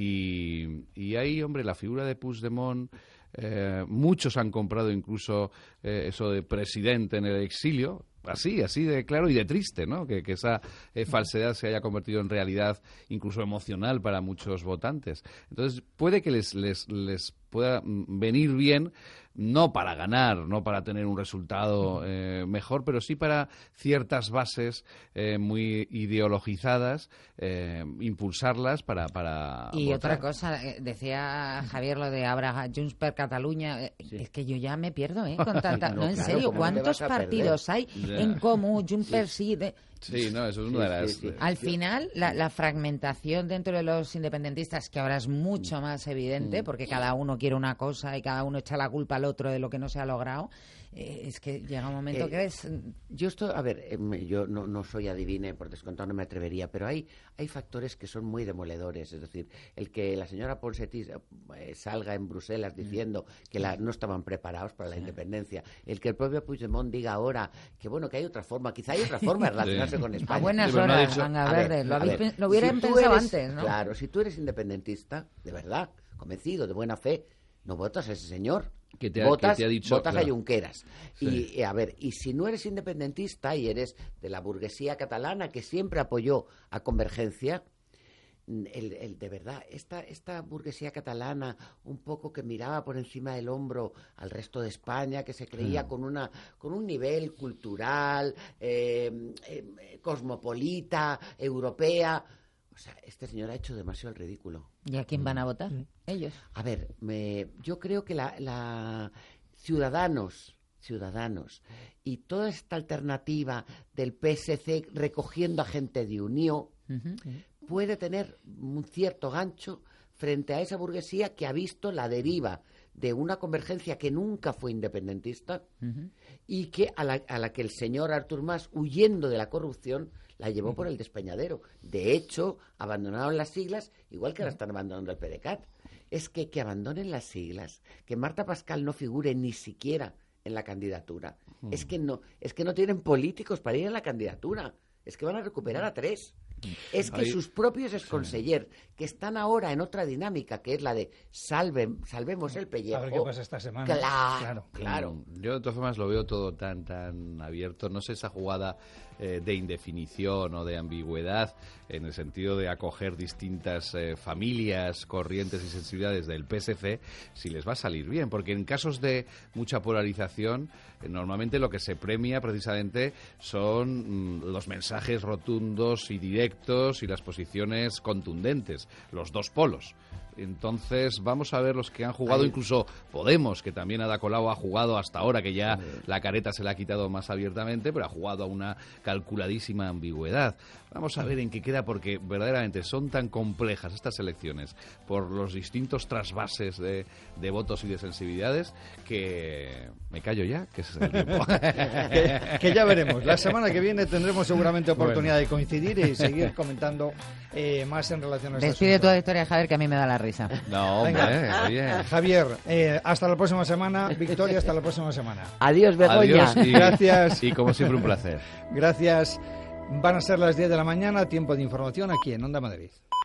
Y ahí, hombre, la figura de Puigdemont... muchos han comprado incluso eso de presidente en el exilio, así de claro y de triste, ¿no? Que esa falsedad se haya convertido en realidad incluso emocional para muchos votantes. Entonces puede que les pueda venir bien, no para ganar, no para tener un resultado mejor, pero sí para ciertas bases muy ideologizadas, impulsarlas para y votar. Otra cosa, decía Javier lo de Abra Junts per Catalunya, es que yo ya me pierdo, con tanta... No, en claro, serio, ¿cuántos partidos hay en Comú, Junts per Sí? Sí, no, eso es una de las... Al final, la fragmentación dentro de los independentistas, que ahora es mucho más evidente, porque cada uno quiere una cosa y cada uno echa la culpa al otro de lo que no se ha logrado, es que llega un momento que es... Yo yo no soy adivine, por descontado no me atrevería, pero hay factores que son muy demoledores. Es decir, el que la señora Ponsatí salga en Bruselas diciendo que no estaban preparados para la independencia, el que el propio Puigdemont diga ahora que que hay otra forma, quizá hay otra forma de relacionarse con España. A buenas horas, Manga Verde, lo hubieran pensado antes, ¿no? Claro, si tú eres independentista, de verdad, convencido, de buena fe, no votas a ese señor. ¿Qué te votas ha dicho? Votas Claro. a Junqueras. Sí. Y a ver, y si no eres independentista y eres de la burguesía catalana que siempre apoyó a Convergencia, de verdad, esta burguesía catalana, un poco que miraba por encima del hombro al resto de España, que se creía con un nivel cultural, cosmopolita, europea. O sea, este señor ha hecho demasiado el ridículo. ¿Y a quién van a votar? Ellos. A ver, yo creo que Ciudadanos y toda esta alternativa del PSC recogiendo a gente de Unión puede tener un cierto gancho frente a esa burguesía que ha visto la deriva de una Convergencia que nunca fue independentista y que a la que el señor Artur Mas, huyendo de la corrupción, la llevó por el despeñadero. De hecho, abandonaron las siglas, igual que ahora están abandonando el PDeCAT. Es que abandonen las siglas, que Marta Pascal no figure ni siquiera en la candidatura. Es que no tienen políticos para ir a la candidatura. Es que van a recuperar a 3. Es que sus propios exconsellers, que están ahora en otra dinámica, que es la de salvemos el pellejo. A ver qué pasa esta semana. Claro. Yo de todas formas lo veo todo tan abierto. No sé esa jugada de indefinición o de ambigüedad en el sentido de acoger distintas familias, corrientes y sensibilidades del PSC, si les va a salir bien. Porque en casos de mucha polarización, normalmente lo que se premia precisamente son los mensajes rotundos y directos y las posiciones contundentes, los dos polos. Entonces vamos a ver los que han jugado, incluso Podemos, que también Ada Colau ha jugado hasta ahora, que ya la careta se la ha quitado más abiertamente, pero ha jugado a una calculadísima ambigüedad. Vamos a ver en qué queda, porque verdaderamente son tan complejas estas elecciones por los distintos trasvases de votos y de sensibilidades, que me callo ya, que ese es el tiempo. que ya veremos. La semana que viene tendremos seguramente oportunidad de coincidir y seguir comentando más en relación a este Despide asunto. tu Victoria, Javier, que a mí me da la risa. No, hombre, venga. Javier, hasta la próxima semana. Victoria, hasta la próxima semana. Adiós, Begoña. Adiós Gracias. Y como siempre, un placer. Gracias. Van a ser las 10 de la mañana, tiempo de información aquí en Onda Madrid.